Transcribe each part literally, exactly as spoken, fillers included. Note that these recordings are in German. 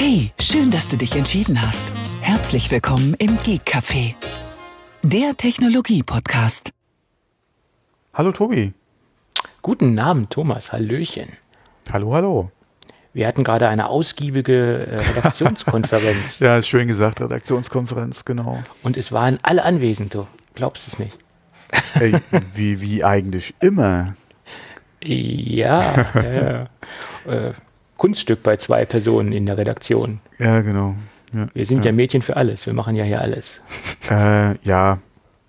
Hey, schön, dass du dich entschieden hast. Herzlich willkommen im Geek Café, der Technologie-Podcast. Hallo Tobi. Guten Abend, Thomas. Hallöchen. Hallo, hallo. Wir hatten gerade eine ausgiebige äh, Redaktionskonferenz. Ja, ist schön gesagt, Redaktionskonferenz, genau. Und es waren alle anwesend, du glaubst es nicht. Ey, wie, wie eigentlich immer. Ja, äh, äh, Kunststück bei zwei Personen in der Redaktion. Ja, genau. Ja, wir sind ja. ja Mädchen für alles, wir machen ja hier alles. Äh, ja.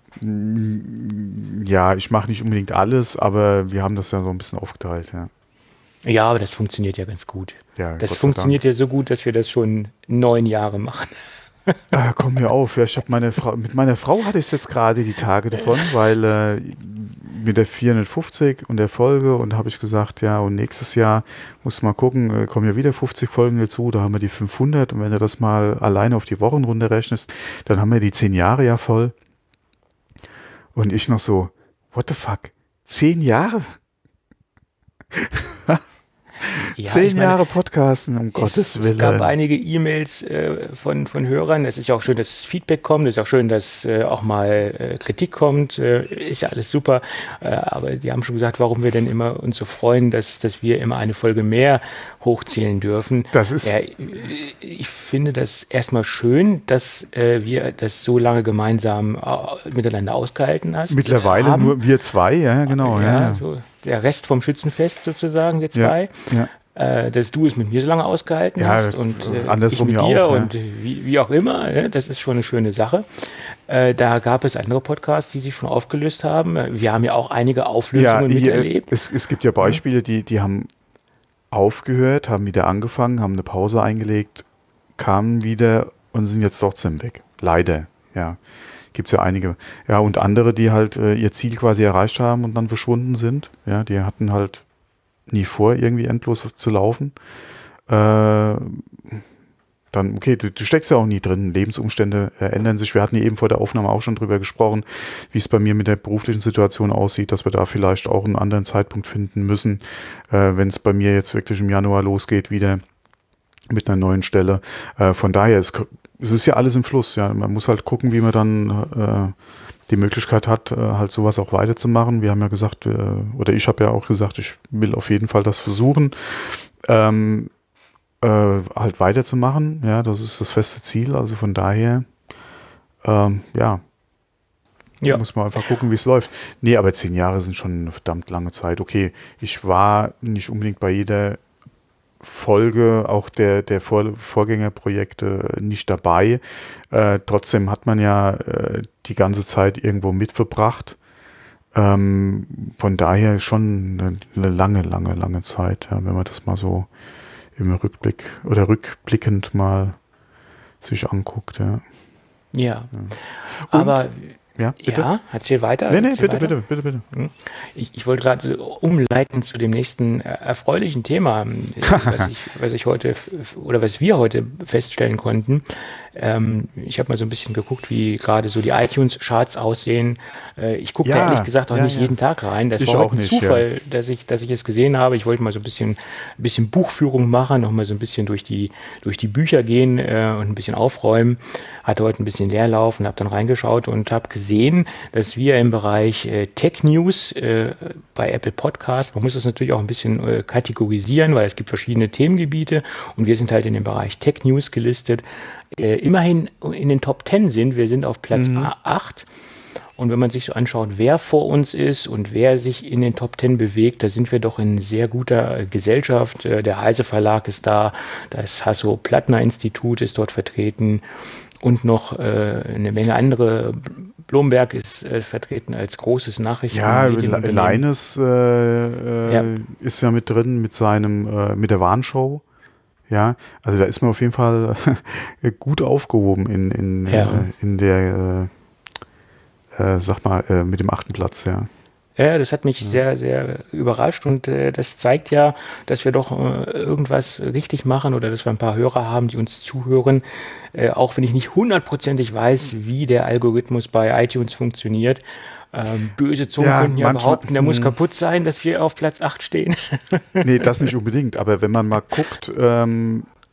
Ja, ich mache nicht unbedingt alles, aber wir haben das ja so ein bisschen aufgeteilt, ja. Ja, aber das funktioniert ja ganz gut. Ja, das funktioniert ja so gut, dass wir das schon neun Jahre machen. Ah, komm mir auf, ja, ich habe meine Frau, mit meiner Frau hatte ich es jetzt gerade die Tage davon, weil äh, mit der vierhundertfünfzig und der Folge und habe ich gesagt, ja, und nächstes Jahr muss mal gucken, äh, kommen ja wieder fünfzig Folgen dazu, da haben wir die fünfhundert und wenn du das mal alleine auf die Wochenrunde rechnest, dann haben wir die zehn Jahre ja voll. Und ich noch so, what the fuck, zehn Jahre? Ja, Zehn ich meine, Jahre Podcasten, um es, Gottes Willen. Es gab einige E-Mails äh, von, von Hörern. Es ist ja auch schön, dass Feedback kommt. Es ist auch schön, dass äh, auch mal äh, Kritik kommt. Äh, ist ja alles super. Äh, aber die haben schon gesagt, warum wir denn immer uns so freuen, dass, dass wir immer eine Folge mehr hochzählen dürfen. Das ist. Ja, ich finde das erstmal schön, dass äh, wir das so lange gemeinsam äh, miteinander ausgehalten hast, Mittlerweile haben. Nur wir zwei, ja, genau. Ja, ja. So der Rest vom Schützenfest sozusagen, wir zwei. Ja, ja. Dass du es mit mir so lange ausgehalten ja, hast und äh, andersrum ich mit ja dir auch, und ja. wie, wie auch immer, ja, das ist schon eine schöne Sache. Äh, da gab es andere Podcasts, die sich schon aufgelöst haben. Wir haben ja auch einige Auflösungen ja, miterlebt. Es, es gibt ja Beispiele, die, die haben aufgehört, haben wieder angefangen, haben eine Pause eingelegt, kamen wieder und sind jetzt trotzdem weg. Leider, ja. Gibt es ja einige. Ja, und andere, die halt äh, ihr Ziel quasi erreicht haben und dann verschwunden sind. Ja, die hatten halt nie vor, irgendwie endlos zu laufen. Äh, dann, okay, du, du steckst ja auch nie drin. Lebensumstände äh, ändern sich. Wir hatten ja eben vor der Aufnahme auch schon drüber gesprochen, wie es bei mir mit der beruflichen Situation aussieht, dass wir da vielleicht auch einen anderen Zeitpunkt finden müssen, äh, wenn es bei mir jetzt wirklich im Januar losgeht wieder mit einer neuen Stelle. Äh, von daher, es, es ist ja alles im Fluss. Ja, man muss halt gucken, wie man dann äh, die Möglichkeit hat, halt sowas auch weiterzumachen. Wir haben ja gesagt, oder ich habe ja auch gesagt, ich will auf jeden Fall das versuchen, ähm, äh, halt weiterzumachen. Ja, das ist das feste Ziel. Also von daher, ähm, ja, ja, muss man einfach gucken, wie es läuft. Nee, aber zehn Jahre sind schon eine verdammt lange Zeit. Okay, ich war nicht unbedingt bei jeder Folge auch der, der Vor- Vorgängerprojekte nicht dabei. Äh, trotzdem hat man ja äh, die ganze Zeit irgendwo mitverbracht. Ähm, von daher schon eine, eine lange, lange, lange Zeit, ja, wenn man das mal so im Rückblick oder rückblickend mal sich anguckt. Ja, ja. ja. Aber Ja, bitte? Ja, erzähl weiter. Nee, nee, erzähl bitte, weiter. bitte, bitte, bitte. Ich, ich wollte gerade umleiten zu dem nächsten erfreulichen Thema, was ich, was ich heute oder was wir heute feststellen konnten. Ähm, ich habe mal so ein bisschen geguckt, wie gerade so die iTunes-Charts aussehen. Äh, ich gucke Ja, da ehrlich gesagt auch ja, nicht ja. jeden Tag rein. Das Ich war auch heute ein nicht, Zufall, ja. dass ich, dass ich es gesehen habe. Ich wollte mal so ein bisschen, ein bisschen Buchführung machen, noch mal so ein bisschen durch die, durch die Bücher gehen äh, und ein bisschen aufräumen. Hatte heute ein bisschen Leerlauf und habe dann reingeschaut und habe gesehen, dass wir im Bereich äh, Tech News äh, bei Apple Podcast, man muss das natürlich auch ein bisschen äh, kategorisieren, weil es gibt verschiedene Themengebiete und wir sind halt in dem Bereich Tech News gelistet, äh, immerhin in den Top zehn sind. Wir sind auf Platz Mhm. acht. Und wenn man sich so anschaut, wer vor uns ist und wer sich in den Top zehn bewegt, da sind wir doch in sehr guter Gesellschaft. Der Heise Verlag ist da, das Hasso-Plattner-Institut ist dort vertreten und noch äh, eine Menge andere. Blomberg ist äh, vertreten als großes Nachrichten- Ja, und Medienunternehmen. Leines äh, äh, Ja. ist ja mit drin mit seinem, äh, mit der Warnshow. Ja, also da ist man auf jeden Fall gut aufgehoben in, in, Ja. äh, in der, äh, äh, sag mal, äh, mit dem achten Platz, ja. Ja, das hat mich sehr, sehr überrascht und äh, das zeigt ja, dass wir doch äh, irgendwas richtig machen oder dass wir ein paar Hörer haben, die uns zuhören, äh, auch wenn ich nicht hundertprozentig weiß, wie der Algorithmus bei iTunes funktioniert. Ähm, böse Zungen Ja, könnten ja manchmal- behaupten, der muss hm. kaputt sein, dass wir auf Platz acht stehen. Nee, das nicht unbedingt, aber wenn man mal guckt, ähm,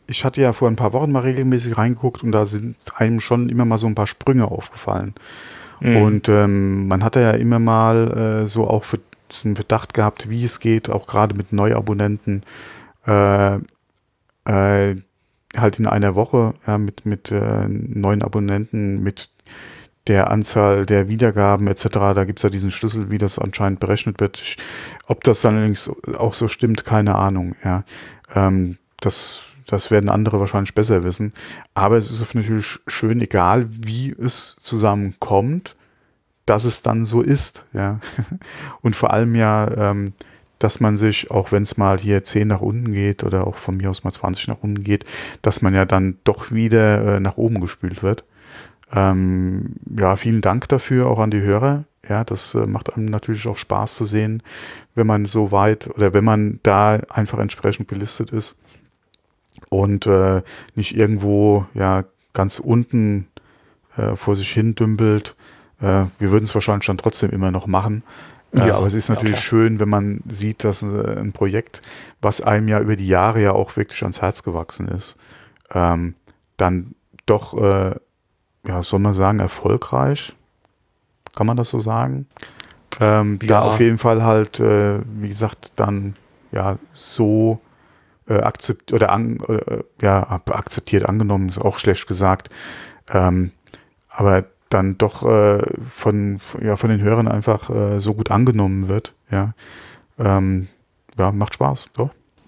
ich hatte ja vor ein paar Wochen mal regelmäßig reingeguckt und da sind einem schon immer mal so ein paar Sprünge aufgefallen. Mhm. Und ähm, man hatte ja immer mal äh, so auch für, einen Verdacht gehabt, wie es geht, auch gerade mit Neuabonnenten, äh, äh, halt in einer Woche ja, mit, mit äh, neuen Abonnenten, mit der Anzahl der Wiedergaben et cetera. Da gibt es ja diesen Schlüssel, wie das anscheinend berechnet wird. Ich, ob das dann allerdings auch so stimmt, keine Ahnung. Ja, ähm, das, das werden andere wahrscheinlich besser wissen. Aber es ist natürlich schön, egal wie es zusammenkommt, dass es dann so ist. Ja, und vor allem ja, ähm, dass man sich, auch wenn es mal hier zehn nach unten geht oder auch von mir aus mal zwanzig nach unten geht, dass man ja dann doch wieder äh, nach oben gespült wird. Ähm, ja, vielen Dank dafür auch an die Hörer. Ja, das äh, macht einem natürlich auch Spaß zu sehen, wenn man so weit oder wenn man da einfach entsprechend gelistet ist und äh, nicht irgendwo ja ganz unten äh, vor sich hin dümpelt. Äh, wir würden es wahrscheinlich dann trotzdem immer noch machen. Äh, ja, aber es ist natürlich ja, schön, wenn man sieht, dass äh, ein Projekt, was einem ja über die Jahre ja auch wirklich ans Herz gewachsen ist, ähm, dann doch äh, ja, soll man sagen, erfolgreich? Kann man das so sagen? Ähm, ja. Da auf jeden Fall halt, äh, wie gesagt, dann ja so äh, akzept oder an, äh, ja, akzeptiert, angenommen, ist auch schlecht gesagt. Ähm, aber dann doch äh, von, ja, von den Hörern einfach äh, so gut angenommen wird. Ja, ähm, ja, macht Spaß, doch.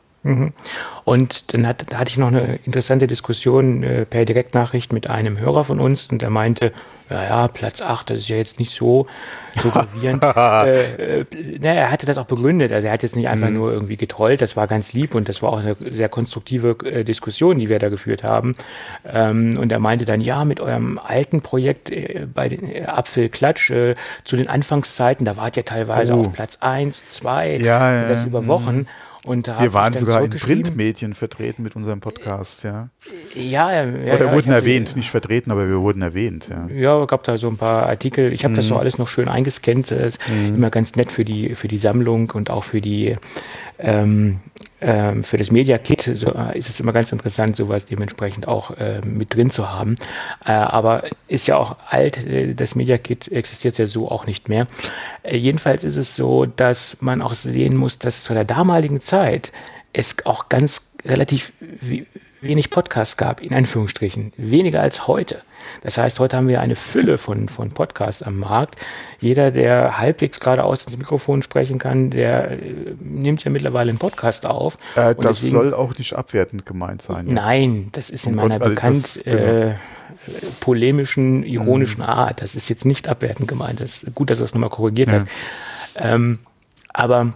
Und dann hat, da hatte ich noch eine interessante Diskussion äh, per Direktnachricht mit einem Hörer von uns und der meinte, ja, ja, Platz acht, das ist ja jetzt nicht so, so gravierend. äh, äh, na, er hatte das auch begründet, also er hat jetzt nicht einfach mhm. nur irgendwie getrollt, das war ganz lieb und das war auch eine sehr konstruktive äh, Diskussion, die wir da geführt haben. Ähm, und er meinte dann, ja, mit eurem alten Projekt äh, bei den äh, Apfelklatsch äh, zu den Anfangszeiten, da wart ihr teilweise oh. auf Platz eins, zwei, ja, und das ja, über Wochen. Mhm. Und da wir waren sogar in Printmedien vertreten mit unserem Podcast, ja. Ja, ja. Oder ja, wurden erwähnt, die, nicht vertreten, aber wir wurden erwähnt, ja. Ja, es gab da so ein paar Artikel. Ich habe mhm. das so alles noch schön eingescannt. Das ist mhm. immer ganz nett für die, für die Sammlung und auch für die, ähm, ähm, für das Media Kit. So, äh, ist es immer ganz interessant, sowas dementsprechend auch äh, mit drin zu haben. Äh, aber ist ja auch alt. Äh, das Media Kit existiert ja so auch nicht mehr. Äh, jedenfalls ist es so, dass man auch sehen muss, dass zu der damaligen Zeit es auch ganz relativ wenig Podcasts gab, in Anführungsstrichen. Weniger als heute. Das heißt, heute haben wir eine Fülle von, von Podcasts am Markt. Jeder, der halbwegs geradeaus ins Mikrofon sprechen kann, der äh, nimmt ja mittlerweile einen Podcast auf. Äh, das deswegen, soll auch nicht abwertend gemeint sein. Jetzt. Nein, das ist in um meiner Gott, bekannt das, genau. äh, polemischen, ironischen mhm. Art. Das ist jetzt nicht abwertend gemeint. Das ist gut, dass du das nochmal korrigiert ja. hast. Ähm, aber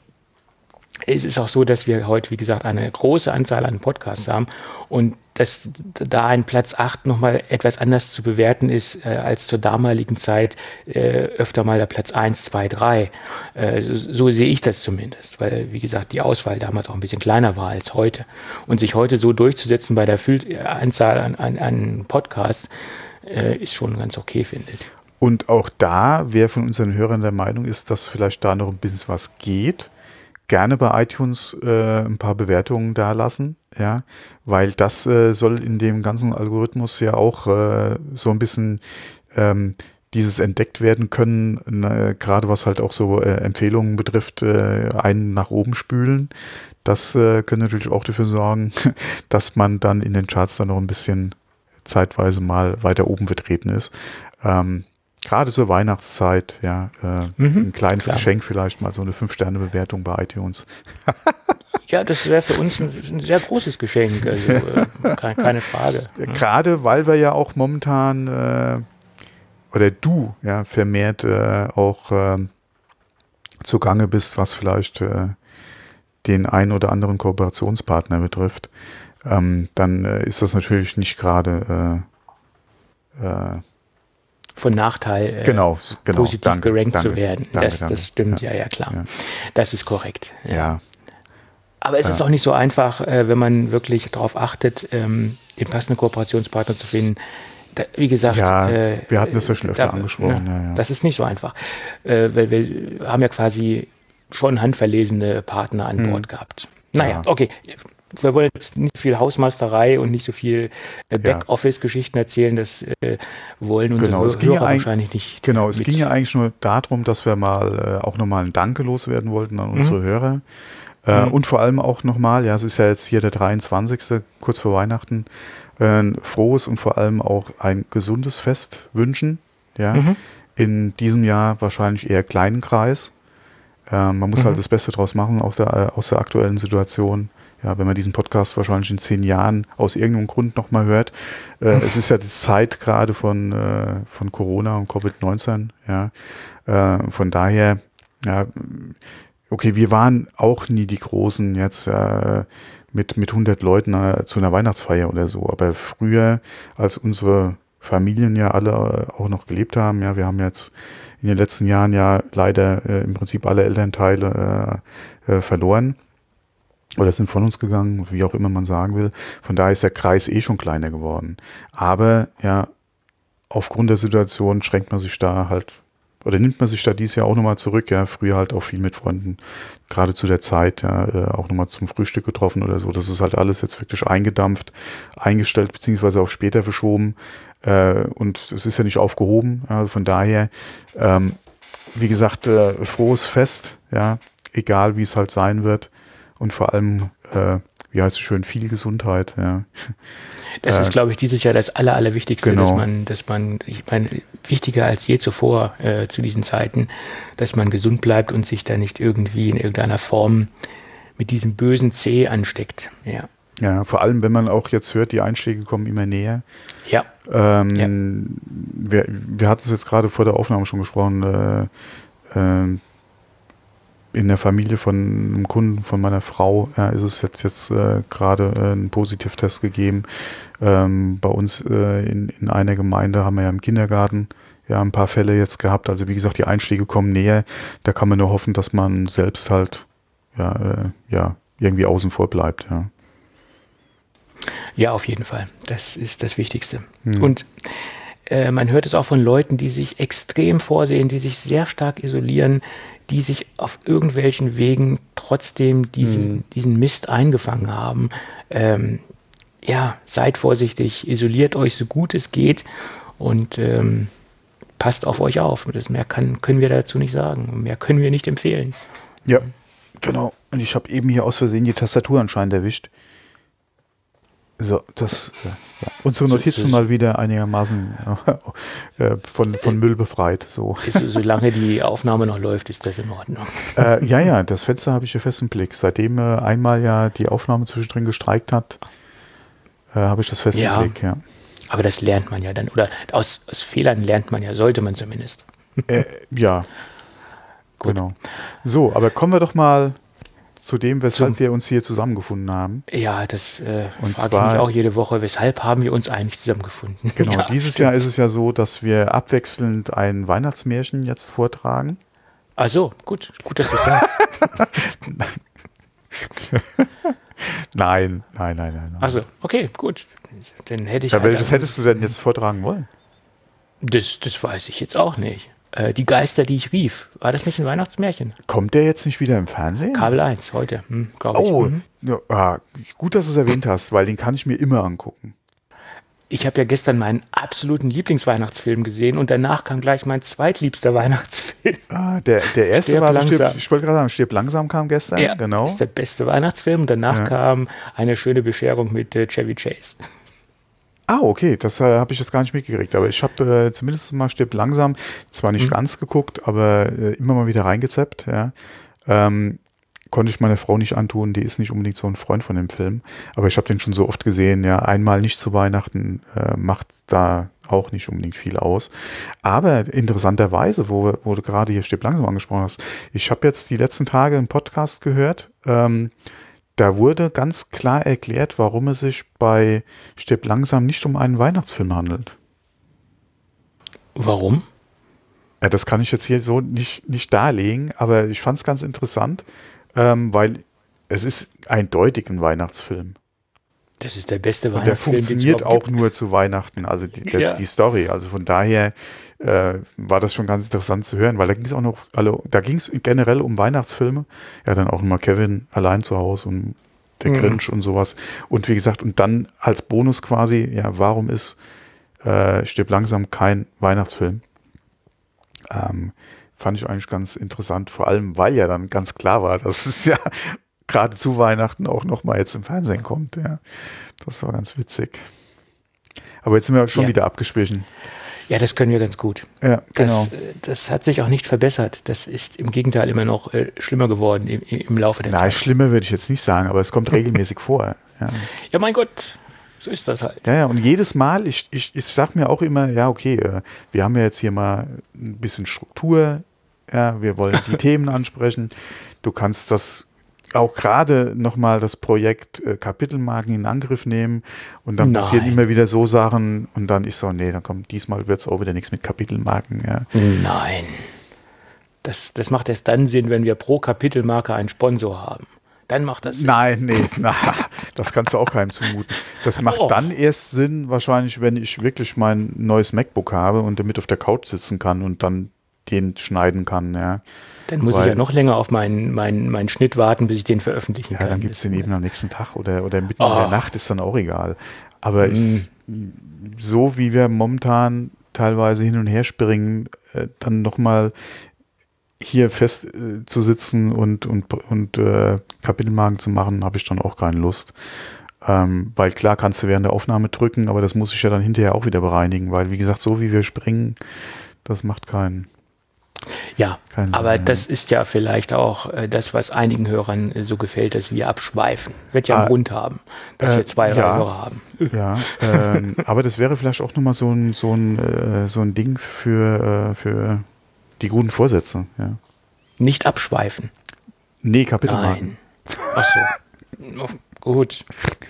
es ist auch so, dass wir heute, wie gesagt, eine große Anzahl an Podcasts haben und dass da ein Platz acht nochmal etwas anders zu bewerten ist äh, als zur damaligen Zeit äh, öfter mal der Platz eins, zwei, drei. Äh, so, so sehe ich das zumindest, weil, wie gesagt, die Auswahl damals auch ein bisschen kleiner war als heute. Und sich heute so durchzusetzen bei der Füll- Anzahl an, an, an Podcasts äh, ist schon ganz okay, finde ich. Und auch da, wer von unseren Hörern der Meinung ist, dass vielleicht da noch ein bisschen was geht, gerne bei iTunes äh, ein paar Bewertungen dalassen, ja, weil das äh, soll in dem ganzen Algorithmus ja auch äh, so ein bisschen ähm, dieses entdeckt werden können, äh, gerade was halt auch so äh, Empfehlungen betrifft, äh, einen nach oben spülen. Das äh, könnte natürlich auch dafür sorgen, dass man dann in den Charts dann noch ein bisschen zeitweise mal weiter oben vertreten ist. Ähm, Gerade zur Weihnachtszeit, ja, äh, mhm, ein kleines klar. Geschenk vielleicht, mal so eine fünf Sterne Bewertung bei iTunes. Ja, das wäre für uns ein, ein sehr großes Geschenk, also äh, keine, keine Frage. Ja, gerade weil wir ja auch momentan, äh, oder du, ja, vermehrt äh, auch äh, zugange bist, was vielleicht äh, den einen oder anderen Kooperationspartner betrifft, ähm, dann äh, ist das natürlich nicht gerade äh, äh, von Nachteil äh, genau, genau, positiv danke, gerankt danke, zu werden. Danke, das, danke, das stimmt, ja, ja, ja, klar. Ja. Das ist korrekt. Ja. ja. Aber es ja. ist auch nicht so einfach, äh, wenn man wirklich darauf achtet, ähm, den passenden Kooperationspartner zu finden. Da, wie gesagt, ja, äh, wir hatten das ja schon öfter da, angesprochen. Ne, ja, ja. Das ist nicht so einfach, äh, weil wir haben ja quasi schon handverlesene Partner an hm. Bord gehabt. Naja, ja. okay. wir wollen jetzt nicht viel Hausmeisterei und nicht so viel äh, Backoffice-Geschichten erzählen, das äh, wollen unsere genau, es ging Hörer ja wahrscheinlich nicht. Genau, es mit. ging ja eigentlich nur darum, dass wir mal äh, auch nochmal ein Danke loswerden wollten an unsere Mhm. Hörer. Äh, Mhm. Und vor allem auch nochmal, ja, es ist ja jetzt hier der dreiundzwanzigste kurz vor Weihnachten, äh, ein frohes und vor allem auch ein gesundes Fest wünschen. Ja, Mhm. in diesem Jahr wahrscheinlich eher kleinen Kreis. Äh, man muss Mhm. halt das Beste draus machen aus der, äh, aus der aktuellen Situation. Ja, wenn man diesen Podcast wahrscheinlich in zehn Jahren aus irgendeinem Grund nochmal hört. Äh, es ist ja die Zeit gerade von, äh, von Corona und Covid neunzehn. Ja, äh, von daher, ja, okay, wir waren auch nie die Großen jetzt äh, mit, mit hundert Leuten äh, zu einer Weihnachtsfeier oder so. Aber früher, als unsere Familien ja alle äh, auch noch gelebt haben, ja, wir haben jetzt in den letzten Jahren ja leider äh, im Prinzip alle Elternteile äh, äh, verloren oder sind von uns gegangen, wie auch immer man sagen will. Von daher ist der Kreis eh schon kleiner geworden. Aber ja, aufgrund der Situation schränkt man sich da halt, oder nimmt man sich da dieses Jahr auch nochmal zurück. Ja, früher halt auch viel mit Freunden, gerade zu der Zeit, ja, äh, auch nochmal zum Frühstück getroffen oder so. Das ist halt alles jetzt wirklich eingedampft, eingestellt, beziehungsweise auf später verschoben. Äh, und es ist ja nicht aufgehoben. Also von daher, ähm, wie gesagt, äh, frohes Fest, ja, egal wie es halt sein wird. Und vor allem, äh, wie heißt es schön, viel Gesundheit, ja. Das Äh, ist, glaube ich, dieses Jahr das Aller, Allerwichtigste, genau. dass man, dass man, ich meine, wichtiger als je zuvor äh, zu diesen Zeiten, dass man gesund bleibt und sich da nicht irgendwie in irgendeiner Form mit diesem bösen C ansteckt. Ja. Ja, vor allem, wenn man auch jetzt hört, die Einschläge kommen immer näher. Ja. Ähm, Ja. wir, wir hatten es jetzt gerade vor der Aufnahme schon gesprochen, äh, äh, in der Familie von einem Kunden von meiner Frau ja, ist es jetzt, jetzt äh, gerade äh, ein Positivtest gegeben. Ähm, bei uns äh, in, in einer Gemeinde haben wir ja im Kindergarten ja ein paar Fälle jetzt gehabt. Also wie gesagt, die Einschläge kommen näher. Da kann man nur hoffen, dass man selbst halt ja, äh, ja irgendwie außen vor bleibt. Ja. Ja, auf jeden Fall. Das ist das Wichtigste. Hm. Und äh, man hört es auch von Leuten, die sich extrem vorsehen, die sich sehr stark isolieren, die sich auf irgendwelchen Wegen trotzdem diesen, Hm. diesen Mist eingefangen haben. Ähm, ja, seid vorsichtig, isoliert euch so gut es geht und ähm, passt auf euch auf. Das mehr kann, können wir dazu nicht sagen. Mehr können wir nicht empfehlen. Ja, genau. Und ich habe eben hier aus Versehen die Tastatur anscheinend erwischt. So, das äh, ja. Unsere So- Notizen so- mal wieder einigermaßen äh, von, von Müll befreit. So. Ist, solange die Aufnahme noch läuft, ist das in Ordnung. Äh, ja, ja, das Fenster habe ich hier fest im Blick. Seitdem äh, einmal ja die Aufnahme zwischendrin gestreikt hat, äh, habe ich das fest Ja. im Blick, ja. Aber das lernt man ja dann. Oder aus, aus Fehlern lernt man ja, sollte man zumindest. Äh, ja, Gut. genau. So, aber kommen wir doch mal zu dem, weshalb Zum- wir uns hier zusammengefunden haben. Ja, das äh, Und frage ich zwar- mich auch jede Woche. Weshalb haben wir uns eigentlich zusammengefunden? Genau, Ja, dieses stimmt. Jahr ist es ja so, dass wir abwechselnd ein Weihnachtsmärchen jetzt vortragen. Ach so, gut. Gut, dass du sagst. Nein, nein, nein, nein. nein. Ach so, okay, gut. Dann hätte ich. Ja, halt welches einfach- hättest du denn jetzt vortragen wollen? Das, das weiß ich jetzt auch nicht. Äh, die Geister, die ich rief. War das nicht ein Weihnachtsmärchen? Kommt der jetzt nicht wieder im Fernsehen? Kabel eins heute, hm, glaube ich. Oh, Mhm. ja, ah, gut, dass du es erwähnt hast, weil den kann ich mir immer angucken. Ich habe ja gestern meinen absoluten Lieblingsweihnachtsfilm gesehen und danach kam gleich mein zweitliebster Weihnachtsfilm. Ah, der, der erste Stirb war langsam. bestimmt, ich wollte gerade sagen, Stirb langsam kam gestern, Ja, genau. ist der beste Weihnachtsfilm. Danach Ja. kam eine schöne Bescherung mit äh, Chevy Chase. Ah, okay, das äh, habe ich jetzt gar nicht mitgekriegt, aber ich habe äh, zumindest mal Stirb langsam, zwar nicht Mhm. ganz geguckt, aber äh, immer mal wieder reingezappt, ja. Ähm, konnte ich meiner Frau nicht antun, die ist nicht unbedingt so ein Freund von dem Film, aber ich habe den schon so oft gesehen, ja, einmal nicht zu Weihnachten äh, macht da auch nicht unbedingt viel aus. Aber interessanterweise, wo, wo du gerade hier Stirb langsam angesprochen hast, ich habe jetzt die letzten Tage einen Podcast gehört, ähm, da wurde ganz klar erklärt, warum es sich bei Stirb langsam nicht um einen Weihnachtsfilm handelt. Warum? Ja, das kann ich jetzt hier so nicht, nicht darlegen, aber ich fand es ganz interessant, ähm, weil es ist eindeutig ein Weihnachtsfilm. Das ist der beste Und der Weihnachtsfilm, den es funktioniert überhaupt auch nur zu Weihnachten, also die, der, Ja. die Story. Also von daher äh, war das schon ganz interessant zu hören, weil da ging es auch noch, alle, da ging es generell um Weihnachtsfilme. Ja, dann auch mal Kevin allein zu Hause und der Mhm. Grinch und sowas. Und wie gesagt, und dann als Bonus quasi, ja, warum ist äh, Stirb langsam kein Weihnachtsfilm? Ähm, fand ich eigentlich ganz interessant, vor allem, weil ja dann ganz klar war, dass es ja gerade zu Weihnachten auch nochmal jetzt im Fernsehen kommt. Ja. Das war ganz witzig. Aber jetzt sind wir schon Ja. wieder abgeschwichen. Ja, das können wir ganz gut. Ja, genau. Das, äh, das hat sich auch nicht verbessert. Das ist im Gegenteil immer noch äh, schlimmer geworden im, im Laufe der Na, Zeit. schlimmer würde ich jetzt nicht sagen, aber es kommt regelmäßig vor. Ja. Ja, mein Gott, so ist das halt. Ja, ja, und jedes Mal, ich, ich, ich sag mir auch immer, ja, okay, äh, wir haben ja jetzt hier mal ein bisschen Struktur, ja, wir wollen die Themen ansprechen. Du kannst das auch gerade nochmal das Projekt äh, Kapitelmarken in Angriff nehmen und dann Nein. passieren immer wieder so Sachen und dann ich so, nee, dann kommt, diesmal wird es auch wieder nichts mit Kapitelmarken, ja. Nein. Das, das macht erst dann Sinn, wenn wir pro Kapitelmarke einen Sponsor haben. Dann macht das Sinn. Nein, nee, na, das kannst du auch keinem zumuten. Das macht Och. dann erst Sinn, wahrscheinlich, wenn ich wirklich mein neues MacBook habe und damit auf der Couch sitzen kann und dann den schneiden kann, ja. Dann muss Weil- ich ja noch länger auf meinen, meinen, meinen Schnitt warten, bis ich den veröffentlichen Ja, kann. dann gibt es Das- den eben am nächsten Tag oder, oder mitten in Ah. der Nacht, ist dann auch egal. Aber Mhm. ich, so wie wir momentan teilweise hin und her springen, äh, dann nochmal hier fest äh, zu sitzen und, und, und äh, Kapitelmarken zu machen, habe ich dann auch keine Lust. Ähm, weil klar kannst du während der Aufnahme drücken, aber das muss ich ja dann hinterher auch wieder bereinigen, weil wie gesagt, so wie wir springen, das macht keinen. Ja, Kein Sinn, aber ja. das ist ja vielleicht auch äh, das, was einigen Hörern äh, so gefällt, dass wir abschweifen. Wird ja einen Ah, Grund haben, dass äh, wir zwei, drei ja. Hörer haben. Ja, ähm, aber das wäre vielleicht auch nochmal so ein, so ein, äh, so ein Ding für, äh, für die guten Vorsätze. Ja. Nicht abschweifen. Nee, Kapitelmarken. Nein. Ach so. Oh, gut.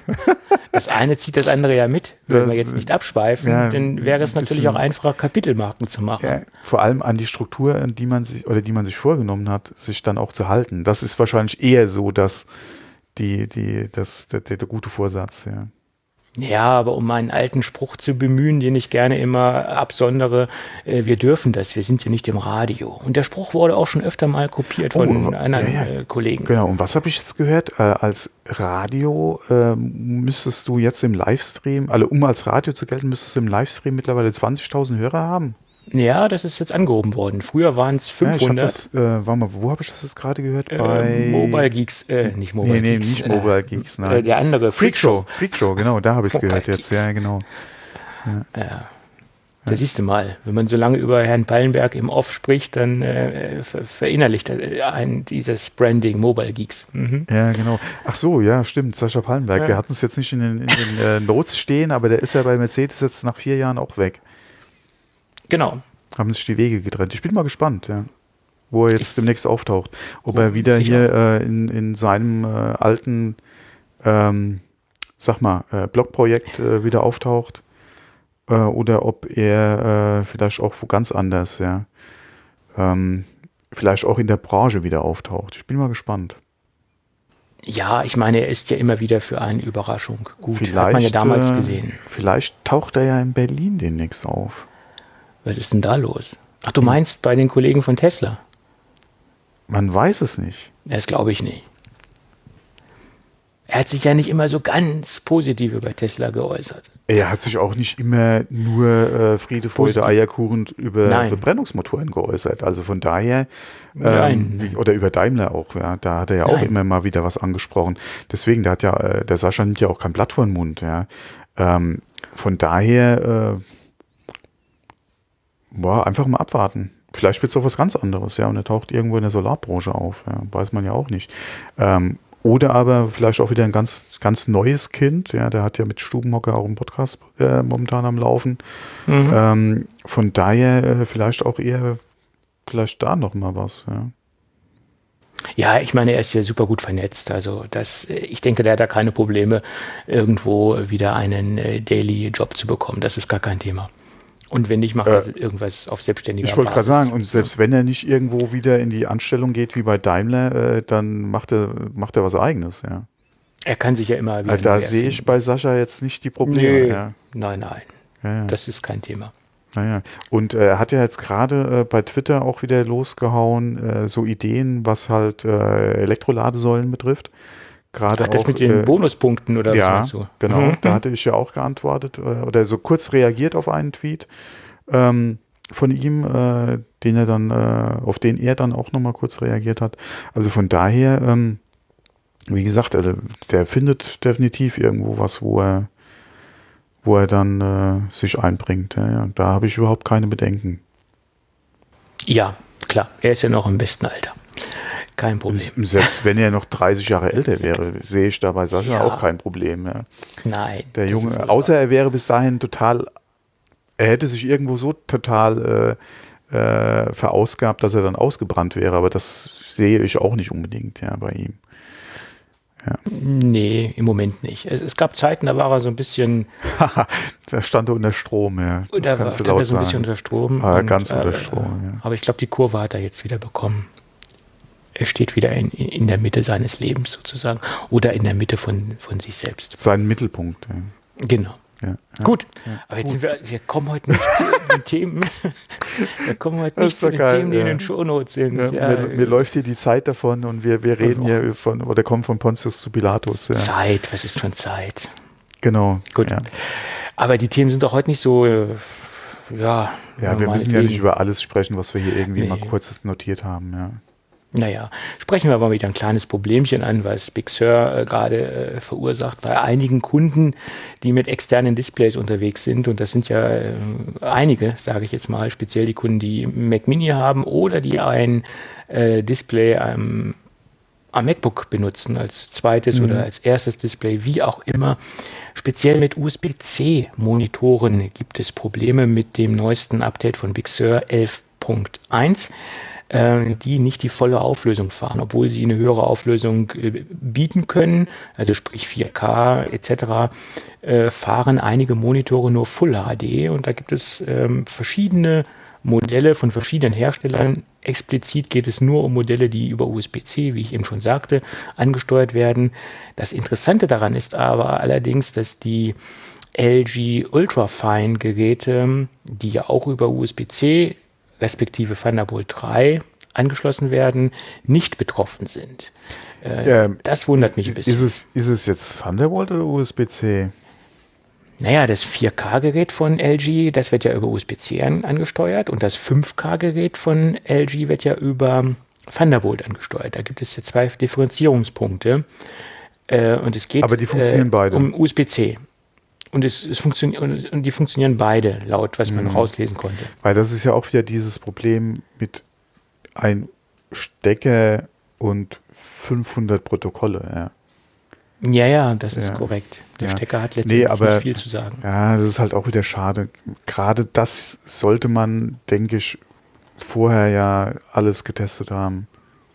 Das eine zieht das andere ja mit. Wenn Das- wir jetzt nicht abschweifen, ja, dann wäre es ein natürlich bisschen- auch einfacher, Kapitelmarken zu machen. Ja, vor allem an die Struktur, an die man sich oder die man sich vorgenommen hat, sich dann auch zu halten. Das ist wahrscheinlich eher so, dass die, die, das, der, der, der gute Vorsatz, ja. Ja, aber um meinen alten Spruch zu bemühen, den ich gerne immer absondere, äh, wir dürfen das, wir sind ja nicht im Radio. Und der Spruch wurde auch schon öfter mal kopiert von Oh, anderen ja, ja. Äh, Kollegen. Genau, und was habe ich jetzt gehört? Äh, als Radio äh, müsstest du jetzt im Livestream, also um als Radio zu gelten, müsstest du im Livestream mittlerweile zwanzigtausend Hörer haben. Ja, das ist jetzt angehoben worden. Früher waren es Ja, ich hab fünfhundert. das, äh, warte mal, wo habe ich das jetzt gerade gehört? äh, Bei Mobile Geeks, äh, nicht Mobile Nee, nee, Geeks. nicht Mobile Geeks, Äh, nein. der andere, Freakshow. Freakshow, genau, da habe ich es Mobile gehört jetzt, Geeks. ja, genau. Ja. Da siehst du mal, wenn man so lange über Herrn Pallenberg im Off spricht, dann äh, ver verinnerlicht er ein dieses Branding Mobile Geeks. Mhm. Ja, genau. Ach so, ja, stimmt, Sascha Pallenberg. Ja. Wir hatten es jetzt nicht in den, in den äh, Notes stehen, aber der ist ja bei Mercedes jetzt nach vier Jahren auch weg. Genau. Haben sich die Wege getrennt. Ich bin mal gespannt, ja, wo er jetzt Ich- demnächst auftaucht. Ob Oh, er wieder ich hier äh, in, in seinem äh, alten, ähm, sag mal, äh, Blogprojekt äh, wieder auftaucht. Äh, oder ob er äh, vielleicht auch wo ganz anders, ja, ähm, vielleicht auch in der Branche wieder auftaucht. Ich bin mal gespannt. Ja, ich meine, er ist ja immer wieder für eine Überraschung gut. Vielleicht, Hat man ja damals äh, gesehen. Vielleicht taucht er ja in Berlin demnächst auf. Was ist denn da los? Ach, du meinst bei den Kollegen von Tesla? Man weiß es nicht. Das glaube ich nicht. Er hat sich ja nicht immer so ganz positiv über Tesla geäußert. Er hat sich auch nicht immer nur äh, Friede, Freude, Positiv. Eierkuchen über Nein. Verbrennungsmotoren geäußert. Also von daher, ähm, Nein. wie, oder über Daimler auch, ja, da hat er ja auch Nein. immer mal wieder was angesprochen. Deswegen, der hat ja, äh, der Sascha nimmt ja auch kein Blatt vor den Mund, ja. Ähm, von daher, äh, boah, einfach mal abwarten. Vielleicht wird es auch was ganz anderes, ja, und er taucht irgendwo in der Solarbranche auf, ja, weiß man ja auch nicht. Ähm, oder aber vielleicht auch wieder ein ganz, ganz neues Kind, ja, der hat ja mit Stubenhocker auch einen Podcast äh, momentan am Laufen. Mhm. Ähm, von daher äh, vielleicht auch eher, vielleicht da noch mal was, ja. Ja, ich meine, er ist ja super gut vernetzt. Also das, äh, ich denke, der hat da keine Probleme, irgendwo wieder einen äh, Daily-Job zu bekommen. Das ist gar kein Thema. Und wenn nicht, macht Äh, er irgendwas auf selbstständiger Ich wollte gerade Basis. sagen, und selbst wenn er nicht irgendwo wieder in die Anstellung geht wie bei Daimler, äh, dann macht er, macht er was Eigenes, ja. Er kann sich ja immer wieder Also da neu sehe ich erfinden. bei Sascha jetzt nicht die Probleme. Nee, Ja. nein, nein. Ja, ja. Das ist kein Thema. Naja. Und äh, er hat ja jetzt gerade äh, bei Twitter auch wieder losgehauen, äh, so Ideen, was halt äh, Elektroladesäulen betrifft. gerade Ach, das auch, mit den äh, Bonuspunkten oder ja, was so? genau. Mhm. Da hatte ich ja auch geantwortet äh, oder so kurz reagiert auf einen Tweet ähm, von ihm, äh, den er dann, äh, auf den er dann auch nochmal kurz reagiert hat. Also von daher, ähm, wie gesagt, äh, der findet definitiv irgendwo was, wo er, wo er dann äh, sich einbringt. Ja, ja. Da habe ich überhaupt keine Bedenken. Ja, klar. Er ist ja noch im besten Alter. Kein Problem. Selbst wenn er noch dreißig Jahre älter wäre, sehe ich da bei Sascha Ja. auch kein Problem. Ja. Nein. Der das ist Junge, wohl außer wahr. er wäre bis dahin total, er hätte sich irgendwo so total äh, äh, verausgabt, dass er dann ausgebrannt wäre, aber das sehe ich auch nicht unbedingt, ja, bei ihm. Nee, im Moment nicht. Es, es gab Zeiten, da war er so ein bisschen, Da stand er unter Strom, ja. Das da war, kannst du stand er laut so ein bisschen sagen. unter Strom. Ah, und, ganz unter äh, Strom, ja. Aber ich glaube, die Kurve hat er jetzt wieder bekommen. Er steht wieder in, in der Mitte seines Lebens sozusagen oder in der Mitte von, von sich selbst. Sein Mittelpunkt, ja. Genau. Ja, ja. Gut, aber jetzt sind wir, wir kommen heute nicht zu den Themen, wir kommen heute Das nicht ist zu doch den geil, Themen, die in ja. den Shownotes sind. Ja, Ja, mir, mir läuft hier die Zeit davon und wir, wir reden hier von, oder kommen von Pontius zu Pilatus. Ja. Zeit, was ist schon Zeit? Genau. Gut. Ja, Aber die Themen sind doch heute nicht so, äh, ja. ja wir müssen ja meinetwegen. nicht über alles sprechen, was wir hier irgendwie Nee. mal kurz notiert haben. Ja. Naja, sprechen wir aber wieder ein kleines Problemchen an, was Big Sur äh, gerade äh, verursacht bei einigen Kunden, die mit externen Displays unterwegs sind. Und das sind ja äh, einige, sage ich jetzt mal, speziell die Kunden, die Mac Mini haben oder die ein äh, Display am, am MacBook benutzen als zweites Mhm. oder als erstes Display, wie auch immer. Speziell mit U S B C Monitoren gibt es Probleme mit dem neuesten Update von Big Sur elf Punkt eins. Die nicht die volle Auflösung fahren, obwohl sie eine höhere Auflösung äh, bieten können, also sprich vier K et cetera, äh, fahren einige Monitore nur Full H D und da gibt es ähm, verschiedene Modelle von verschiedenen Herstellern. Explizit geht es nur um Modelle, die über U S B C, wie ich eben schon sagte, angesteuert werden. Das Interessante daran ist aber allerdings, dass die L G Ultrafine Geräte, die ja auch über U S B C respektive Thunderbolt drei angeschlossen werden, nicht betroffen sind. Äh, Ähm, das wundert mich ein bisschen. Ist es, ist es jetzt Thunderbolt oder U S B C? Naja, das vier K Gerät von L G, das wird ja über U S B C an, angesteuert und das fünf K Gerät von L G wird ja über Thunderbolt angesteuert. Da gibt es ja zwei Differenzierungspunkte. Äh, und es geht Aber die funktionieren äh, beide. um U S B C. Und, es, es funktioniert, und, und die funktionieren beide, laut was man Mhm. rauslesen konnte. Weil das ist ja auch wieder dieses Problem mit ein Stecker und fünfhundert Protokolle. Ja, Ja, ja, das ist Ja. korrekt. Der Ja. Stecker hat letztendlich Nee, aber- nicht viel zu sagen. ja, das ist halt auch wieder schade. Gerade das sollte man, denke ich, vorher ja alles getestet haben.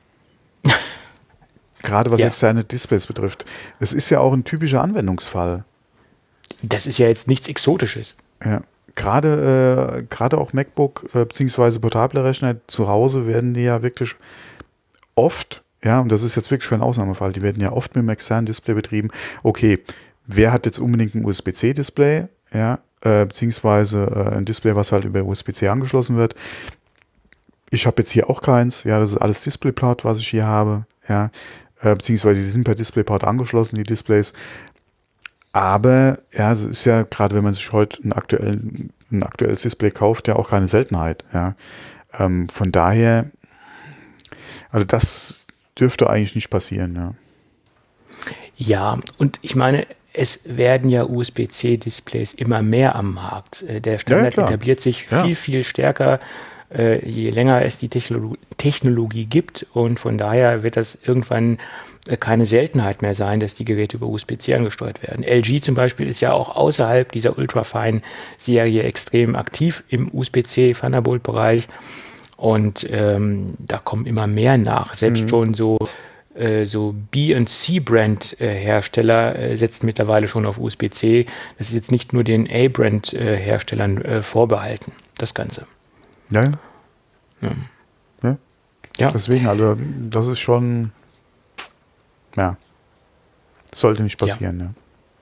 Gerade was Ja. externe Displays betrifft. Es ist ja auch ein typischer Anwendungsfall. Das ist ja jetzt nichts Exotisches. Ja. Gerade, äh, gerade auch MacBook äh, beziehungsweise portable Rechner zu Hause werden die ja wirklich oft, ja, und das ist jetzt wirklich kein Ausnahmefall, die werden ja oft mit einem externen Display betrieben. Okay, wer hat jetzt unbedingt ein U S B C Display, ja, äh, beziehungsweise äh, ein Display, was halt über U S B C angeschlossen wird. Ich habe jetzt hier auch keins, ja, das ist alles DisplayPort, was ich hier habe, ja, äh, beziehungsweise die sind per DisplayPort angeschlossen, die Displays. Aber ja, es ist ja, gerade wenn man sich heute ein, aktuellen, ein aktuelles Display kauft, ja auch keine Seltenheit. Ja. Ähm, von daher, also das dürfte eigentlich nicht passieren. Ja, Ja, und ich meine, es werden ja U S B C Displays immer mehr am Markt. Äh, Der Standard klar. etabliert sich Ja. viel, viel stärker, äh, je länger es die Technolo Technologie gibt. Und von daher wird das irgendwann äh, keine Seltenheit mehr sein, dass die Geräte über U S B C angesteuert werden. L G zum Beispiel ist ja auch außerhalb dieser Ultrafine-Serie extrem aktiv im U S B C Thunderbolt-Bereich. Und ähm, da kommen immer mehr nach. Selbst Mhm. schon so äh, so B und C-Brand-Hersteller äh, setzen mittlerweile schon auf U S B C. Das ist jetzt nicht nur den A-Brand-Herstellern äh, vorbehalten, das Ganze. ja, ja. Ja. ja. Ja. Deswegen, also das ist schon, ja, sollte nicht passieren. Ja.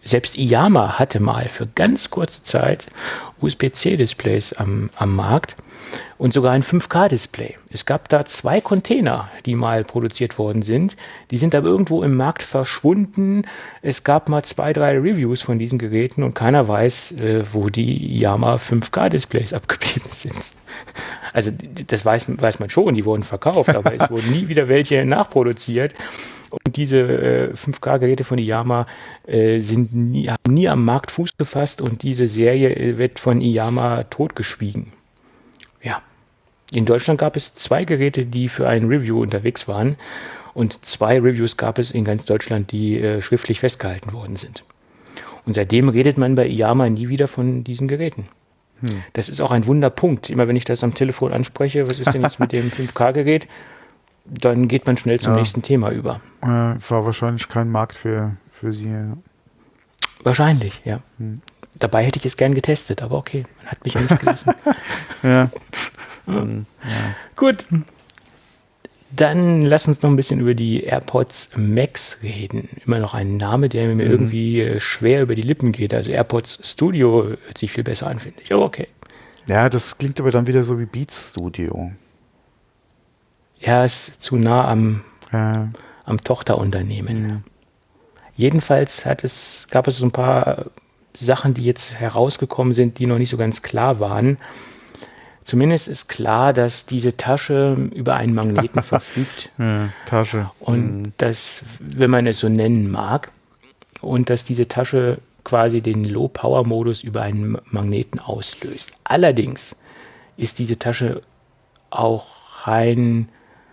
selbst Iyama hatte mal für ganz kurze Zeit U S B C Displays am, am Markt und sogar ein fünf K Display. Es gab da zwei Container, die mal produziert worden sind. Die sind aber irgendwo im Markt verschwunden. Es gab mal zwei, drei Reviews von diesen Geräten und keiner weiß, äh, wo die Iyama fünf K Displays abgeblieben sind. Also das weiß, weiß man schon, die wurden verkauft, aber es wurden nie wieder welche nachproduziert. Und diese äh, fünf K Geräte von Iyama äh, sind nie, haben nie am Markt Fuß gefasst und diese Serie äh, wird von Iyama totgeschwiegen. Ja. In Deutschland gab es zwei Geräte, die für ein Review unterwegs waren und zwei Reviews gab es in ganz Deutschland, die äh, schriftlich festgehalten worden sind. Und seitdem redet man bei Iyama nie wieder von diesen Geräten. Hm. Das ist auch ein Wunderpunkt. Immer wenn ich das am Telefon anspreche, was ist denn jetzt mit dem fünf K Gerät? Dann geht man schnell zum ja. nächsten Thema über. Äh, war wahrscheinlich kein Markt für, für Sie. Ja. Wahrscheinlich, ja. Hm. Dabei hätte ich es gern getestet, aber okay, man hat mich ja nicht gelassen. ja. ja. Gut. Dann lass uns noch ein bisschen über die AirPods Max reden. Immer noch ein Name, der mir mhm. irgendwie äh, schwer über die Lippen geht. Also AirPods Studio hört sich viel besser an, finde ich. Aber okay. Ja, das klingt aber dann wieder so wie Beats Studio. Ja, ist zu nah am, ja. am Tochterunternehmen. Ja. Jedenfalls hat es, gab es so ein paar Sachen, die jetzt herausgekommen sind, die noch nicht so ganz klar waren. Zumindest ist klar, dass diese Tasche über einen Magneten verfügt. Ja, Tasche. Und mhm. dass, wenn man es so nennen mag, und dass diese Tasche quasi den Low-Power-Modus über einen Magneten auslöst. Allerdings ist diese Tasche auch rein,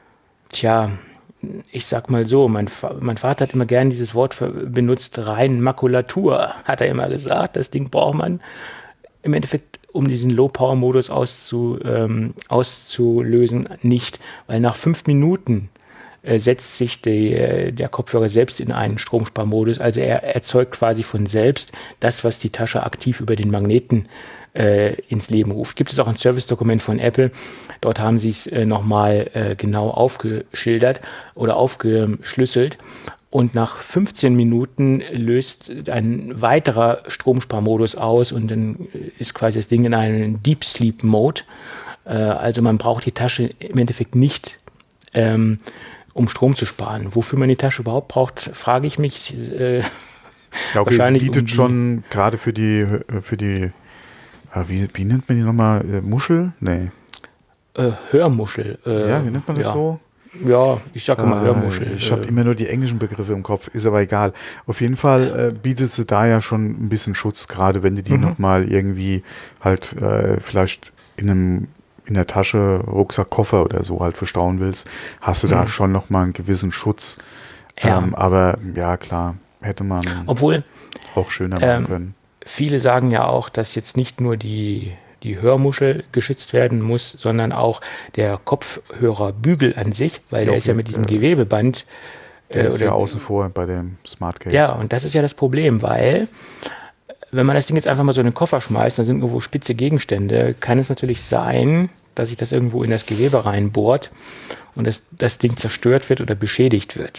tja, ich sag mal so, mein, mein Vater hat immer gern dieses Wort benutzt, rein Makulatur, hat er immer gesagt. Das Ding braucht man im Endeffekt, um diesen Low-Power-Modus auszu, ähm, auszulösen, nicht. Weil nach fünf Minuten äh, setzt sich die, äh, der Kopfhörer selbst in einen Stromsparmodus. Also er erzeugt quasi von selbst das, was die Tasche aktiv über den Magneten äh, ins Leben ruft. Gibt es auch ein Service-Dokument von Apple. Dort haben sie es äh, nochmal äh, genau aufgeschildert oder aufgeschlüsselt. Und nach fünfzehn Minuten löst ein weiterer Stromsparmodus aus und dann ist quasi das Ding in einem Deep Sleep Mode. Äh, also man braucht die Tasche im Endeffekt nicht, ähm, um Strom zu sparen. Wofür man die Tasche überhaupt braucht, frage ich mich. Äh, ja, okay, wahrscheinlich es bietet um schon gerade für die, für die äh, wie, wie nennt man die nochmal? Äh, Muschel? Nee. Äh, Hörmuschel. Äh, ja, wie nennt man das ja. so? Ja, ich sage immer äh, Hörmuschel. Ich habe äh, immer nur die englischen Begriffe im Kopf, ist aber egal. Auf jeden Fall äh, bietet sie da ja schon ein bisschen Schutz, gerade wenn du die mhm. nochmal irgendwie halt äh, vielleicht in einem in der Tasche, Rucksack, Koffer oder so halt verstauen willst, hast du mhm. da schon nochmal einen gewissen Schutz. Ja. Ähm, aber ja, klar, hätte man Obwohl, auch schöner machen ähm, können. Viele sagen ja auch, dass jetzt nicht nur die die Hörmuschel geschützt werden muss, sondern auch der Kopfhörerbügel an sich, weil ja, der ist ja mit diesem äh, Gewebeband. Der äh, ist oder, ja außen vor bei dem Smart Case. Ja, und das ist ja das Problem, weil wenn man das Ding jetzt einfach mal so in den Koffer schmeißt, dann sind irgendwo spitze Gegenstände, kann es natürlich sein, dass sich das irgendwo in das Gewebe reinbohrt und das, das Ding zerstört wird oder beschädigt wird.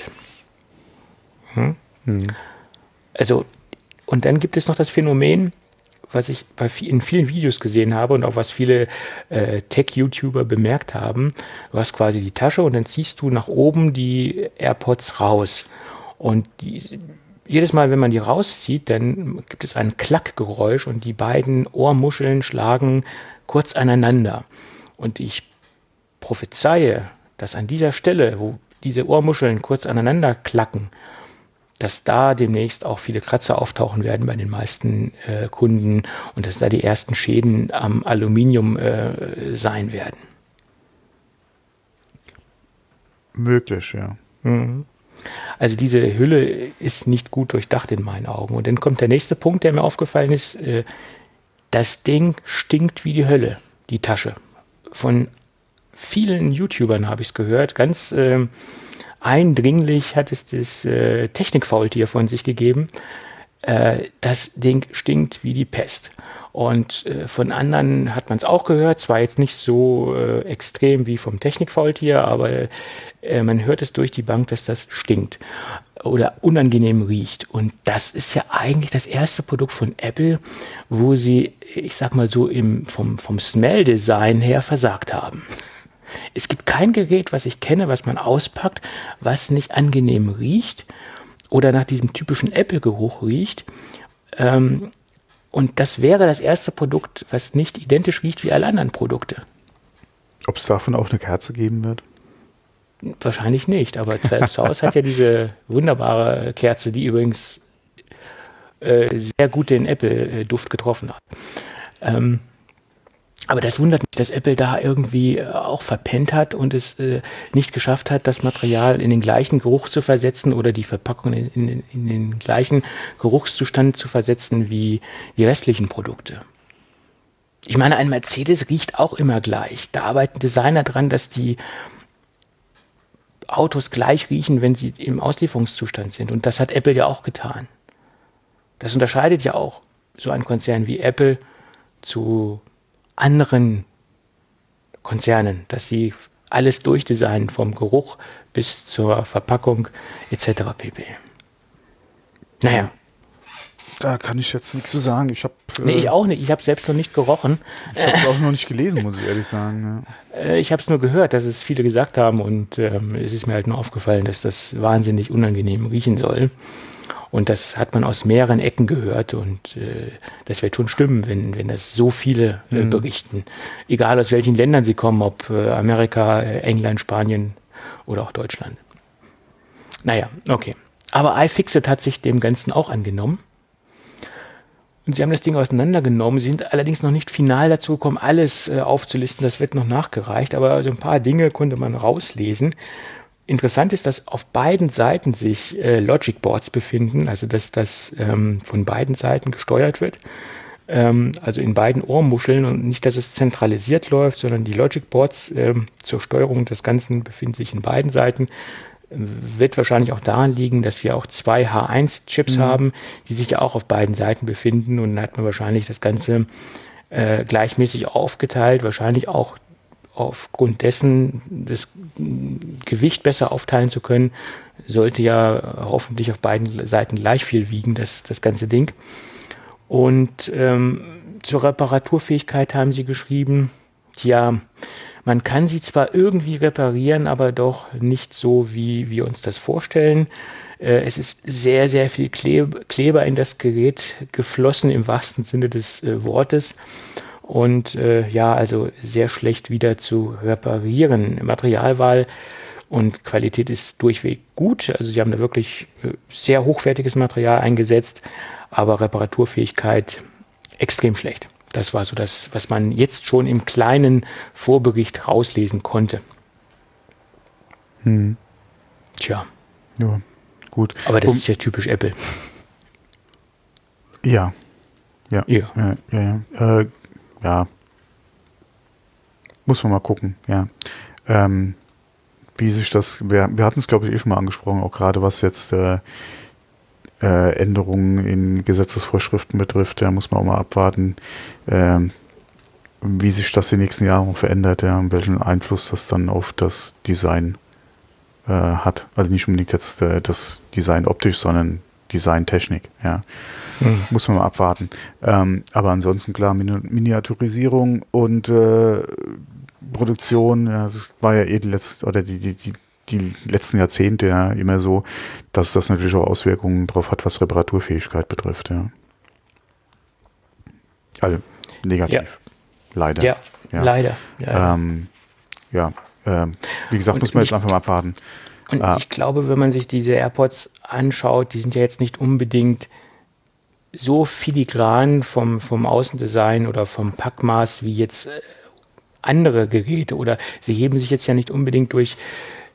Hm? Hm. Also, und dann gibt es noch das Phänomen, was ich bei, in vielen Videos gesehen habe und auch was viele äh, Tech-YouTuber bemerkt haben. Du hast quasi die Tasche und dann ziehst du nach oben die AirPods raus. Und die, jedes Mal, wenn man die rauszieht, dann gibt es ein Klackgeräusch und die beiden Ohrmuscheln schlagen kurz aneinander. Und ich prophezeie, dass an dieser Stelle, wo diese Ohrmuscheln kurz aneinander klacken, dass da demnächst auch viele Kratzer auftauchen werden bei den meisten äh, Kunden und dass da die ersten Schäden am Aluminium äh, sein werden. Möglich, ja. Mhm. Also diese Hülle ist nicht gut durchdacht in meinen Augen. Und dann kommt der nächste Punkt, der mir aufgefallen ist. Äh, das Ding stinkt wie die Hölle, die Tasche. Von vielen YouTubern habe ich es gehört, ganz äh, eindringlich hat es das äh, Technikfaultier von sich gegeben. äh, das Ding stinkt wie die Pest. Und äh, von anderen hat man es auch gehört, zwar jetzt nicht so äh, extrem wie vom Technikfaultier, aber äh, man hört es durch die Bank, dass das stinkt oder unangenehm riecht. Und das ist ja eigentlich das erste Produkt von Apple, wo sie, ich sag mal so, im, vom, vom Smell-Design her versagt haben. Es gibt kein Gerät, was ich kenne, was man auspackt, was nicht angenehm riecht oder nach diesem typischen Apple-Geruch riecht. Ähm, Und das wäre das erste Produkt, was nicht identisch riecht wie alle anderen Produkte. Ob es davon auch eine Kerze geben wird? Wahrscheinlich nicht, aber zwölf South hat ja diese wunderbare Kerze, die übrigens äh, sehr gut den Apple-Duft getroffen hat. Ähm, aber das wundert mich, dass Apple da irgendwie äh, auch verpennt hat und es äh, nicht geschafft hat, das Material in den gleichen Geruch zu versetzen oder die Verpackung in, in, in den gleichen Geruchszustand zu versetzen wie die restlichen Produkte. Ich meine, ein Mercedes riecht auch immer gleich. Da arbeiten Designer dran, dass die Autos gleich riechen, wenn sie im Auslieferungszustand sind. Und das hat Apple ja auch getan. Das unterscheidet ja auch so einen Konzern wie Apple zu anderen Konzernen, dass sie alles durchdesignen, vom Geruch bis zur Verpackung et cetera pp. Naja. Da kann ich jetzt nichts zu sagen. Ich habe Nee, ich auch nicht. Ich habe es selbst noch nicht gerochen. Ich habe es auch noch nicht gelesen, muss ich ehrlich sagen. Ja. Äh, Ich habe es nur gehört, dass es viele gesagt haben und ähm, es ist mir halt nur aufgefallen, dass das wahnsinnig unangenehm riechen soll. Und das hat man aus mehreren Ecken gehört und äh, das wird schon stimmen, wenn, wenn das so viele äh, Mhm. berichten. Egal aus welchen Ländern sie kommen, ob äh, Amerika, äh, England, Spanien oder auch Deutschland. Naja, okay. Aber iFixit hat sich dem Ganzen auch angenommen. Und sie haben das Ding auseinandergenommen. Sie sind allerdings noch nicht final dazu gekommen, alles äh, aufzulisten. Das wird noch nachgereicht. Aber so ein paar Dinge konnte man rauslesen. Interessant ist, dass auf beiden Seiten sich äh, Logic Boards befinden, also dass das ähm, von beiden Seiten gesteuert wird. Ähm, also in beiden Ohrmuscheln und nicht, dass es zentralisiert läuft, sondern die Logic Boards ähm, zur Steuerung des Ganzen befinden sich in beiden Seiten. Wird wahrscheinlich auch daran liegen, dass wir auch zwei H eins Chips Mhm. haben, die sich ja auch auf beiden Seiten befinden. Und dann hat man wahrscheinlich das Ganze äh, gleichmäßig aufgeteilt, wahrscheinlich auch aufgrund dessen das Gewicht besser aufteilen zu können, sollte ja hoffentlich auf beiden Seiten gleich viel wiegen, das, das ganze Ding. Und ähm, zur Reparaturfähigkeit haben sie geschrieben, tja, man kann sie zwar irgendwie reparieren, aber doch nicht so, wie wir uns das vorstellen. Äh, es ist sehr, sehr viel Kleb- Kleber in das Gerät geflossen, im wahrsten Sinne des äh, Wortes. Und äh, ja, also sehr schlecht wieder zu reparieren. Materialwahl und Qualität ist durchweg gut. Also sie haben da wirklich äh, sehr hochwertiges Material eingesetzt, aber Reparaturfähigkeit extrem schlecht. Das war so das, was man jetzt schon im kleinen Vorbericht rauslesen konnte. Hm. Tja, Ja, gut. aber das Um- ist ja typisch Apple. Ja. Ja. Ja. Ja, ja, ja. Äh, ja. Muss man mal gucken, ja. Ähm, wie sich das, wir, wir hatten es, glaube ich, eh schon mal angesprochen, auch gerade was jetzt äh, äh, Änderungen in Gesetzesvorschriften betrifft, da muss man auch mal abwarten, ähm, wie sich das die nächsten Jahre noch verändert, ja, und welchen Einfluss das dann auf das Design äh, hat. Also nicht unbedingt jetzt äh, das Design optisch, sondern Designtechnik, ja. Hm. Muss man mal abwarten. Ähm, aber ansonsten klar, Mini Miniaturisierung und äh, Produktion, ja, das war ja eh die letzten, oder die, die, die, die letzten Jahrzehnte ja immer so, dass das natürlich auch Auswirkungen drauf hat, was Reparaturfähigkeit betrifft, ja. Also negativ. Ja. Leider. Ja, Ja. leider. Ja. Ähm, ja, ähm, wie gesagt, Und muss man jetzt ich- einfach mal abwarten. Und Ah. ich glaube, wenn man sich diese AirPods anschaut, die sind ja jetzt nicht unbedingt so filigran vom, vom Außendesign oder vom Packmaß wie jetzt äh, andere Geräte. Oder sie heben sich jetzt ja nicht unbedingt durch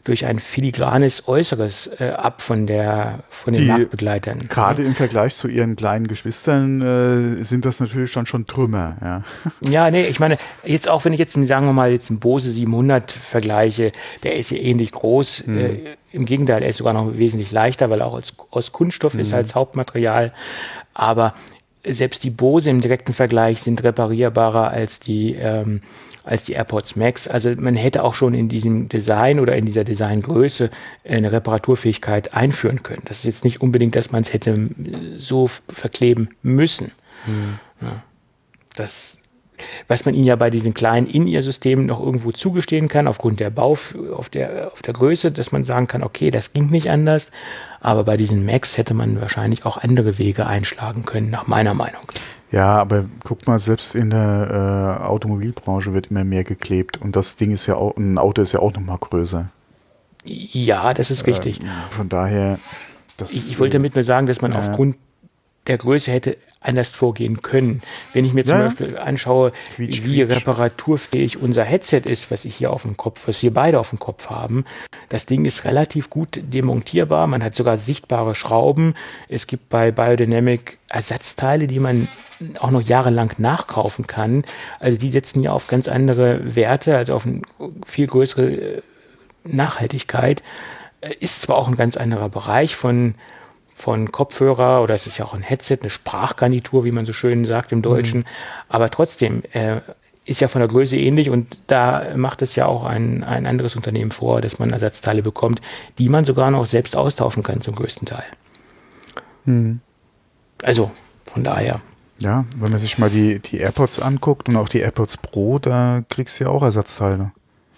durch ein filigranes Äußeres äh, ab von, der, von den Die, Marktbegleitern. Gerade im Vergleich zu ihren kleinen Geschwistern äh, sind das natürlich dann schon Trümmer. Ja, ja, nee, ich meine, jetzt auch wenn ich jetzt, sagen wir mal, jetzt einen Bose siebenhundert vergleiche, der ist ja ähnlich groß. Mhm. Äh, Im Gegenteil, er ist sogar noch wesentlich leichter, weil er auch als, aus Kunststoff mhm. ist als Hauptmaterial. Aber selbst die Bose im direkten Vergleich sind reparierbarer als die ähm, als die AirPods Max. Also man hätte auch schon in diesem Design oder in dieser Designgröße eine Reparaturfähigkeit einführen können. Das ist jetzt nicht unbedingt, dass man es hätte so verkleben müssen. Mhm. Ja, das, was man ihnen ja bei diesen kleinen In-Ear-Systemen noch irgendwo zugestehen kann, aufgrund der Bau, auf der, auf der Größe, dass man sagen kann, okay, das ging nicht anders. Aber bei diesen Max hätte man wahrscheinlich auch andere Wege einschlagen können, nach meiner Meinung. Ja, aber guck mal, selbst in der äh, Automobilbranche wird immer mehr geklebt und das Ding ist ja auch, ein Auto ist ja auch nochmal größer. Ja, das ist richtig. Äh, von daher, das, ich, ich wollte damit nur sagen, dass man äh, aufgrund der Größe hätte anders vorgehen können. Wenn ich mir zum ja, Beispiel anschaue, quietsch, wie quietsch. reparaturfähig unser Headset ist, was ich hier auf dem Kopf, was wir beide auf dem Kopf haben, das Ding ist relativ gut demontierbar. Man hat sogar sichtbare Schrauben. Es gibt bei Biodynamic Ersatzteile, die man auch noch jahrelang nachkaufen kann. Also die setzen ja auf ganz andere Werte, also auf eine viel größere Nachhaltigkeit. Ist zwar auch ein ganz anderer Bereich von von Kopfhörer oder es ist ja auch ein Headset, eine Sprachgarnitur, wie man so schön sagt im Deutschen, mhm. aber trotzdem äh, ist ja von der Größe ähnlich und da macht es ja auch ein, ein anderes Unternehmen vor, dass man Ersatzteile bekommt, die man sogar noch selbst austauschen kann zum größten Teil. Mhm. Also von daher. Ja, wenn man sich mal die, die AirPods anguckt und auch die AirPods Pro, da kriegst du ja auch Ersatzteile.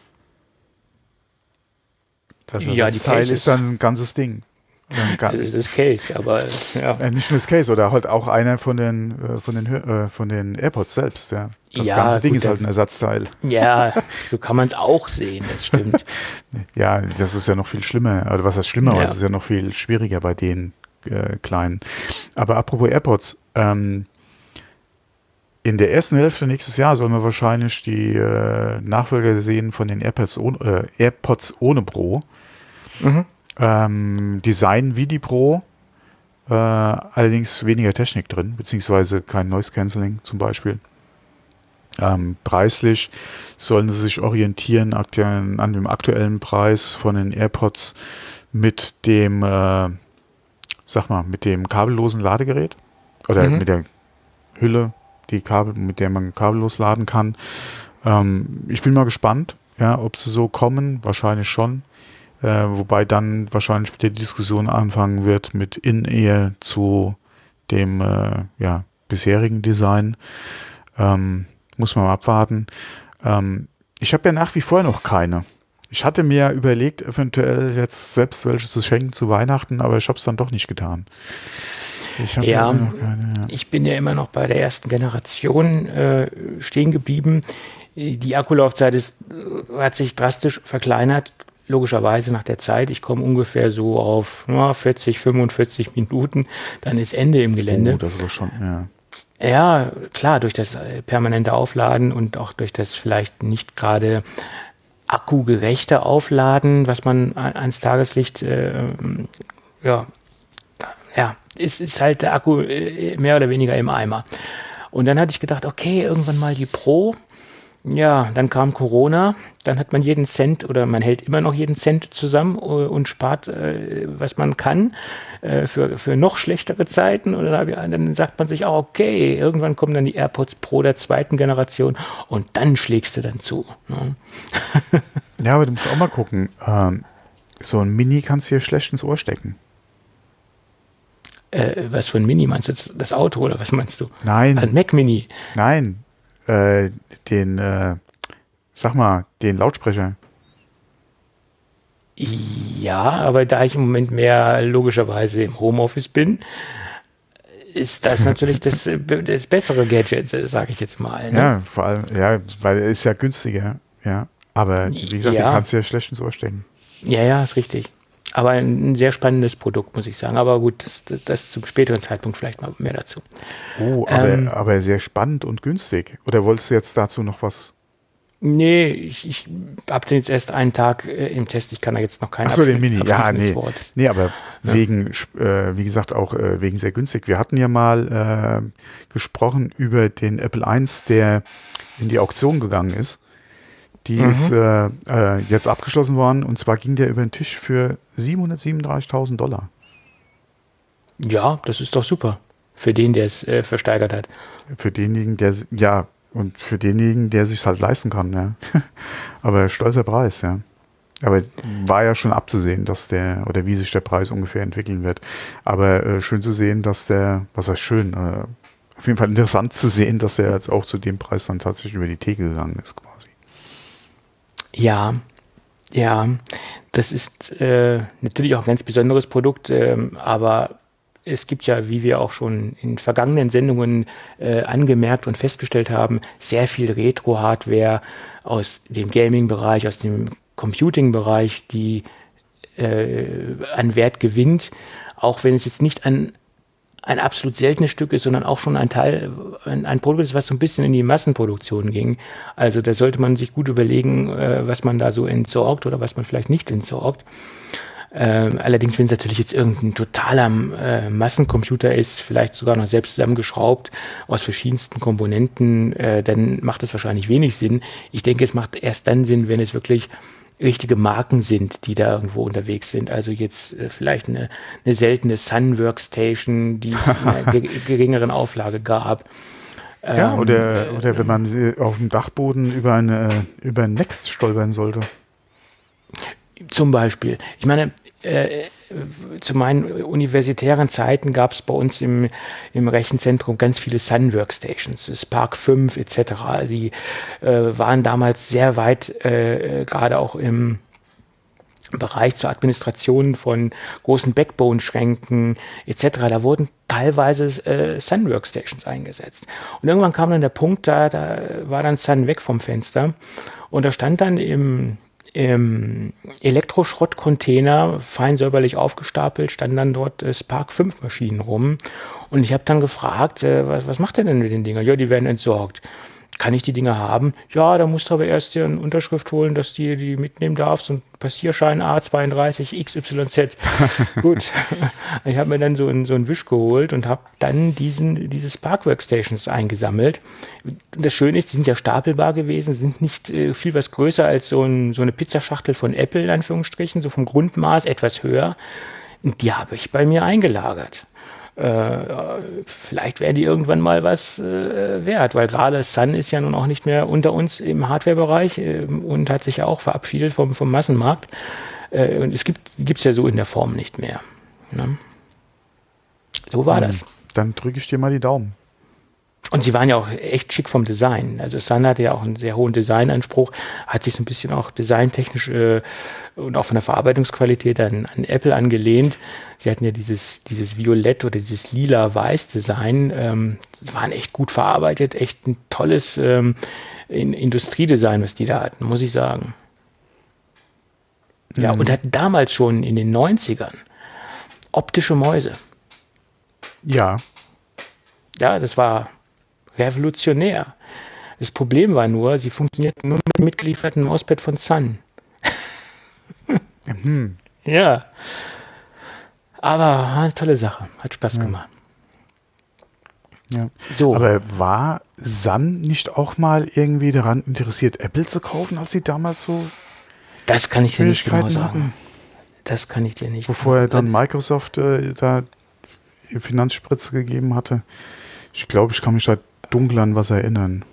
Das Ersatzteil ja, ist dann ein ganzes Ding. Das ist das Case, aber ja. Äh, nicht nur das Case, oder halt auch einer von den, äh, von den, äh, von den AirPods selbst, ja. Das ja, ganze Ding gut, ist halt ein Ersatzteil. Ja, so kann man es auch sehen, das stimmt. Ja, das ist ja noch viel schlimmer. Also was heißt schlimmer, ja. Das ist ja noch viel schwieriger bei den äh, kleinen. Aber apropos AirPods, ähm, in der ersten Hälfte nächstes Jahr sollen wir wahrscheinlich die äh, Nachfolger sehen von den AirPods, oh, äh, AirPods ohne Pro. Mhm. Ähm, Design wie die Pro, äh, allerdings weniger Technik drin, beziehungsweise kein Noise Cancelling zum Beispiel. Ähm, preislich sollen sie sich orientieren aktuell, an dem aktuellen Preis von den AirPods mit dem, äh, sag mal, mit dem kabellosen Ladegerät oder mhm. mit der Hülle, die Kabel, mit der man kabellos laden kann. Ähm, ich bin mal gespannt, ja, ob sie so kommen, wahrscheinlich schon. Äh, wobei dann wahrscheinlich die Diskussion anfangen wird mit In-Ear zu dem äh, ja, bisherigen Design. Ähm, muss man mal abwarten. Ähm, ich habe ja nach wie vor noch keine. Ich hatte mir überlegt, eventuell jetzt selbst welche zu schenken zu Weihnachten, aber ich habe es dann doch nicht getan. Ich ja, ja noch keine, ja. Ich bin ja immer noch bei der ersten Generation äh, stehen geblieben. Die Akkulaufzeit ist, hat sich drastisch verkleinert. Logischerweise nach der Zeit. Ich komme ungefähr so auf ja, vierzig, fünfundvierzig Minuten. Dann ist Ende im Gelände. Oh, das war schon, ja. Ja, klar, durch das permanente Aufladen und auch durch das vielleicht nicht gerade akkugerechte Aufladen, was man ans Tageslicht, äh, ja, ja, ist, ist halt der Akku mehr oder weniger im Eimer. Und dann hatte ich gedacht, okay, irgendwann mal die Pro. Ja, dann kam Corona, dann hat man jeden Cent oder man hält immer noch jeden Cent zusammen und spart, äh, was man kann, äh, für, für noch schlechtere Zeiten. Und dann, ich, dann sagt man sich auch, okay, irgendwann kommen dann die AirPods Pro der zweiten Generation und dann schlägst du dann zu. Ne? Ja, aber du musst auch mal gucken, ähm, so ein Mini kannst du hier schlecht ins Ohr stecken. Äh, was für ein Mini meinst du? Das, das Auto oder was meinst du? Nein. Ein Mac Mini? Nein. Äh, den, äh, sag mal, den Lautsprecher. Ja, aber da ich im Moment mehr logischerweise im Homeoffice bin, ist das natürlich das, das bessere Gadget, sage ich jetzt mal. Ne? Ja, vor allem, ja, weil er ist ja günstiger, ja. Aber wie gesagt, ja. Den kannst du ja schlecht ins Ohr stecken. Ja, ja, ist richtig. Aber ein sehr spannendes Produkt, muss ich sagen. Aber gut, das, das zum späteren Zeitpunkt vielleicht mal mehr dazu. Oh, aber, ähm, aber sehr spannend und günstig. Oder wolltest du jetzt dazu noch was? Nee, ich, ich habe den jetzt erst einen Tag äh, im Test. Ich kann da jetzt noch keinen Ach so, den Mini. Ja, nee. Wort. Nee, aber Ja. wegen, äh, wie gesagt, auch äh, wegen sehr günstig. Wir hatten ja mal äh, gesprochen über den Apple eins, der in die Auktion gegangen ist. Die Mhm. ist äh, äh, jetzt abgeschlossen worden und zwar ging der über den Tisch für siebenhundertsiebenunddreißigtausend Dollar. Ja, das ist doch super. Für den, der es äh, versteigert hat. Für denjenigen, der, ja, und für denjenigen, der sich halt leisten kann, ja. Aber stolzer Preis, ja. Aber war ja schon abzusehen, dass der, oder wie sich der Preis ungefähr entwickeln wird. Aber äh, schön zu sehen, dass der, was heißt schön, äh, auf jeden Fall interessant zu sehen, dass der jetzt auch zu dem Preis dann tatsächlich über die Theke gegangen ist, quasi. Ja, ja, das ist äh, natürlich auch ein ganz besonderes Produkt, ähm, aber es gibt ja, wie wir auch schon in vergangenen Sendungen äh, angemerkt und festgestellt haben, sehr viel Retro-Hardware aus dem Gaming-Bereich, aus dem Computing-Bereich, die äh, an Wert gewinnt, auch wenn es jetzt nicht ein ein absolut seltenes Stück ist, sondern auch schon ein Teil, ein, ein Produkt ist, was so ein bisschen in die Massenproduktion ging. Also da sollte man sich gut überlegen, äh, was man da so entsorgt oder was man vielleicht nicht entsorgt. Ähm, allerdings, wenn es natürlich jetzt irgendein totaler äh, Massencomputer ist, vielleicht sogar noch selbst zusammengeschraubt aus verschiedensten Komponenten, äh, dann macht das wahrscheinlich wenig Sinn. Ich denke, es macht erst dann Sinn, wenn es wirklich richtige Marken sind, die da irgendwo unterwegs sind. Also jetzt äh, vielleicht eine, eine seltene Sun Workstation, die es in einer ge- geringeren Auflage gab. Ja, Ähm, oder, äh, oder wenn man sie auf dem Dachboden über eine, über ein Next stolpern sollte. Zum Beispiel. Ich meine, äh, zu meinen universitären Zeiten gab es bei uns im, im Rechenzentrum ganz viele Sun Workstations, Spark fünf et cetera. Die äh, waren damals sehr weit, äh, gerade auch im Bereich zur Administration von großen Backbone-Schränken et cetera. Da wurden teilweise äh, Sun Workstations eingesetzt. Und irgendwann kam dann der Punkt, da, da war dann Sun weg vom Fenster und da stand dann im Im Elektroschrottcontainer, fein säuberlich aufgestapelt, standen dann dort äh, Spark fünf Maschinen rum. Und ich habe dann gefragt, äh, was, was macht er denn mit den Dingern? Ja, die werden entsorgt. Kann ich die Dinger haben? Ja, da musst du aber erst dir eine Unterschrift holen, dass du die mitnehmen darfst. Und Passierschein A zweiunddreißig X Y Z. Gut. Ich habe mir dann so einen, so einen Wisch geholt und habe dann diesen, diese Spark Workstations eingesammelt. Und das Schöne ist, die sind ja stapelbar gewesen, sind nicht äh, viel was größer als so, ein, so eine Pizzaschachtel von Apple, in Anführungsstrichen, so vom Grundmaß etwas höher. Und die habe ich bei mir eingelagert. Äh, vielleicht wären die irgendwann mal was äh, wert, weil gerade Sun ist ja nun auch nicht mehr unter uns im Hardware-Bereich äh, und hat sich ja auch verabschiedet vom, vom Massenmarkt. Äh, und es gibt es ja so in der Form nicht mehr. Ne? So war Hm, das. Dann drücke ich dir mal die Daumen. Und sie waren ja auch echt schick vom Design. Also Sun hatte ja auch einen sehr hohen Designanspruch, hat sich so ein bisschen auch designtechnisch äh, und auch von der Verarbeitungsqualität an, an Apple angelehnt. Sie hatten ja dieses, dieses Violett oder dieses lila-weiß-Design. Ähm, waren echt gut verarbeitet, echt ein tolles ähm, in Industriedesign, was die da hatten, muss ich sagen. Ja, Mhm. und hatten damals schon in den neunzigern optische Mäuse. Ja, Ja, das war revolutionär. Das Problem war nur, sie funktionierten nur mit dem mitgelieferten Mauspad von Sun. mhm. Ja. Aber eine tolle Sache. Hat Spaß Ja. gemacht. Ja. So. Aber war Sun nicht auch mal irgendwie daran interessiert, Apple zu kaufen, als sie damals so Das kann ich dir nicht genau Schwierigkeiten sagen. hatten? Das kann ich dir nicht. Bevor er dann Microsoft äh, da die Finanzspritze gegeben hatte. Ich glaube, ich kann mich da dunkel an was erinnern.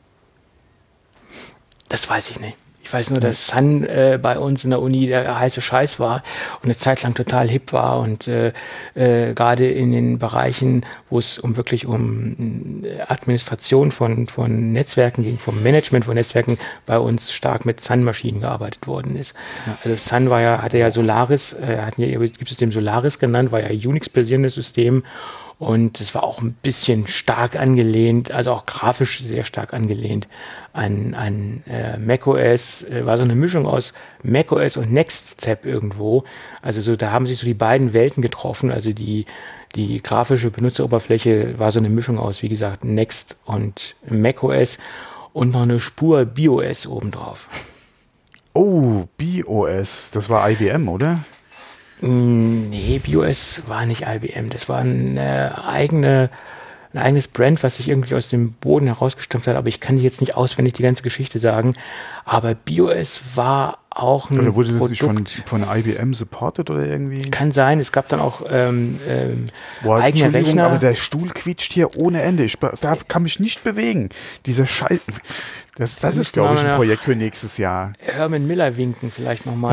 Das weiß ich nicht. Ich weiß nur, dass Sun äh, bei uns in der Uni der heiße Scheiß war und eine Zeit lang total hip war und äh, äh, gerade in den Bereichen, wo es um wirklich um äh, Administration von, von Netzwerken ging, vom Management von Netzwerken, bei uns stark mit Sun-Maschinen gearbeitet worden ist. Ja. Also Sun war ja, hatte ja Solaris, äh, hatten ja ihr Betriebssystem Solaris genannt, war ja ein Unix-basierendes System. Und es war auch ein bisschen stark angelehnt, also auch grafisch sehr stark angelehnt an, an äh, macOS. Äh, war so eine Mischung aus macOS und NextStep irgendwo. Also so, da haben sich so die beiden Welten getroffen. Also die, die grafische Benutzeroberfläche war so eine Mischung aus, wie gesagt, Next und macOS. und noch eine Spur BIOS obendrauf. Oh, BIOS, das war I B M, oder? Nee, BIOS war nicht I B M. Das war eine eigene, ein eigenes Brand, was sich irgendwie aus dem Boden herausgestampft hat. Aber ich kann jetzt nicht auswendig die ganze Geschichte sagen. Aber BIOS war auch ein Oder wurde das Produkt. nicht von, von I B M supported oder irgendwie? Kann sein. Es gab dann auch ähm, ähm, Boah, eigene Entschuldigung, Rechner. aber der Stuhl quietscht hier ohne Ende. Ich be- da kann mich nicht bewegen. Dieser Scheiß. Das, das ist, müssten glaube wir ich, ein mal Projekt für nächstes Jahr. Herman Miller winken vielleicht nochmal.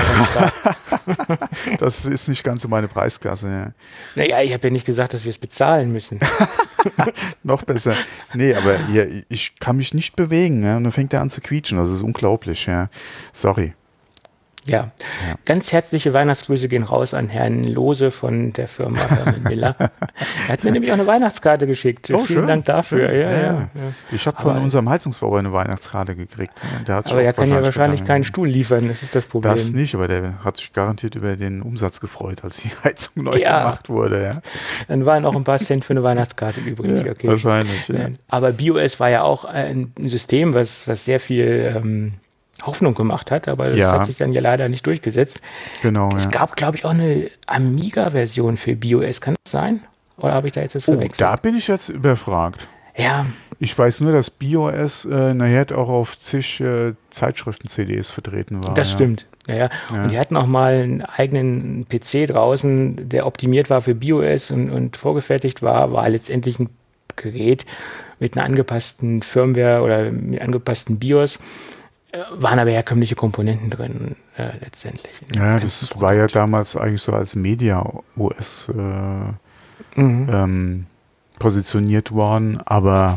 Das ist nicht ganz so meine Preisklasse. Ja. Naja, ich habe ja nicht gesagt, dass wir es bezahlen müssen. Noch besser. Nee, aber hier, ich kann mich nicht bewegen. Ja, und dann fängt er an zu quietschen. Das ist unglaublich. Ja. Sorry. Ja. ja, ganz herzliche Weihnachtsgrüße gehen raus an Herrn Lose von der Firma Herman Miller. Er hat mir nämlich auch eine Weihnachtskarte geschickt. Oh, Vielen schön, Dank dafür. schön. Ja, ja, Ja, ja. Ich habe von Aber- unserem Heizungsbauer eine Weihnachtskarte gekriegt. Der hat sich Aber auch er kann ja wahrscheinlich bedankt. keinen Stuhl liefern, das ist das Problem. Das nicht, aber der hat sich garantiert über den Umsatz gefreut, als die Heizung neu Ja. gemacht wurde. Ja. Dann waren auch ein paar Cent für eine Weihnachtskarte übrig. Ja, Okay. wahrscheinlich. Ja. Nein. Aber BIOS war ja auch ein ein System, was, was sehr viel ähm, Hoffnung gemacht hat, aber das Ja. hat sich dann ja leider nicht durchgesetzt. Genau. Es Ja. gab, glaube ich, auch eine Amiga-Version für BIOS. Kann das sein? Oder habe ich da jetzt das Oh, verwechselt? da bin ich jetzt überfragt. Ja, Ich weiß nur, dass BIOS äh, nachher auch auf zig äh, Zeitschriften-C Ds vertreten war. das ja. stimmt. Ja, ja. Ja. Und die hatten auch mal einen eigenen P C draußen, der optimiert war für BIOS und, und vorgefertigt war, war letztendlich ein Gerät mit einer angepassten Firmware oder mit angepassten BIOS. Äh, Waren aber herkömmliche Komponenten drin, äh, letztendlich. Ja, Ganzen das Produkt. war ja damals eigentlich so als Media-O S äh, Mhm. ähm, positioniert worden, aber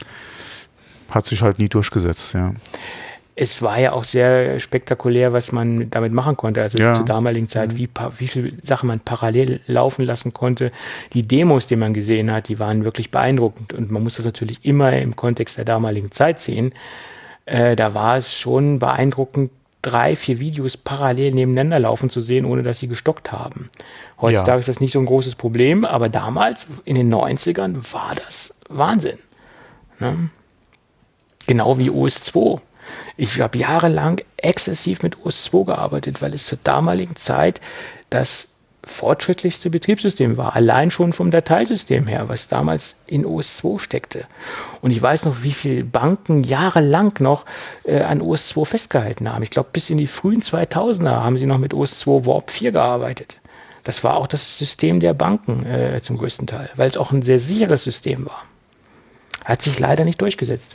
hat sich halt nie durchgesetzt. Ja. Es war ja auch sehr spektakulär, was man damit machen konnte. Also Ja. zur damaligen Zeit, wie, pa- wie viele Sachen man parallel laufen lassen konnte. Die Demos, die man gesehen hat, die waren wirklich beeindruckend. Und man muss das natürlich immer im Kontext der damaligen Zeit sehen. Äh, da war es schon beeindruckend, drei, vier Videos parallel nebeneinander laufen zu sehen, ohne dass sie gestockt haben. Heutzutage Ja. ist das nicht so ein großes Problem, aber damals, in den neunzigern, war das Wahnsinn. Ne? Genau wie O S zwei. Ich habe jahrelang exzessiv mit O S zwei gearbeitet, weil es zur damaligen Zeit das fortschrittlichste Betriebssystem war. Allein schon vom Dateisystem her, was damals in O S zwei steckte. Und ich weiß noch, wie viele Banken jahrelang noch äh, an O S zwei festgehalten haben. Ich glaube, bis in die frühen zweitausender haben sie noch mit O S zwei Warp vier gearbeitet. Das war auch das System der Banken äh, zum größten Teil, weil es auch ein sehr sicheres System war. Hat sich leider nicht durchgesetzt.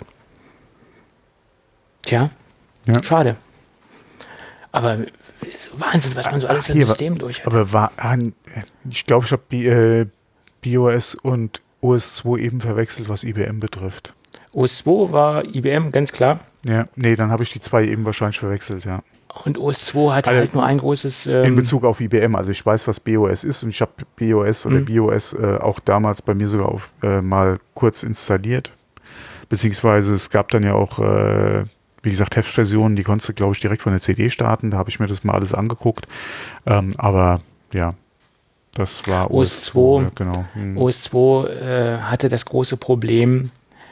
Tja, Ja. schade. Aber es ist Wahnsinn, was man so alles Ach, an hier, System durch hat. Aber war, an- ich glaube, ich habe äh, BIOS und O S zwei eben verwechselt, was I B M betrifft. O S zwei war I B M, ganz klar. Ja, nee, dann habe ich die zwei eben wahrscheinlich verwechselt, ja. Und O S zwei hat Also, halt nur ein großes... In Ähm, Bezug auf I B M, also ich weiß, was BIOS ist und ich habe BIOS oder Mhm. BIOS äh, auch damals bei mir sogar auf, äh, mal kurz installiert. Beziehungsweise es gab dann ja auch, äh, wie gesagt, Heftversionen, die konntest du, glaube ich, direkt von der C D starten. Da habe ich mir das mal alles angeguckt. Ähm, aber ja, das war O S zwei. ja, genau. Hm. O S zwei äh, hatte das große Problem,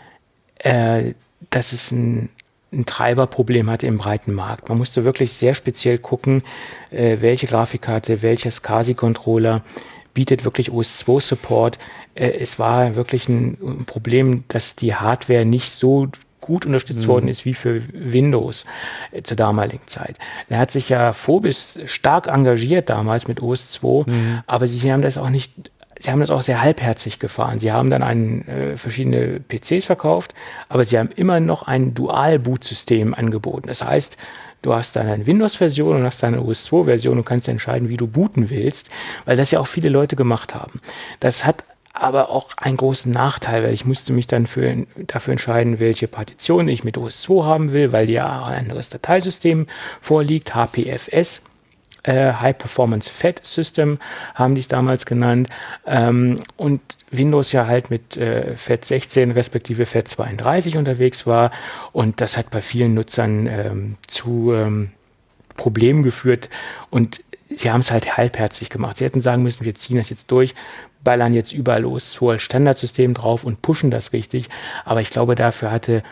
äh, dass es ein, ein Treiberproblem hatte im breiten Markt. Man musste wirklich sehr speziell gucken, äh, welche Grafikkarte, welcher SCSI-Controller bietet wirklich O S zwei Support. Äh, es war wirklich ein, ein Problem, dass die Hardware nicht so gut unterstützt worden ist wie für Windows äh, zur damaligen Zeit. Er hat sich ja Phobis stark engagiert damals mit O S zwei, aber sie haben das auch nicht, sie haben das auch sehr halbherzig gefahren. Sie haben dann einen, äh, verschiedene P Cs verkauft, aber sie haben immer noch ein Dual-Boot-System angeboten. Das heißt, du hast dann eine Windows-Version und hast eine O S zwei Version und kannst entscheiden, wie du booten willst, weil das ja auch viele Leute gemacht haben. Das hat aber auch einen großen Nachteil, weil ich musste mich dann für, dafür entscheiden, welche Partition ich mit O S zwei haben will, weil ja ein anderes Dateisystem vorliegt, H P F S. Äh, High Performance F A T System haben die es damals genannt, ähm, und Windows ja halt mit äh, F A T sechzehn respektive F A T zweiunddreißig unterwegs war, und das hat bei vielen Nutzern ähm, zu ähm, Problemen geführt, und sie haben es halt halbherzig gemacht. Sie hätten sagen müssen, wir ziehen das jetzt durch, ballern jetzt überall O S zwei als Standardsystem drauf und pushen das richtig, aber ich glaube, dafür hatte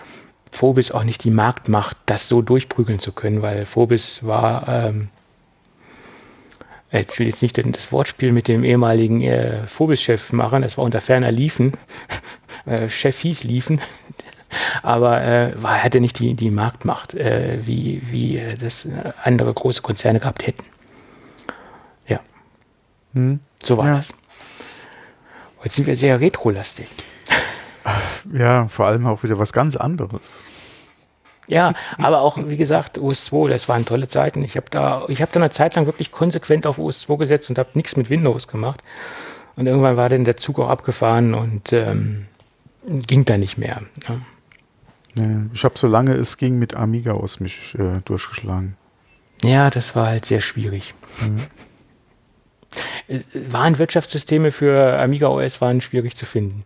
Phobis auch nicht die Marktmacht, das so durchprügeln zu können, weil Phobis war, ähm, jetzt will ich jetzt nicht das Wortspiel mit dem ehemaligen äh, Phobis-Chef machen, das war unter ferner Liefen, äh, Chef hieß Liefen, aber äh, war, hatte nicht die, die Marktmacht, äh, wie, wie äh, das andere große Konzerne gehabt hätten. Ja, hm. so war ja. das. Heute sind wir sehr retro-lastig. Ja, vor allem auch wieder was ganz anderes. Ja, aber auch, wie gesagt, O S zwei, das waren tolle Zeiten. Ich habe da, ich habe da eine Zeit lang wirklich konsequent auf O S zwei gesetzt und habe nichts mit Windows gemacht. Und irgendwann war dann der Zug auch abgefahren und ähm, ging da nicht mehr. Ja. Ja, ich habe, solange es ging, mit Amiga aus mich äh, durchgeschlagen. Ja, das war halt sehr schwierig. Mhm. Warenwirtschaftssysteme für Amiga O S waren schwierig zu finden.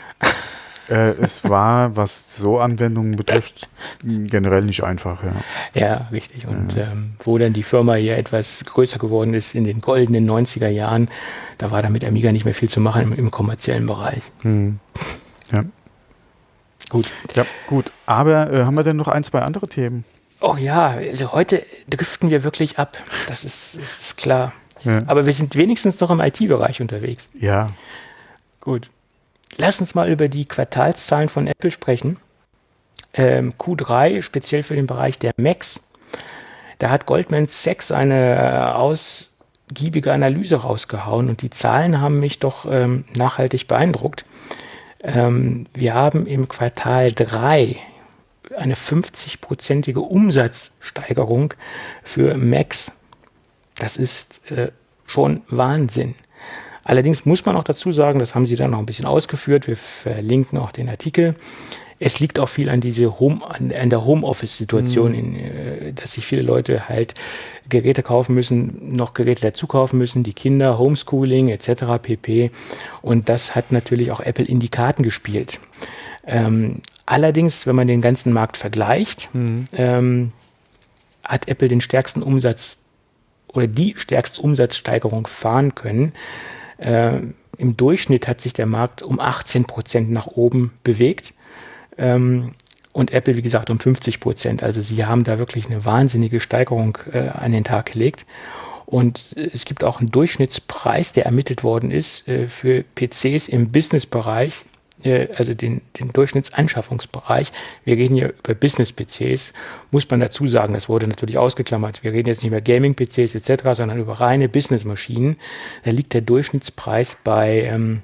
Äh, es war, was so Anwendungen betrifft, generell nicht einfach. Ja, ja richtig. Und ja. Ähm, wo dann die Firma hier etwas größer geworden ist in den goldenen neunziger Jahren, da war da mit Amiga nicht mehr viel zu machen im, im kommerziellen Bereich. Hm. Ja. Gut. Ja, gut. Aber äh, haben wir denn noch ein, zwei andere Themen? Oh ja, also heute driften wir wirklich ab. Das ist, das ist klar. Ja. Aber wir sind wenigstens noch im I T-Bereich unterwegs. Ja. Gut. Lass uns mal über die Quartalszahlen von Apple sprechen. Ähm, Q drei, speziell für den Bereich der Macs. Da hat Goldman Sachs eine ausgiebige Analyse rausgehauen und die Zahlen haben mich doch ähm, nachhaltig beeindruckt. Ähm, wir haben im Quartal drei eine fünfzig-prozentige Umsatzsteigerung für Macs. Das ist äh, schon Wahnsinn. Allerdings muss man auch dazu sagen, das haben sie dann noch ein bisschen ausgeführt, wir verlinken auch den Artikel, es liegt auch viel an, diese Home, an, an der Homeoffice-Situation, mhm. in, äh, dass sich viele Leute halt Geräte kaufen müssen, noch Geräte dazu kaufen müssen, die Kinder, Homeschooling et cetera pp. Und das hat natürlich auch Apple in die Karten gespielt. Ähm, allerdings, wenn man den ganzen Markt vergleicht, mhm. ähm, hat Apple den stärksten Umsatz oder die stärkste Umsatzsteigerung fahren können. Äh, Im Durchschnitt hat sich der Markt um achtzehn Prozent nach oben bewegt ähm, und Apple, wie gesagt, um fünfzig Prozent. Also sie haben da wirklich eine wahnsinnige Steigerung äh, an den Tag gelegt. Und äh, es gibt auch einen Durchschnittspreis, der ermittelt worden ist äh, für P Cs im Businessbereich, äh, also den, den Durchschnittsanschaffungsbereich. Wir reden hier über Business-P Cs, muss man dazu sagen, das wurde natürlich ausgeklammert. Wir reden jetzt nicht mehr Gaming-P Cs et cetera, sondern über reine Business-Maschinen. Da liegt der Durchschnittspreis bei ähm,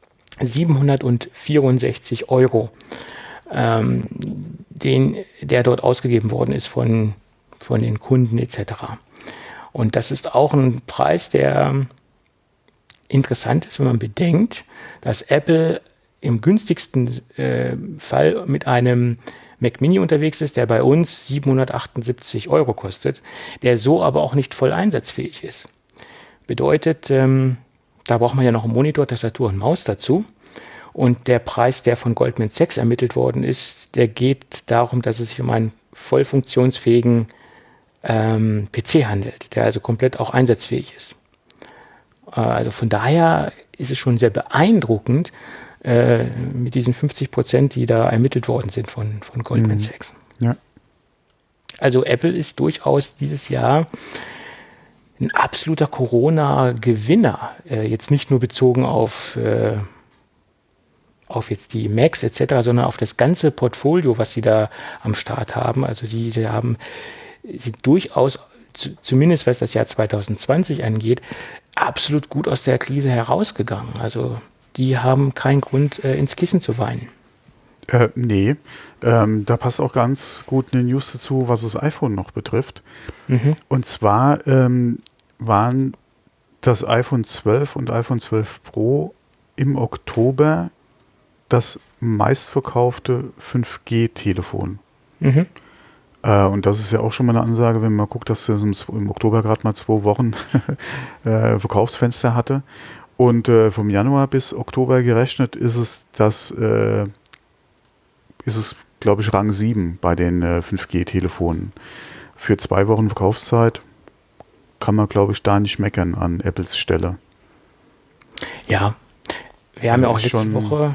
siebenhundertvierundsechzig Euro, ähm, den, der dort ausgegeben worden ist von, von den Kunden et cetera. Und das ist auch ein Preis, der interessant ist, wenn man bedenkt, dass Apple im günstigsten äh, Fall mit einem Mac Mini unterwegs ist, der bei uns siebenhundertachtundsiebzig Euro kostet, der so aber auch nicht voll einsatzfähig ist. Bedeutet, ähm, da braucht man ja noch einen Monitor, Tastatur und Maus dazu. Und der Preis, der von Goldman Sachs ermittelt worden ist, der geht darum, dass es sich um einen voll funktionsfähigen ähm, P C handelt, der also komplett auch einsatzfähig ist. Äh, also von daher ist es schon sehr beeindruckend, mit diesen fünfzig Prozent, die da ermittelt worden sind von, von Goldman Sachs. Ja. Also Apple ist durchaus dieses Jahr ein absoluter Corona-Gewinner. Äh, jetzt nicht nur bezogen auf, äh, auf jetzt die Macs et cetera, sondern auf das ganze Portfolio, was sie da am Start haben. Also sie, sie haben sie durchaus, zu, zumindest was das Jahr zwanzig zwanzig angeht, absolut gut aus der Krise herausgegangen. Also die haben keinen Grund, äh, ins Kissen zu weinen. Äh, nee, ähm, da passt auch ganz gut eine News dazu, was das iPhone noch betrifft. Mhm. Und zwar ähm, waren das iPhone zwölf und iPhone zwölf Pro im Oktober das meistverkaufte fünf G Telefon. Mhm. Äh, und das ist ja auch schon mal eine Ansage, wenn man guckt, dass es im, im Oktober gerade mal zwei Wochen äh, Verkaufsfenster hatte. Und äh, vom Januar bis Oktober gerechnet ist es das, äh, ist es, glaube ich, Rang sieben bei den äh, fünf G Telefonen. Für zwei Wochen Verkaufszeit kann man, glaube ich, da nicht meckern an Apples Stelle. Ja, wir haben ja auch letzte Woche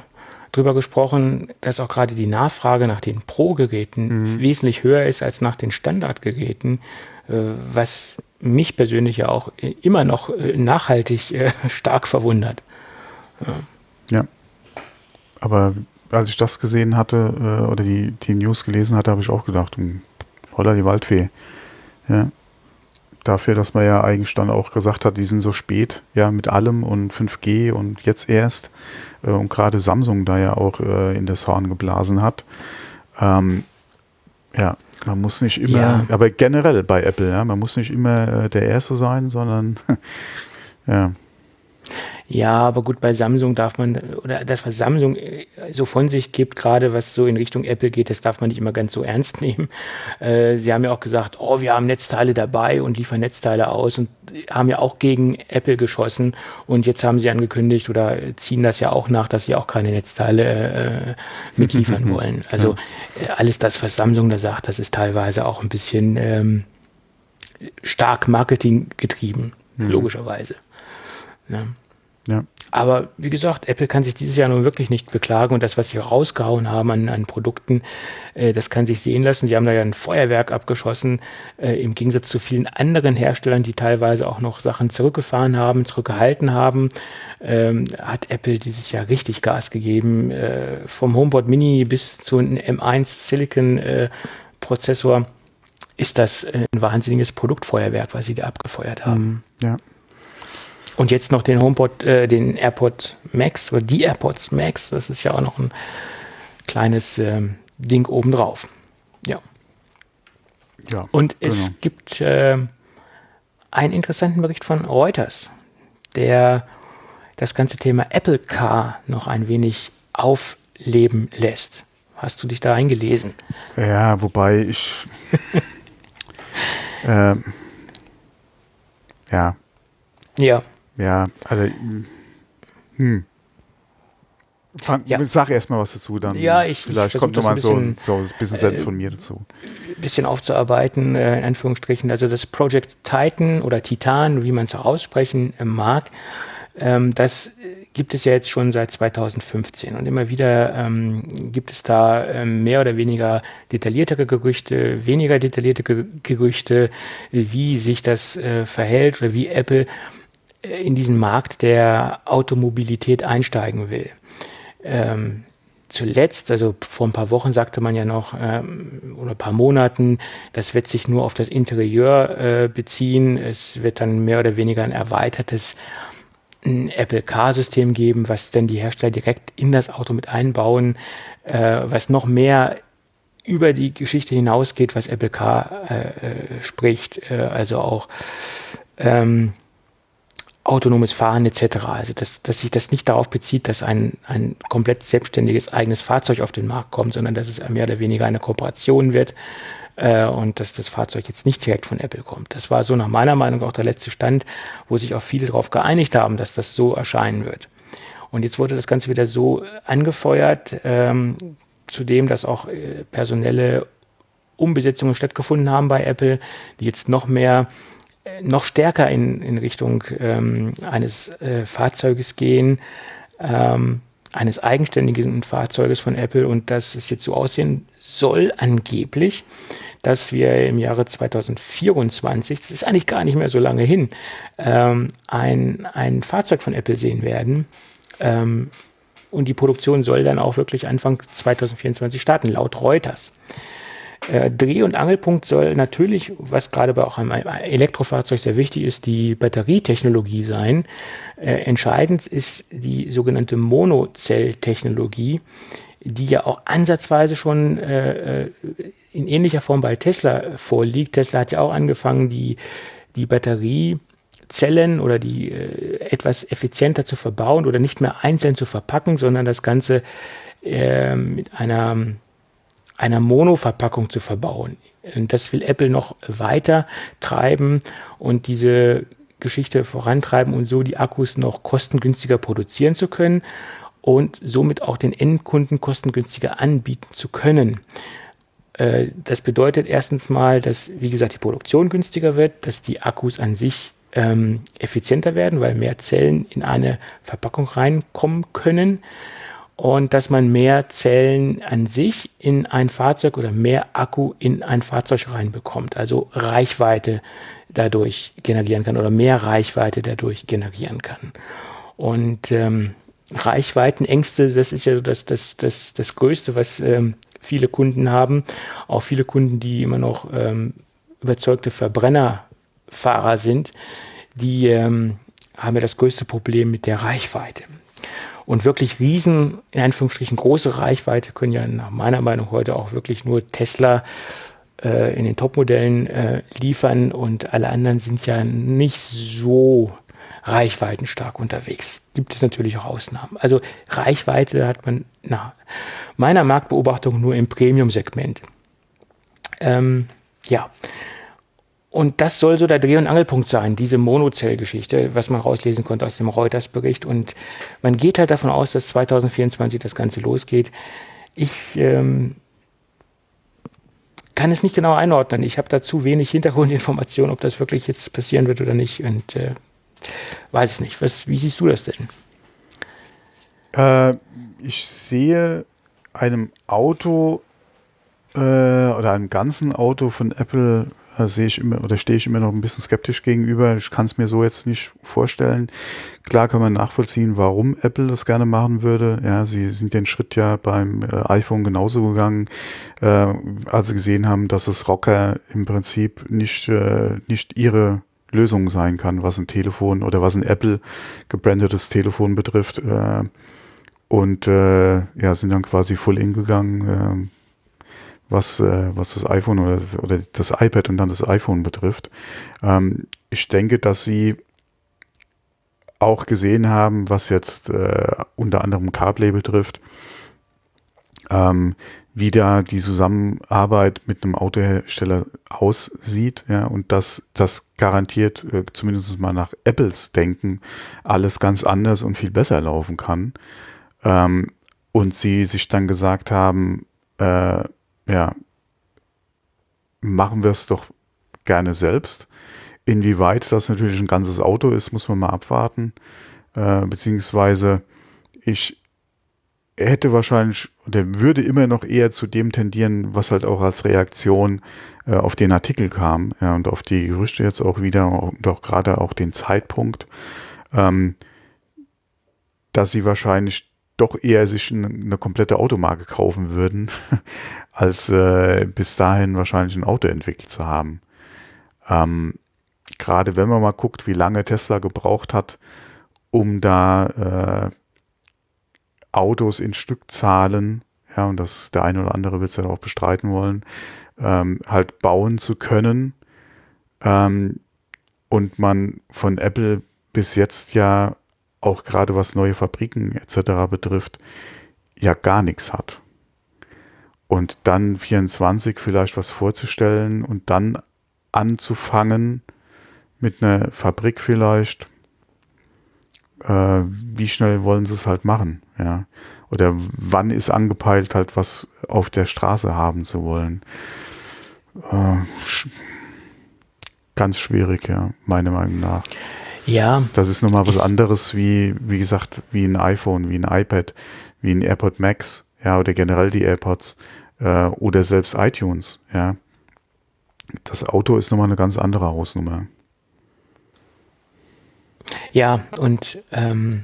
drüber gesprochen, dass auch gerade die Nachfrage nach den Pro-Geräten mhm. wesentlich höher ist als nach den Standardgeräten, äh, was mich persönlich ja auch immer noch äh, nachhaltig äh, stark verwundert. Ja. ja, aber als ich das gesehen hatte äh, oder die, die News gelesen hatte, habe ich auch gedacht, um, holla die Waldfee. Ja. Dafür, dass man ja eigentlich dann auch gesagt hat, die sind so spät, ja, mit allem und fünf G und jetzt erst äh, und gerade Samsung da ja auch äh, in das Horn geblasen hat. Ähm, ja, man muss nicht immer, ja. aber generell bei Apple, ja, man muss nicht immer äh, der Erste sein, sondern ja. Ja, aber gut, bei Samsung darf man, oder das, was Samsung so von sich gibt, gerade was so in Richtung Apple geht, das darf man nicht immer ganz so ernst nehmen. Äh, sie haben ja auch gesagt, oh, wir haben Netzteile dabei und liefern Netzteile aus und haben ja auch gegen Apple geschossen und jetzt haben sie angekündigt oder ziehen das ja auch nach, dass sie auch keine Netzteile äh, mitliefern wollen. Also ja. alles das, was Samsung da sagt, das ist teilweise auch ein bisschen ähm, stark marketinggetrieben, mhm. logischerweise. Ja. Ja. Aber wie gesagt, Apple kann sich dieses Jahr nun wirklich nicht beklagen und das, was sie rausgehauen haben an, an Produkten, äh, das kann sich sehen lassen. Sie haben da ja ein Feuerwerk abgeschossen, äh, im Gegensatz zu vielen anderen Herstellern, die teilweise auch noch Sachen zurückgefahren haben, zurückgehalten haben, ähm, hat Apple dieses Jahr richtig Gas gegeben. Äh, vom HomePod Mini bis zu einem M eins Silicon äh, Prozessor ist das ein wahnsinniges Produktfeuerwerk, was sie da abgefeuert haben. Ja. Und jetzt noch den HomePod, äh, den AirPod Max oder die AirPods Max, das ist ja auch noch ein kleines ähm, Ding obendrauf. Ja. ja Und genau. es gibt äh, einen interessanten Bericht von Reuters, der das ganze Thema Apple Car noch ein wenig aufleben lässt. Hast du dich da eingelesen? Ja, wobei ich ähm, ja. Ja. Ja, also hm. Fang, ja. Sag erst mal was dazu, dann ja, ich, vielleicht ich kommt noch mal so ein so ein bisschen äh, Senf von mir dazu. Ein bisschen aufzuarbeiten, äh, in Anführungsstrichen. Also das Project Titan oder Titan, wie man es auch aussprechen äh, mag, ähm, das gibt es ja jetzt schon seit zweitausendfünfzehn und immer wieder ähm, gibt es da ähm, mehr oder weniger detailliertere Gerüchte, weniger detaillierte Ge- Gerüchte, wie sich das äh, verhält oder wie Apple äh, in diesen Markt der Automobilität einsteigen will. Ähm, zuletzt, also vor ein paar Wochen sagte man ja noch, ähm, oder ein paar Monaten, das wird sich nur auf das Interieur äh, beziehen. Es wird dann mehr oder weniger ein erweitertes ein Apple Car-System geben, was dann die Hersteller direkt in das Auto mit einbauen, äh, was noch mehr über die Geschichte hinausgeht, was Apple Car äh, äh, spricht, äh, also auch ähm, autonomes Fahren et cetera. Also dass, dass sich das nicht darauf bezieht, dass ein, ein komplett selbstständiges eigenes Fahrzeug auf den Markt kommt, sondern dass es mehr oder weniger eine Kooperation wird äh, und dass das Fahrzeug jetzt nicht direkt von Apple kommt. Das war so nach meiner Meinung auch der letzte Stand, wo sich auch viele darauf geeinigt haben, dass das so erscheinen wird. Und jetzt wurde das Ganze wieder so angefeuert, ähm, zudem, dass auch äh, personelle Umbesetzungen stattgefunden haben bei Apple, die jetzt noch mehr noch stärker in, in Richtung ähm, eines äh, Fahrzeuges gehen, ähm, eines eigenständigen Fahrzeuges von Apple und dass es jetzt so aussehen soll, angeblich, dass wir im Jahre zweitausendvierundzwanzig, das ist eigentlich gar nicht mehr so lange hin, ähm, ein, ein Fahrzeug von Apple sehen werden. Ähm, und die Produktion soll dann auch wirklich Anfang zweitausendvierundzwanzig starten, laut Reuters. Äh, Dreh- und Angelpunkt soll natürlich, was gerade bei auch einem Elektrofahrzeug sehr wichtig ist, die Batterietechnologie sein. Äh, entscheidend ist die sogenannte Monozelltechnologie, die ja auch ansatzweise schon äh, in ähnlicher Form bei Tesla vorliegt. Tesla hat ja auch angefangen, die, die Batteriezellen oder die äh, etwas effizienter zu verbauen oder nicht mehr einzeln zu verpacken, sondern das Ganze äh, mit einer einer Mono-Verpackung zu verbauen. Und das will Apple noch weiter treiben und diese Geschichte vorantreiben und so die Akkus noch kostengünstiger produzieren zu können und somit auch den Endkunden kostengünstiger anbieten zu können. Äh, das bedeutet erstens mal, dass, wie gesagt, die Produktion günstiger wird, dass die Akkus an sich ähm, effizienter werden, weil mehr Zellen in eine Verpackung reinkommen können. und dass man mehr Zellen an sich in ein Fahrzeug oder mehr Akku in ein Fahrzeug reinbekommt, also Reichweite dadurch generieren kann oder mehr Reichweite dadurch generieren kann. Und ähm, Reichweitenängste, das ist ja das, das, das, das Größte, was ähm, viele Kunden haben. Auch viele Kunden, die immer noch ähm, überzeugte Verbrennerfahrer sind, die ähm, haben ja das größte Problem mit der Reichweite. Und wirklich riesen, in Anführungsstrichen große Reichweite können ja nach meiner Meinung heute auch wirklich nur Tesla äh, in den Topmodellen äh, liefern, und alle anderen sind ja nicht so reichweitenstark unterwegs. Gibt es natürlich auch Ausnahmen. Also Reichweite hat man nach meiner Marktbeobachtung nur im Premium-Segment. Ähm, ja. Und das soll so der Dreh- und Angelpunkt sein, diese Monozell-Geschichte, was man rauslesen konnte aus dem Reuters-Bericht. Und man geht halt davon aus, dass zwanzig vierundzwanzig das Ganze losgeht. Ich ähm, kann es nicht genau einordnen. Ich habe da zu wenig Hintergrundinformationen, ob das wirklich jetzt passieren wird oder nicht. Und äh, weiß es nicht. Was, wie siehst du das denn? Äh, ich sehe einem Auto äh, oder einem ganzen Auto von Apple äh, sehe ich immer oder stehe ich immer noch ein bisschen skeptisch gegenüber. Ich kann es mir so jetzt nicht vorstellen. Klar kann man nachvollziehen, warum Apple das gerne machen würde. Ja, sie sind den Schritt ja beim äh, iPhone genauso gegangen, äh, als sie gesehen haben, dass das Rocker im Prinzip nicht, äh, nicht ihre Lösung sein kann, was ein Telefon oder was ein Apple gebrandetes Telefon betrifft. Äh, und äh, ja, sind dann quasi full in gegangen, äh, was, äh, was das iPhone oder, oder das iPad und dann das iPhone betrifft. Ähm, ich denke, dass sie auch gesehen haben, was jetzt äh, unter anderem CarPlay betrifft, ähm, wie da die Zusammenarbeit mit einem Autohersteller aussieht, ja, und dass das garantiert, äh, zumindest mal nach Apples Denken, alles ganz anders und viel besser laufen kann. Ähm, und sie sich dann gesagt haben, äh, ja, machen wir es doch gerne selbst. Inwieweit das natürlich ein ganzes Auto ist, muss man mal abwarten. Äh, beziehungsweise ich hätte wahrscheinlich oder würde immer noch eher zu dem tendieren, was halt auch als Reaktion äh, auf den Artikel kam, ja, und auf die Gerüchte jetzt auch wieder und auch gerade auch den Zeitpunkt, ähm, dass sie wahrscheinlich doch eher sich eine, eine komplette Automarke kaufen würden, als äh, bis dahin wahrscheinlich ein Auto entwickelt zu haben. Ähm, gerade wenn man mal guckt, wie lange Tesla gebraucht hat, um da äh, Autos in Stückzahlen, ja, und das der eine oder andere wird es ja auch bestreiten wollen, ähm, halt bauen zu können. Ähm, und man von Apple bis jetzt ja auch gerade was neue Fabriken et cetera betrifft, ja gar nichts hat. Und dann vierundzwanzig vielleicht was vorzustellen und dann anzufangen mit einer Fabrik vielleicht, äh, wie schnell wollen sie es halt machen, ja? Oder wann ist angepeilt, halt was auf der Straße haben zu wollen? Äh, sch- ganz schwierig, ja, meiner Meinung nach. Ja. Das ist nochmal was anderes wie, wie gesagt, wie ein iPhone, wie ein iPad, wie ein AirPod Max, ja, oder generell die AirPods, äh, oder selbst iTunes, ja. Das Auto ist nochmal eine ganz andere Hausnummer. Ja, und ähm,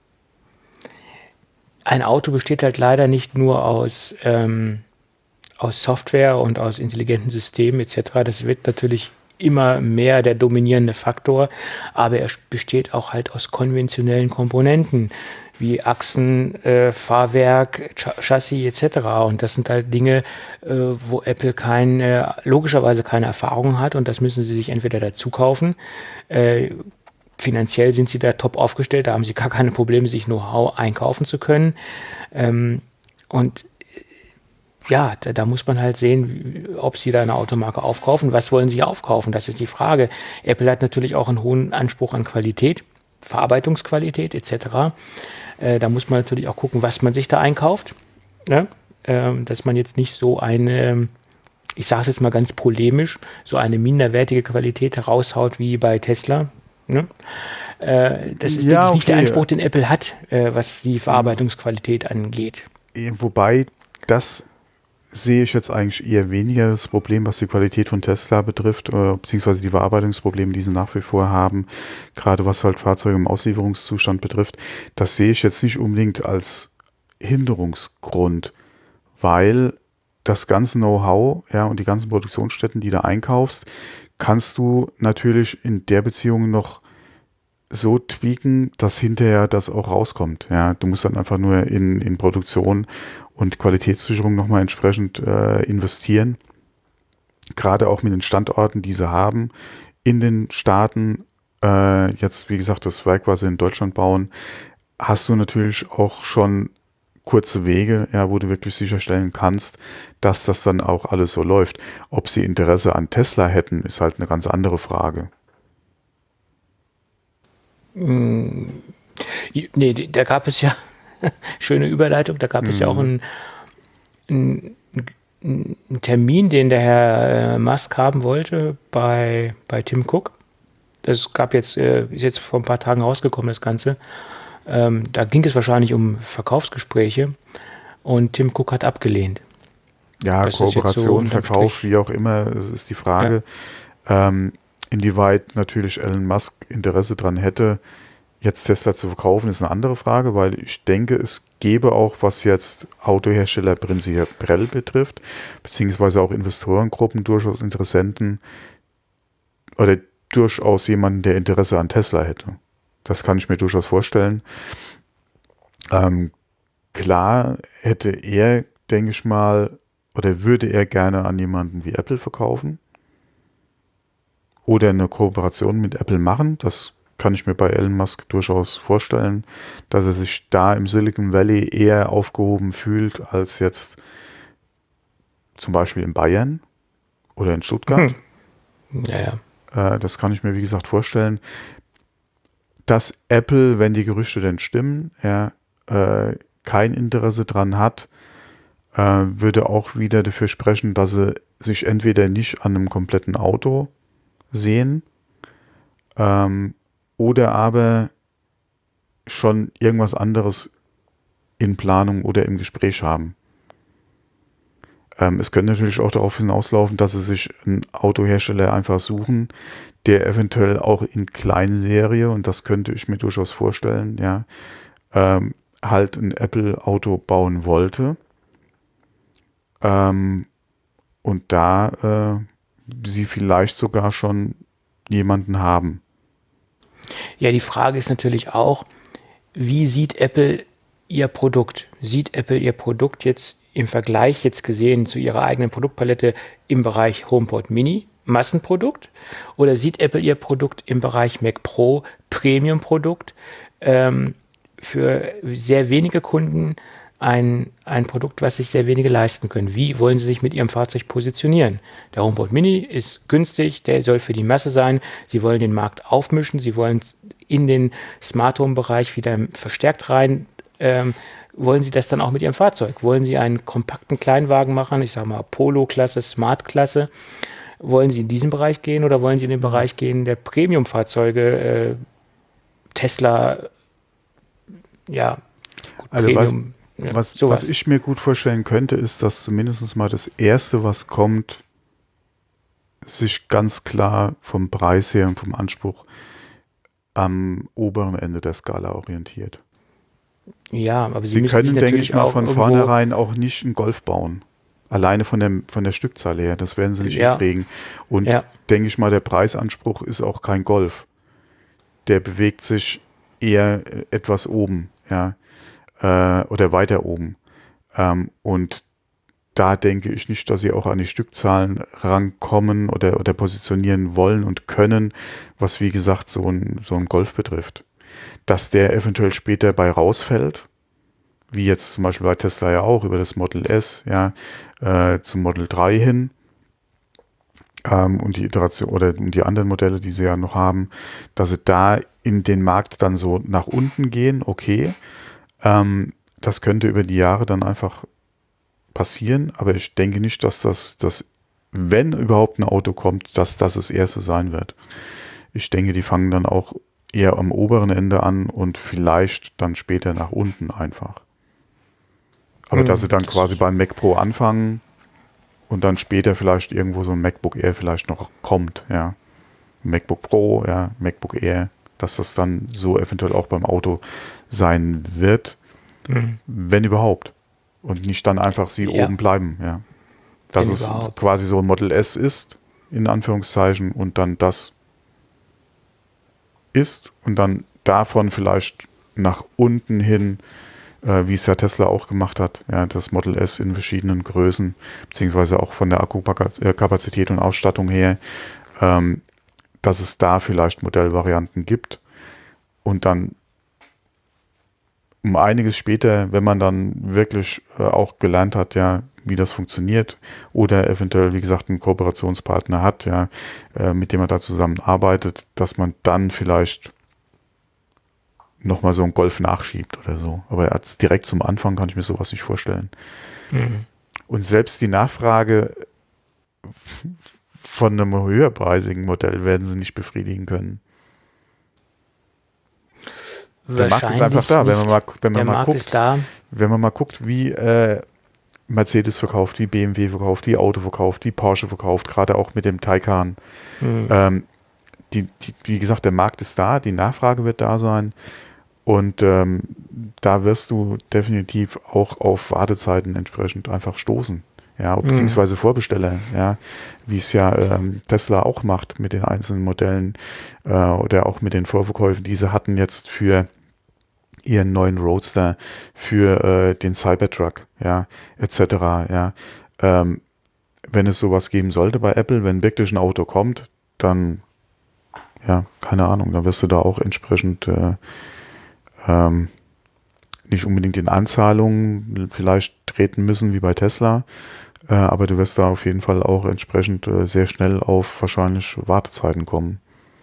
ein Auto besteht halt leider nicht nur aus, ähm, aus Software und aus intelligenten Systemen et cetera. Das wird natürlich immer mehr der dominierende Faktor, aber er besteht auch halt aus konventionellen Komponenten, wie Achsen, äh, Fahrwerk, Ch- Chassis et cetera. Und das sind halt Dinge, äh, wo Apple keine, logischerweise keine Erfahrung hat, und das müssen sie sich entweder dazu kaufen. Äh, finanziell sind sie da top aufgestellt, da haben sie gar keine Probleme, sich Know-how einkaufen zu können. Ähm, und ja, da, da muss man halt sehen, wie, ob sie da eine Automarke aufkaufen. Was wollen sie aufkaufen? Das ist die Frage. Apple hat natürlich auch einen hohen Anspruch an Qualität, Verarbeitungsqualität et cetera. Äh, da muss man natürlich auch gucken, was man sich da einkauft. Ne? Ähm, dass man jetzt nicht so eine, ich sage es jetzt mal ganz polemisch, so eine minderwertige Qualität heraushaut wie bei Tesla. Ne? Äh, das ist Ja, denke ich, nicht okay. der Anspruch, den Apple hat, äh, was die Verarbeitungsqualität angeht. Wobei, das sehe ich jetzt eigentlich eher weniger das Problem, was die Qualität von Tesla betrifft, äh, beziehungsweise die Bearbeitungsprobleme, die sie nach wie vor haben, gerade was halt Fahrzeuge im Auslieferungszustand betrifft. Das sehe ich jetzt nicht unbedingt als Hinderungsgrund, weil das ganze Know-how, ja, und die ganzen Produktionsstätten, die du einkaufst, kannst du natürlich in der Beziehung noch so tweaken, dass hinterher das auch rauskommt. Ja, du musst dann einfach nur in, in Produktion und Qualitätssicherung nochmal entsprechend äh, investieren. Gerade auch mit den Standorten, die sie haben in den Staaten. Äh, jetzt, wie gesagt, das Werk, was sie in Deutschland bauen, hast du natürlich auch schon kurze Wege, ja, wo du wirklich sicherstellen kannst, dass das dann auch alles so läuft. Ob sie Interesse an Tesla hätten, ist halt eine ganz andere Frage. Nee, da gab es ja, schöne Überleitung, da gab es ja auch einen, einen, einen Termin, den der Herr Musk haben wollte bei, bei Tim Cook. Das gab jetzt, ist jetzt vor ein paar Tagen rausgekommen, das Ganze. Ähm, da ging es wahrscheinlich um Verkaufsgespräche und Tim Cook hat abgelehnt. Ja, Das ist Kooperation, jetzt so unterm Verkauf, Strich. wie auch immer, es ist die Frage, ähm, inwieweit natürlich Elon Musk Interesse dran hätte, jetzt Tesla zu verkaufen, ist eine andere Frage, weil ich denke, es gäbe auch, was jetzt Autohersteller prinzipiell betrifft, beziehungsweise auch Investorengruppen, durchaus Interessenten oder durchaus jemanden, der Interesse an Tesla hätte. Das kann ich mir durchaus vorstellen. Ähm, klar hätte er, denke ich mal, oder würde er gerne an jemanden wie Apple verkaufen oder eine Kooperation mit Apple machen. Das kann ich mir bei Elon Musk durchaus vorstellen, dass er sich da im Silicon Valley eher aufgehoben fühlt als jetzt zum Beispiel in Bayern oder in Stuttgart. Hm. Ja, ja. Äh, das kann ich mir, wie gesagt, vorstellen. Dass Apple, wenn die Gerüchte denn stimmen, ja, äh, kein Interesse dran hat, äh, würde auch wieder dafür sprechen, dass sie sich entweder nicht an einem kompletten Auto sehen ähm, oder aber schon irgendwas anderes in Planung oder im Gespräch haben. Ähm, es könnte natürlich auch darauf hinauslaufen, dass sie sich einen Autohersteller einfach suchen, der eventuell auch in Kleinserie, und das könnte ich mir durchaus vorstellen, ja, ähm, halt ein Apple-Auto bauen wollte. Ähm, und da äh, sie vielleicht sogar schon jemanden haben. Ja, die Frage ist natürlich auch, wie sieht Apple ihr Produkt? Sieht Apple ihr Produkt jetzt im Vergleich jetzt gesehen zu ihrer eigenen Produktpalette im Bereich HomePod Mini, Massenprodukt? Oder sieht Apple ihr Produkt im Bereich Mac Pro, Premium-Produkt, ähm, für sehr wenige Kunden ein, ein Produkt, was sich sehr wenige leisten können? Wie wollen sie sich mit ihrem Fahrzeug positionieren? Der HomePod Mini ist günstig, der soll für die Masse sein. Sie wollen den Markt aufmischen, sie wollen in den Smart Home-Bereich wieder verstärkt rein. Ähm, wollen Sie das dann auch mit Ihrem Fahrzeug? Wollen Sie einen kompakten Kleinwagen machen, ich sage mal Polo-Klasse, Smart-Klasse? Wollen Sie in diesen Bereich gehen oder wollen Sie in den Bereich gehen der Premium-Fahrzeuge, äh, Tesla, ja, gut, Also Premium, was, ja, was, sowas. was ich mir gut vorstellen könnte, ist, dass zumindest mal das Erste, was kommt, sich ganz klar vom Preis her und vom Anspruch am oberen Ende der Skala orientiert. Ja, aber Sie, Sie müssen können, sich denke natürlich ich mal, auch von irgendwo- vornherein auch nicht einen Golf bauen. Alleine von der, von der Stückzahl her. Das werden sie nicht Ja. hinkriegen. Und Ja. denke ich mal, der Preisanspruch ist auch kein Golf. Der bewegt sich eher äh, etwas oben, ja, äh, oder weiter oben. Ähm, und da denke ich nicht, dass sie auch an die Stückzahlen rankommen oder, oder positionieren wollen und können, was wie gesagt so ein, so ein Golf betrifft. Dass der eventuell später bei rausfällt, wie jetzt zum Beispiel bei Tesla ja auch über das Model S, ja, äh, zum Model drei hin, ähm, und die Iteration oder die anderen Modelle, die sie ja noch haben, dass sie da in den Markt dann so nach unten gehen, okay. Ähm, das könnte über die Jahre dann einfach passieren, aber ich denke nicht, dass das, das, wenn überhaupt ein Auto kommt, dass das das erste sein wird. Ich denke, die fangen dann auch eher am oberen Ende an und vielleicht dann später nach unten einfach. Aber Hm, dass sie dann das quasi ist- beim Mac Pro anfangen und dann später vielleicht irgendwo so ein MacBook Air vielleicht noch kommt, ja. MacBook Pro, ja, MacBook Air, dass das dann so eventuell auch beim Auto sein wird, Hm. wenn überhaupt. Und nicht dann einfach sie Ja. oben bleiben, ja. Dass Wenn es überhaupt. quasi so ein Model S ist, in Anführungszeichen, und dann das ist und dann davon vielleicht nach unten hin, äh, wie es ja Tesla auch gemacht hat, ja, das Model S in verschiedenen Größen, beziehungsweise auch von der Akkukapazität und Ausstattung her, ähm, dass es da vielleicht Modellvarianten gibt und dann um einiges später, wenn man dann wirklich äh, auch gelernt hat, ja, wie das funktioniert oder eventuell, wie gesagt, einen Kooperationspartner hat, ja, äh, mit dem man da zusammenarbeitet, dass man dann vielleicht nochmal so einen Golf nachschiebt oder so. Aber als direkt zum Anfang kann ich mir sowas nicht vorstellen. Mhm. Und selbst die Nachfrage von einem höherpreisigen Modell werden sie nicht befriedigen können. Der Markt ist einfach da, wenn man mal, wenn Der man mal Markt guckt, ist da. wenn man mal guckt, wie äh, Mercedes verkauft, wie B M W verkauft, wie Auto verkauft, wie Porsche verkauft, gerade auch mit dem Taycan. Mhm. Ähm, die, die, wie gesagt, der Markt ist da, die Nachfrage wird da sein und ähm, da wirst du definitiv auch auf Wartezeiten entsprechend einfach stoßen. Ja, beziehungsweise Vorbesteller, ja, wie es ja ähm, Tesla auch macht mit den einzelnen Modellen äh, oder auch mit den Vorverkäufen, die sie hatten jetzt für ihren neuen Roadster, für äh, den Cybertruck, ja, et cetera. Ja, ähm, wenn es sowas geben sollte bei Apple, wenn wirklich ein Auto kommt, dann, ja, keine Ahnung, dann wirst du da auch entsprechend äh, ähm, nicht unbedingt in Anzahlungen vielleicht treten müssen wie bei Tesla, äh, aber du wirst da auf jeden Fall auch entsprechend äh, sehr schnell auf wahrscheinlich Wartezeiten kommen.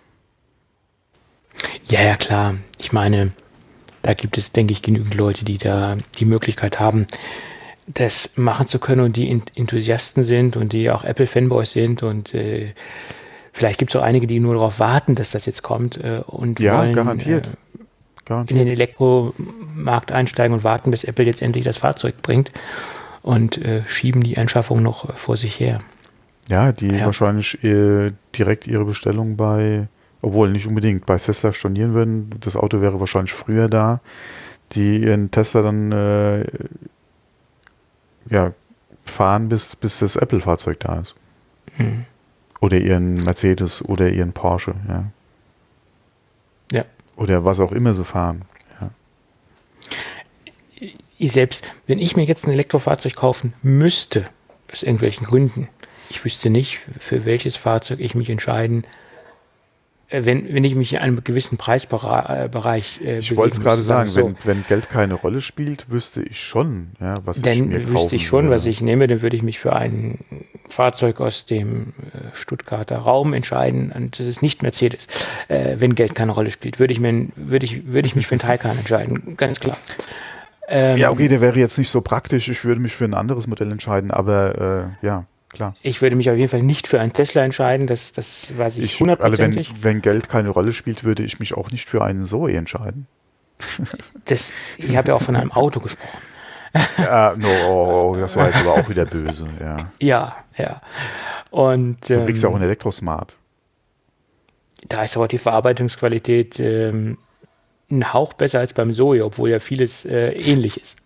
Ja, ja, klar. Ich meine, da gibt es, denke ich, genügend Leute, die da die Möglichkeit haben, das machen zu können und die Enthusiasten sind und die auch Apple-Fanboys sind und äh, vielleicht gibt es auch einige, die nur darauf warten, dass das jetzt kommt äh, und Ja, wollen garantiert. Äh, garantiert. in den Elektromarkt einsteigen und warten, bis Apple jetzt endlich das Fahrzeug bringt und äh, schieben die Anschaffung noch äh, vor sich her. Ja, die Ja. wahrscheinlich äh, direkt ihre Bestellung bei, obwohl nicht unbedingt, bei Tesla stornieren würden. Das Auto wäre wahrscheinlich früher da, die ihren Tesla dann äh, ja, fahren, bis, bis das Apple-Fahrzeug da ist. Mhm. Oder ihren Mercedes oder ihren Porsche, ja. Ja. Oder was auch immer sie fahren. Ja. Ich selbst, wenn ich mir jetzt ein Elektrofahrzeug kaufen müsste, aus irgendwelchen Gründen, ich wüsste nicht, für welches Fahrzeug ich mich entscheiden, äh, wenn, wenn ich mich in einem gewissen Preisbereich äh, Ich wollte es gerade sagen, so. wenn, wenn Geld keine Rolle spielt, wüsste ich schon, ja, was ich Dann mir kaufen wüsste ich schon, würde. was ich nehme, dann würde ich mich für ein Fahrzeug aus dem äh, Stuttgarter Raum entscheiden und das ist nicht Mercedes. Äh, wenn Geld keine Rolle spielt, würde ich, mir, würde ich, würde ich mich für einen Taycan entscheiden, ganz klar. Ähm, Ja, okay, der wäre jetzt nicht so praktisch. Ich würde mich für ein anderes Modell entscheiden, aber äh, ja, klar. Ich würde mich auf jeden Fall nicht für einen Tesla entscheiden, das, das weiß ich, Ich, also wenn, hundertprozentig. wenn Geld keine Rolle spielt, würde ich mich auch nicht für einen Zoe entscheiden. Das, ich habe ja auch von einem Auto gesprochen. Ja, no, oh, oh, das war jetzt aber auch wieder böse. Ja. Ja, ja. Und Du ähm, kriegst ja auch einen Elektrosmart. da ist aber die Verarbeitungsqualität ähm, ein Hauch besser als beim Zoe, obwohl ja vieles äh, ähnlich ist.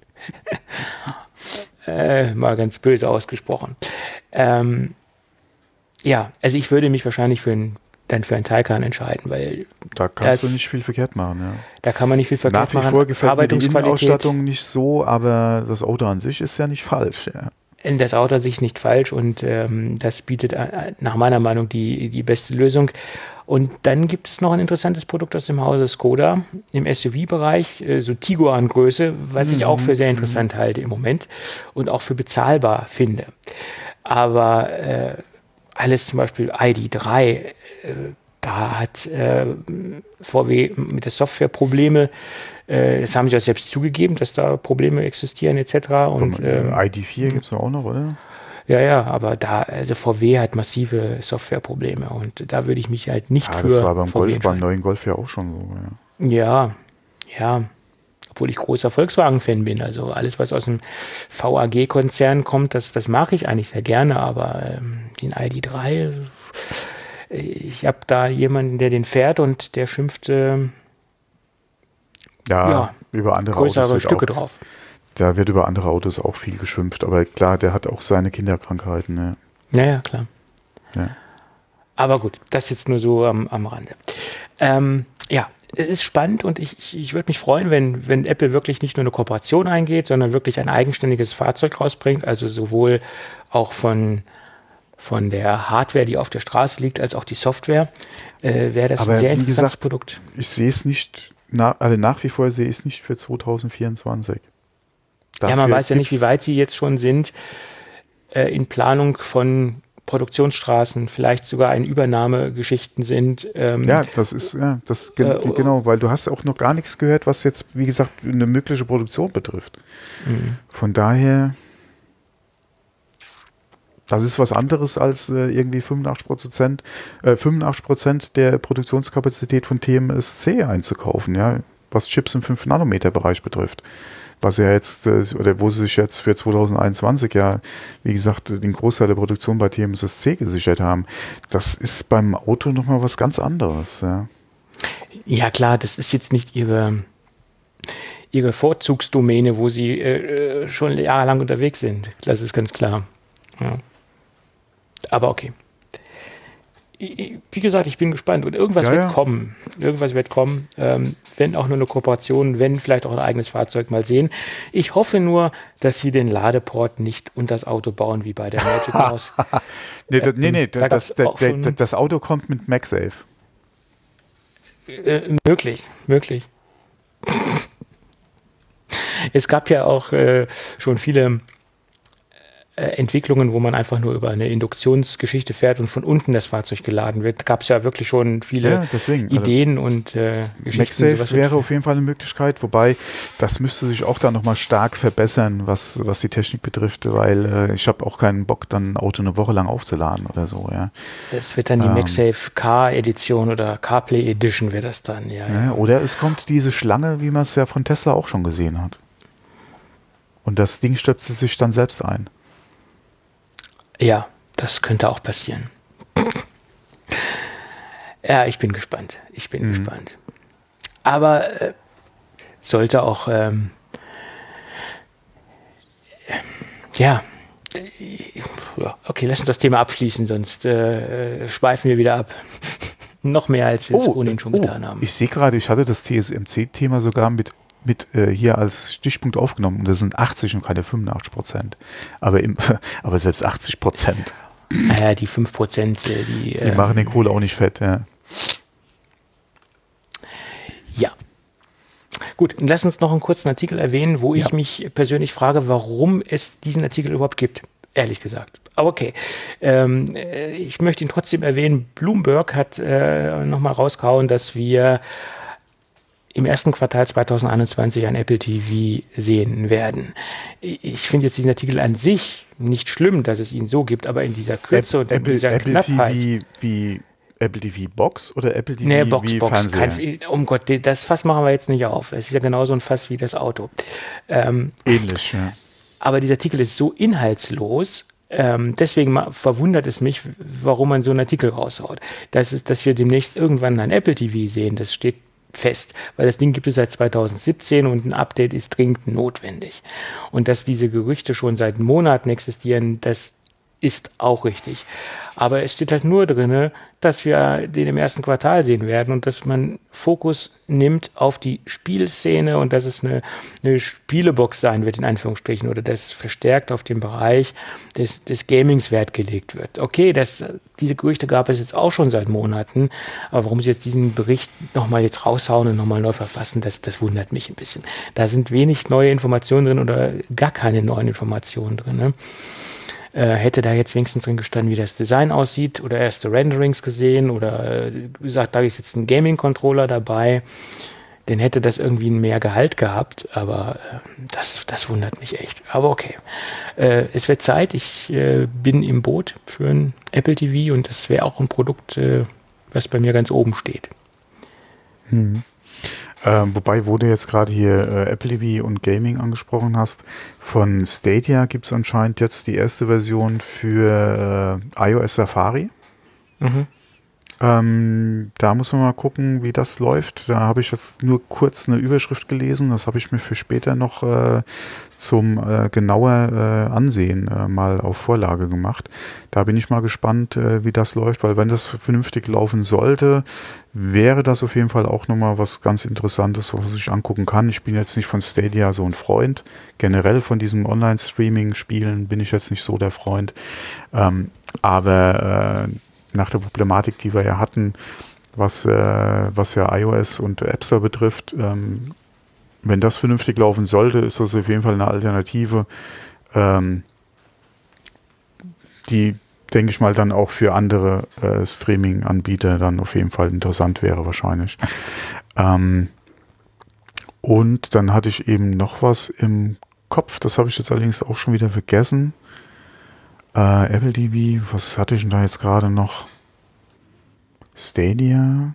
äh, mal ganz böse ausgesprochen. Ähm, ja, also ich würde mich wahrscheinlich für ein, dann für einen Taycan entscheiden, weil Da kannst das- du nicht viel verkehrt machen. Ja. da kann man nicht viel verkehrt Nach wie machen. vor gefällt mir die Verarbeitungsqualität- Innenausstattung nicht so, aber das Auto an sich ist ja nicht falsch. Ja. Das Auto an sich ist nicht falsch und ähm, das bietet äh, nach meiner Meinung die, die beste Lösung. Und dann gibt es noch ein interessantes Produkt aus dem Hause Skoda im S U V-Bereich, äh, so Tiguan-Größe, was ich auch für sehr interessant halte im Moment und auch für bezahlbar finde. Aber äh, alles zum Beispiel I D drei, äh, da hat äh, V W mit der Software Probleme. Äh, das haben sie auch selbst zugegeben, dass da Probleme existieren et cetera. Und ähm, I D vier gibt es auch noch, oder? ja, ja, aber da, also V W hat massive Softwareprobleme und da würde ich mich halt nicht Ja, für das war beim, V W Golf, beim entscheiden. neuen Golf ja auch schon so. Ja. Ja, ja, obwohl ich großer Volkswagen-Fan bin. Also alles, was aus dem V A G-Konzern kommt, das, das mag ich eigentlich sehr gerne, aber ähm, den I D drei, ich habe da jemanden, der den fährt und der schimpft äh, Ja, ja, über andere Autos größere wird Stücke auch, drauf. da wird über andere Autos auch viel geschimpft, aber klar, der hat auch seine Kinderkrankheiten. Ne? Naja, klar. Ja. Aber gut, das jetzt nur so am, am Rande. Ähm, ja, es ist spannend und ich, ich, ich würde mich freuen, wenn, wenn Apple wirklich nicht nur eine Kooperation eingeht, sondern wirklich ein eigenständiges Fahrzeug rausbringt, also sowohl auch von, von der Hardware, die auf der Straße liegt, als auch die Software, äh, wäre das Aber ein sehr wie interessantes gesagt, Produkt. Ich sehe es nicht, na, also nach wie vor sehe ich es nicht für zwanzig vierundzwanzig. Ja, man weiß ja nicht, wie weit sie jetzt schon sind äh, in Planung von Produktionsstraßen, vielleicht sogar in Übernahmegeschichten sind. Ähm, Ja, das ist, ja, das gen Äh, genau, weil du hast auch noch gar nichts gehört, was jetzt, wie gesagt, eine mögliche Produktion betrifft. Mhm. Von daher, das ist was anderes als äh, irgendwie fünfundachtzig Prozent, äh, fünfundachtzig Prozent der Produktionskapazität von T M S C einzukaufen, ja, was Chips im fünf Nanometer Bereich betrifft. Was ja jetzt, äh, oder wo sie sich jetzt für zwanzig einundzwanzig ja, wie gesagt, den Großteil der Produktion bei T M S C gesichert haben. Das ist beim Auto nochmal was ganz anderes, ja. Ja klar, das ist jetzt nicht ihre, ihre Vorzugsdomäne, wo sie äh, schon jahrelang unterwegs sind. Das ist ganz klar. Ja. Aber okay. Wie gesagt, ich bin gespannt und irgendwas Ja, wird ja. kommen. Irgendwas wird kommen, ähm, wenn auch nur eine Kooperation, wenn vielleicht auch ein eigenes Fahrzeug, mal sehen. Ich hoffe nur, dass sie den Ladeport nicht unter das Auto bauen, wie bei der Magic Mouse. Nee, das, nee, nee, da das, gab's das, auch schon- das, das Auto kommt mit MagSafe. Äh, möglich, möglich. Es gab ja auch äh, schon viele äh, Entwicklungen, wo man einfach nur über eine Induktionsgeschichte fährt und von unten das Fahrzeug geladen wird. Gab es ja wirklich schon viele Ja, deswegen. Also Ideen und äh, Geschichten. MagSafe sowas wäre wird- auf jeden Fall eine Möglichkeit, wobei das müsste sich auch da nochmal stark verbessern, was, was die Technik betrifft, weil äh, ich habe auch keinen Bock, dann ein Auto eine Woche lang aufzuladen oder so, ja. Das wird dann die Ähm. MagSafe Car-Edition oder CarPlay Edition wird das dann, ja. Ja, oder es kommt diese Schlange, wie man es ja von Tesla auch schon gesehen hat. Und das Ding stöpselt sich dann selbst ein. Ja, das könnte auch passieren. Ja, ich bin gespannt. Ich bin Mhm. gespannt. Aber äh, sollte auch, ähm, ja, äh, ja, okay, lass uns das Thema abschließen, sonst äh, schweifen wir wieder ab. Noch mehr, als wir es ohnehin schon getan haben. Ich sehe gerade, ich hatte das T S M C-Thema sogar mit, mit äh, hier als Stichpunkt aufgenommen und das sind achtzig und keine fünfundachtzig Prozent. Aber, im, aber selbst achtzig Prozent, Naja, die fünf Prozent, äh, die... die ähm, machen den Kohle auch nicht fett. Ja. Ja. Gut, und lass uns noch einen kurzen Artikel erwähnen, wo Ja. ich mich persönlich frage, warum es diesen Artikel überhaupt gibt. Ehrlich gesagt. Aber okay. Ähm, äh, ich möchte ihn trotzdem erwähnen. Bloomberg hat äh, nochmal rausgehauen, dass wir im ersten Quartal zwanzig einundzwanzig ein Apple T V sehen werden. Ich finde jetzt diesen Artikel an sich nicht schlimm, dass es ihn so gibt, aber in dieser Kürze und in Apple, dieser Apple Knappheit. T V wie Apple T V Box oder Apple T V Nee, Box, wie Box. Fernseher? Kein, um Gott, das Fass machen wir jetzt nicht auf. Es ist ja genauso ein Fass wie das Auto. Ähm, Ähnlich, ja. aber dieser Artikel ist so inhaltslos, ähm, deswegen ma- verwundert es mich, warum man so einen Artikel raushaut. Das ist, dass wir demnächst irgendwann ein Apple T V sehen, das steht fest, weil das Ding gibt es seit zwanzig siebzehn und ein Update ist dringend notwendig. Und dass diese Gerüchte schon seit Monaten existieren, das ist auch richtig. Aber es steht halt nur drin, dass wir den im ersten Quartal sehen werden und dass man Fokus nimmt auf die Spielszene und dass es eine, eine Spielebox sein wird, in Anführungsstrichen, oder dass verstärkt auf den Bereich des, des Gamings Wert gelegt wird. Okay, das, diese Gerüchte gab es jetzt auch schon seit Monaten, aber warum sie jetzt diesen Bericht nochmal jetzt raushauen und nochmal neu verfassen, das, das wundert mich ein bisschen. Da sind wenig neue Informationen drin oder gar keine neuen Informationen drin, ne? Äh, hätte da jetzt wenigstens drin gestanden, wie das Design aussieht oder erste Renderings gesehen oder äh, gesagt, da ist jetzt ein Gaming-Controller dabei. dann hätte das irgendwie ein mehr Gehalt gehabt, aber äh, das, das wundert mich echt. Aber okay, äh, es wird Zeit, ich äh, bin im Boot für ein Apple T V und das wäre auch ein Produkt, äh, was bei mir ganz oben steht. Hm. Ähm, wobei, wo du jetzt gerade hier äh, Apple T V und Gaming angesprochen hast, von Stadia gibt es anscheinend jetzt die erste Version für äh, iOS Safari. Mhm. Ähm, da muss man mal gucken, wie das läuft. Da habe ich jetzt nur kurz eine Überschrift gelesen. Das habe ich mir für später noch äh, zum äh, genauer äh, Ansehen äh, mal auf Vorlage gemacht. Da bin ich mal gespannt, äh, wie das läuft, weil wenn das vernünftig laufen sollte, wäre das auf jeden Fall auch nochmal was ganz Interessantes, was ich angucken kann. Ich bin jetzt nicht von Stadia so ein Freund. Generell von diesem Online-Streaming-Spielen bin ich jetzt nicht so der Freund. Ähm, aber äh, nach der Problematik, die wir ja hatten, was, äh, was ja iOS und App Store betrifft, ähm, wenn das vernünftig laufen sollte, ist das auf jeden Fall eine Alternative, ähm, die, denke ich mal, dann auch für andere äh, Streaming-Anbieter dann auf jeden Fall interessant wäre wahrscheinlich. Ähm, und dann hatte ich eben noch was im Kopf, das habe ich jetzt allerdings auch schon wieder vergessen. Äh, Apple T V, was hatte ich denn da jetzt gerade noch? Stadia.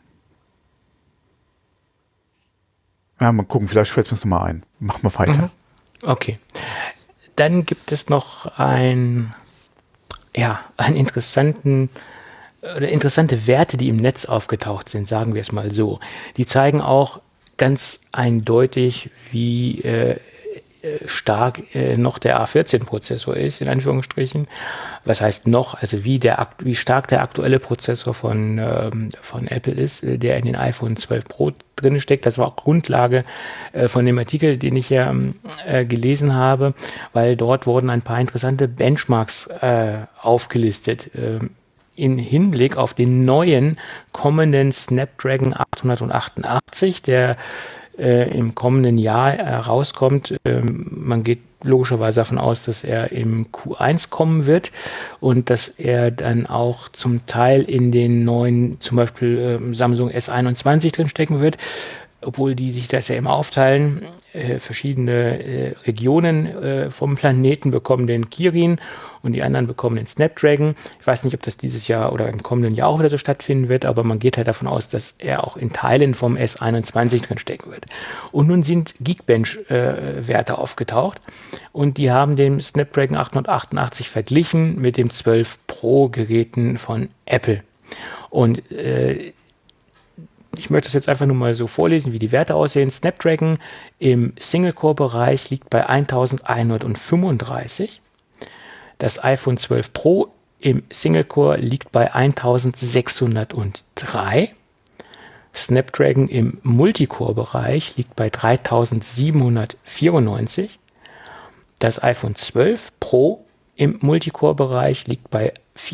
Ja, mal gucken, vielleicht fällt es mir nochmal ein. Machen wir weiter. Mhm. Okay. Dann gibt es noch ein, ja, einen interessanten oder interessante Werte, die im Netz aufgetaucht sind, sagen wir es mal so. Die zeigen auch ganz eindeutig, wie äh, stark äh, noch der A vierzehn Prozessor ist, in Anführungsstrichen. Was heißt noch? Also wie, der, wie stark der aktuelle Prozessor von, ähm, von Apple ist, äh, der in den iPhone zwölf Pro drin steckt. Das war auch Grundlage äh, von dem Artikel, den ich ja äh, gelesen habe, weil dort wurden ein paar interessante Benchmarks äh, aufgelistet. Äh, in Hinblick auf den neuen kommenden Snapdragon achthundertachtundachtzig, der äh, im kommenden Jahr äh, rauskommt. Ähm, man geht logischerweise davon aus, dass er im Q eins kommen wird und dass er dann auch zum Teil in den neuen, zum Beispiel äh, Samsung S einundzwanzig drin stecken wird, obwohl die sich das ja immer aufteilen. Äh, verschiedene äh, Regionen äh, vom Planeten bekommen den Kirin und die anderen bekommen den Snapdragon. Ich weiß nicht, ob das dieses Jahr oder im kommenden Jahr auch wieder so stattfinden wird, aber man geht halt davon aus, dass er auch in Teilen vom S einundzwanzig drin stecken wird. Und nun sind Geekbench-Werte äh, aufgetaucht und die haben den Snapdragon achthundertachtundachtzig verglichen mit dem zwölf Pro Geräten von Apple. Und äh, ich möchte das jetzt einfach nur mal so vorlesen, wie die Werte aussehen. Snapdragon im Single-Core-Bereich liegt bei elfhundertfünfunddreißig. Das iPhone zwölf Pro im Single-Core liegt bei eintausendsechshundertdrei. Snapdragon im Multicore-Bereich liegt bei dreitausendsiebenhundertvierundneunzig. Das iPhone zwölf Pro im Multicore-Bereich liegt bei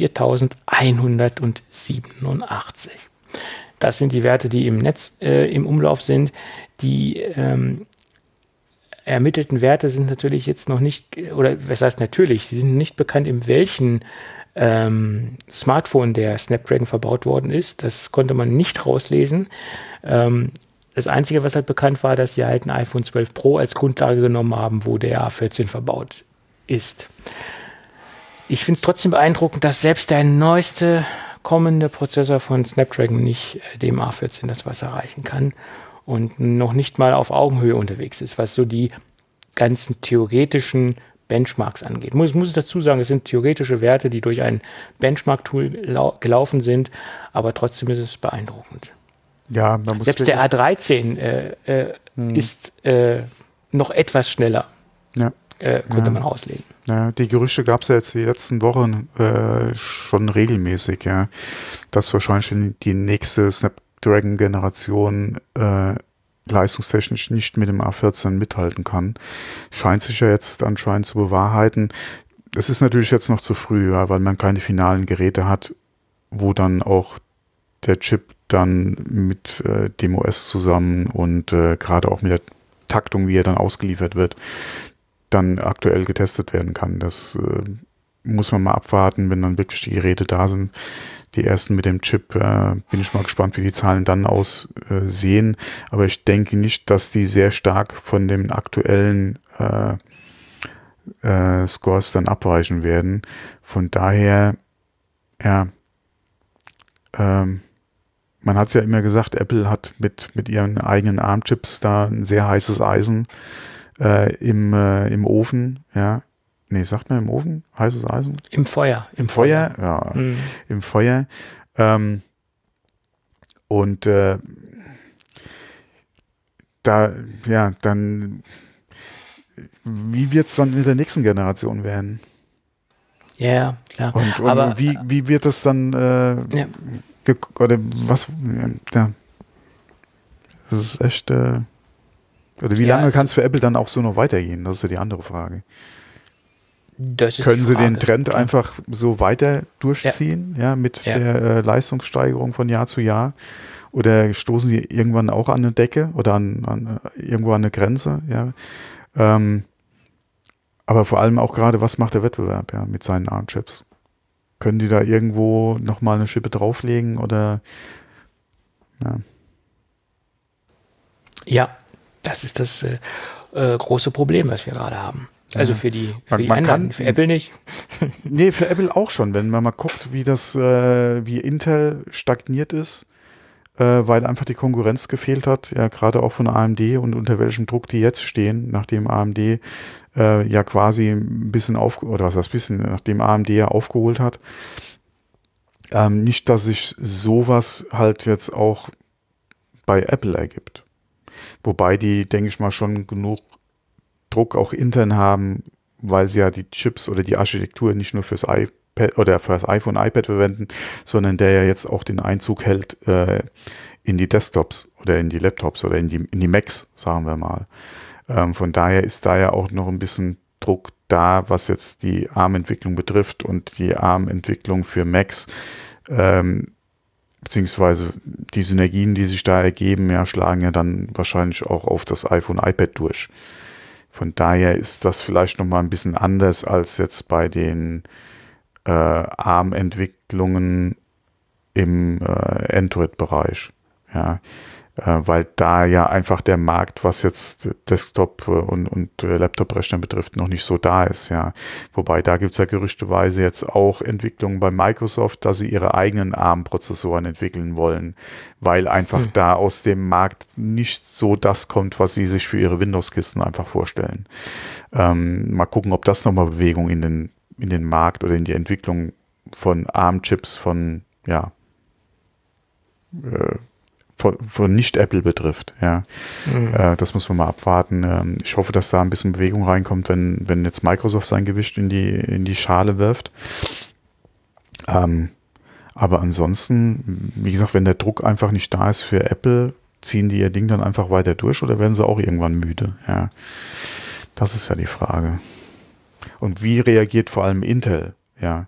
viertausendeinhundertsiebenundachtzig. Das sind die Werte, die im Netz äh, im Umlauf sind. Die ähm, ermittelten Werte sind natürlich jetzt noch nicht, oder was heißt natürlich, sie sind nicht bekannt, in welchen ähm, Smartphone der Snapdragon verbaut worden ist. Das konnte man nicht rauslesen. Ähm, das Einzige, was halt bekannt war, dass sie halt ein iPhone zwölf Pro als Grundlage genommen haben, wo der A vierzehn verbaut ist. Ich finde es trotzdem beeindruckend, dass selbst der neueste kommende Prozessor von Snapdragon nicht äh, dem A vierzehn das Wasser reichen kann und noch nicht mal auf Augenhöhe unterwegs ist, was so die ganzen theoretischen Benchmarks angeht. Muss, muss ich dazu sagen, es sind theoretische Werte, die durch ein Benchmark-Tool lau- gelaufen sind, aber trotzdem ist es beeindruckend. Ja, man muss Selbst der A dreizehn äh, äh, hm. ist äh, noch etwas schneller, ja. äh, konnte ja. man auslesen. Ja, die Gerüchte gab es ja jetzt die letzten Wochen äh, schon regelmäßig, ja, dass wahrscheinlich die nächste Snapdragon-Generation äh, leistungstechnisch nicht mit dem A vierzehn mithalten kann. Scheint sich ja jetzt anscheinend zu bewahrheiten. Es ist natürlich jetzt noch zu früh, ja, weil man keine finalen Geräte hat, wo dann auch der Chip dann mit äh, dem O S zusammen und äh, gerade auch mit der Taktung, wie er dann ausgeliefert wird, dann aktuell getestet werden kann. Das äh, muss man mal abwarten, wenn dann wirklich die Geräte da sind. die ersten mit dem Chip. Äh, bin ich mal gespannt, wie die Zahlen dann aussehen. Äh, Aber ich denke nicht, dass die sehr stark von den aktuellen äh, äh, Scores dann abweichen werden. Von daher, ja, ähm, man hat ja immer gesagt, Apple hat mit, mit ihren eigenen ARM-Chips da ein sehr heißes Eisen äh, im, äh, im Ofen, ja. Nee, sagt man im Ofen? Heißes Eisen? Im Feuer. Im Feuer, ja. Mhm. Im Feuer. Ähm, und äh, da, ja, dann, wie wird es dann mit der nächsten Generation werden? Ja, klar. Und, und aber wie, wie wird das dann, äh, ja. ge- oder was, ja, das ist echt, äh, oder wie ja, lange kann es für Apple dann auch so noch weitergehen? Das ist ja die andere Frage. Das ist Können die Sie Frage. den Trend ja. einfach so weiter durchziehen, ja, ja mit ja. der äh, Leistungssteigerung von Jahr zu Jahr? Oder stoßen Sie irgendwann auch an eine Decke oder an, an irgendwo an eine Grenze? Ja, ähm, aber vor allem auch gerade, was macht der Wettbewerb ja, mit seinen ARM-Chips? Können die da irgendwo nochmal eine Schippe drauflegen oder ja? Ja, das ist das äh, äh, große Problem, was wir gerade haben. Also für die, für man, die man anderen, kann, für Apple nicht. Nee, für Apple auch schon, wenn man mal guckt, wie das, äh, wie Intel stagniert ist, äh, weil einfach die Konkurrenz gefehlt hat, ja gerade auch von A M D und unter welchem Druck die jetzt stehen, nachdem A M D äh, ja quasi ein bisschen auf, oder was heißt bisschen, nachdem A M D ja aufgeholt hat. Ähm, nicht, dass sich sowas halt jetzt auch bei Apple ergibt. Wobei die, denke ich mal, schon genug Druck auch intern haben, weil sie ja die Chips oder die Architektur nicht nur fürs iPad oder fürs iPhone, iPad verwenden, sondern der ja jetzt auch den Einzug hält äh, in die Desktops oder in die Laptops oder in die, in die Macs, sagen wir mal. Ähm, von daher ist da ja auch noch ein bisschen Druck da, was jetzt die ARM-Entwicklung betrifft und die ARM-Entwicklung für Macs, ähm, beziehungsweise die Synergien, die sich da ergeben, ja, schlagen ja dann wahrscheinlich auch auf das iPhone, iPad durch. Von daher ist das vielleicht nochmal ein bisschen anders als jetzt bei den äh, ARM-Entwicklungen im äh, Android-Bereich. Ja, äh, weil da ja einfach der Markt, was jetzt Desktop- und, und äh, Laptop-Rechner betrifft, noch nicht so da ist. Ja, wobei da gibt es ja gerüchteweise jetzt auch Entwicklungen bei Microsoft, dass sie ihre eigenen ARM-Prozessoren entwickeln wollen, weil einfach hm. da aus dem Markt nicht so das kommt, was sie sich für ihre Windows-Kisten einfach vorstellen. Ähm, mal gucken, ob das nochmal Bewegung in den, in den Markt oder in die Entwicklung von ARM-Chips von, ja, äh, von, von Nicht-Apple betrifft. Ja, mhm. äh, das muss man mal abwarten. Ähm, ich hoffe, dass da ein bisschen Bewegung reinkommt, wenn, wenn jetzt Microsoft sein Gewicht in die, in die Schale wirft. Ähm, aber ansonsten, wie gesagt, wenn der Druck einfach nicht da ist für Apple, ziehen die ihr Ding dann einfach weiter durch oder werden sie auch irgendwann müde? Ja, das ist ja die Frage. Und wie reagiert vor allem Intel? Ja.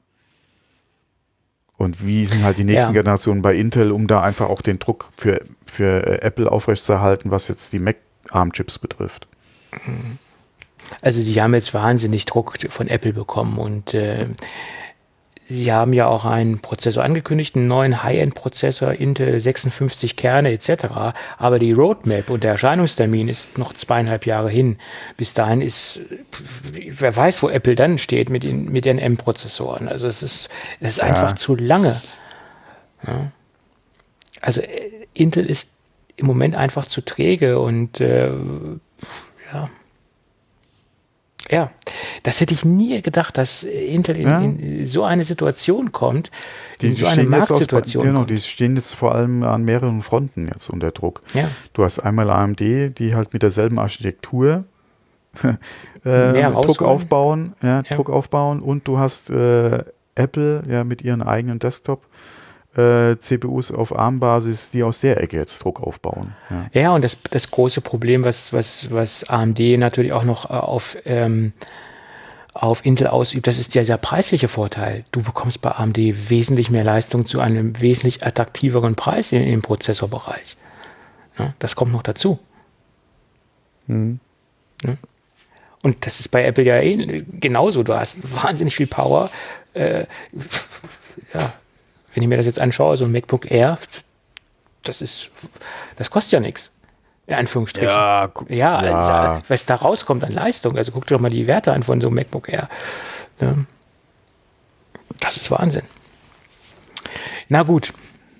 Und wie sind halt die nächsten ja. Generationen bei Intel, um da einfach auch den Druck für, für Apple aufrechtzuerhalten, was jetzt die Mac-ARM-Chips betrifft? Also sie haben jetzt wahnsinnig Druck von Apple bekommen und äh, sie haben ja auch einen Prozessor angekündigt, einen neuen High-End-Prozessor, Intel sechsundfünfzig Kerne et cetera. Aber die Roadmap und der Erscheinungstermin ist noch zweieinhalb Jahre hin. Bis dahin ist, wer weiß, wo Apple dann steht mit den, mit den M-Prozessoren. Also es ist, es ist ja. einfach zu lange. Ja. Also Intel ist im Moment einfach zu träge und äh, ja. Ja, das hätte ich nie gedacht, dass Intel in, ja. in so eine Situation kommt, in die, so eine Marktsituation aus, genau, kommt. Die stehen jetzt vor allem an mehreren Fronten jetzt unter Druck. Ja. Du hast einmal A M D, die halt mit derselben Architektur äh, Druck aufbauen, ja, ja. Druck aufbauen und du hast äh, Apple ja mit ihren eigenen Desktop Äh, C P Us auf ARM-Basis, die aus der Ecke jetzt Druck aufbauen. Ja, ja und das, das große Problem, was, was, was A M D natürlich auch noch auf, ähm, auf Intel ausübt, das ist ja der preisliche Vorteil. Du bekommst bei A M D wesentlich mehr Leistung zu einem wesentlich attraktiveren Preis in, im Prozessorbereich. Ja, das kommt noch dazu. Mhm. Ja. Und das ist bei Apple ja eh genauso. Du hast wahnsinnig viel Power. Äh, ja. wenn ich mir das jetzt anschaue, so ein MacBook Air, das ist, das kostet ja nichts. In Anführungsstrichen. Ja, ja, ja. Also, was da rauskommt an Leistung. Also guck dir doch mal die Werte an von so einem MacBook Air. Ne? Das ist Wahnsinn. Na gut.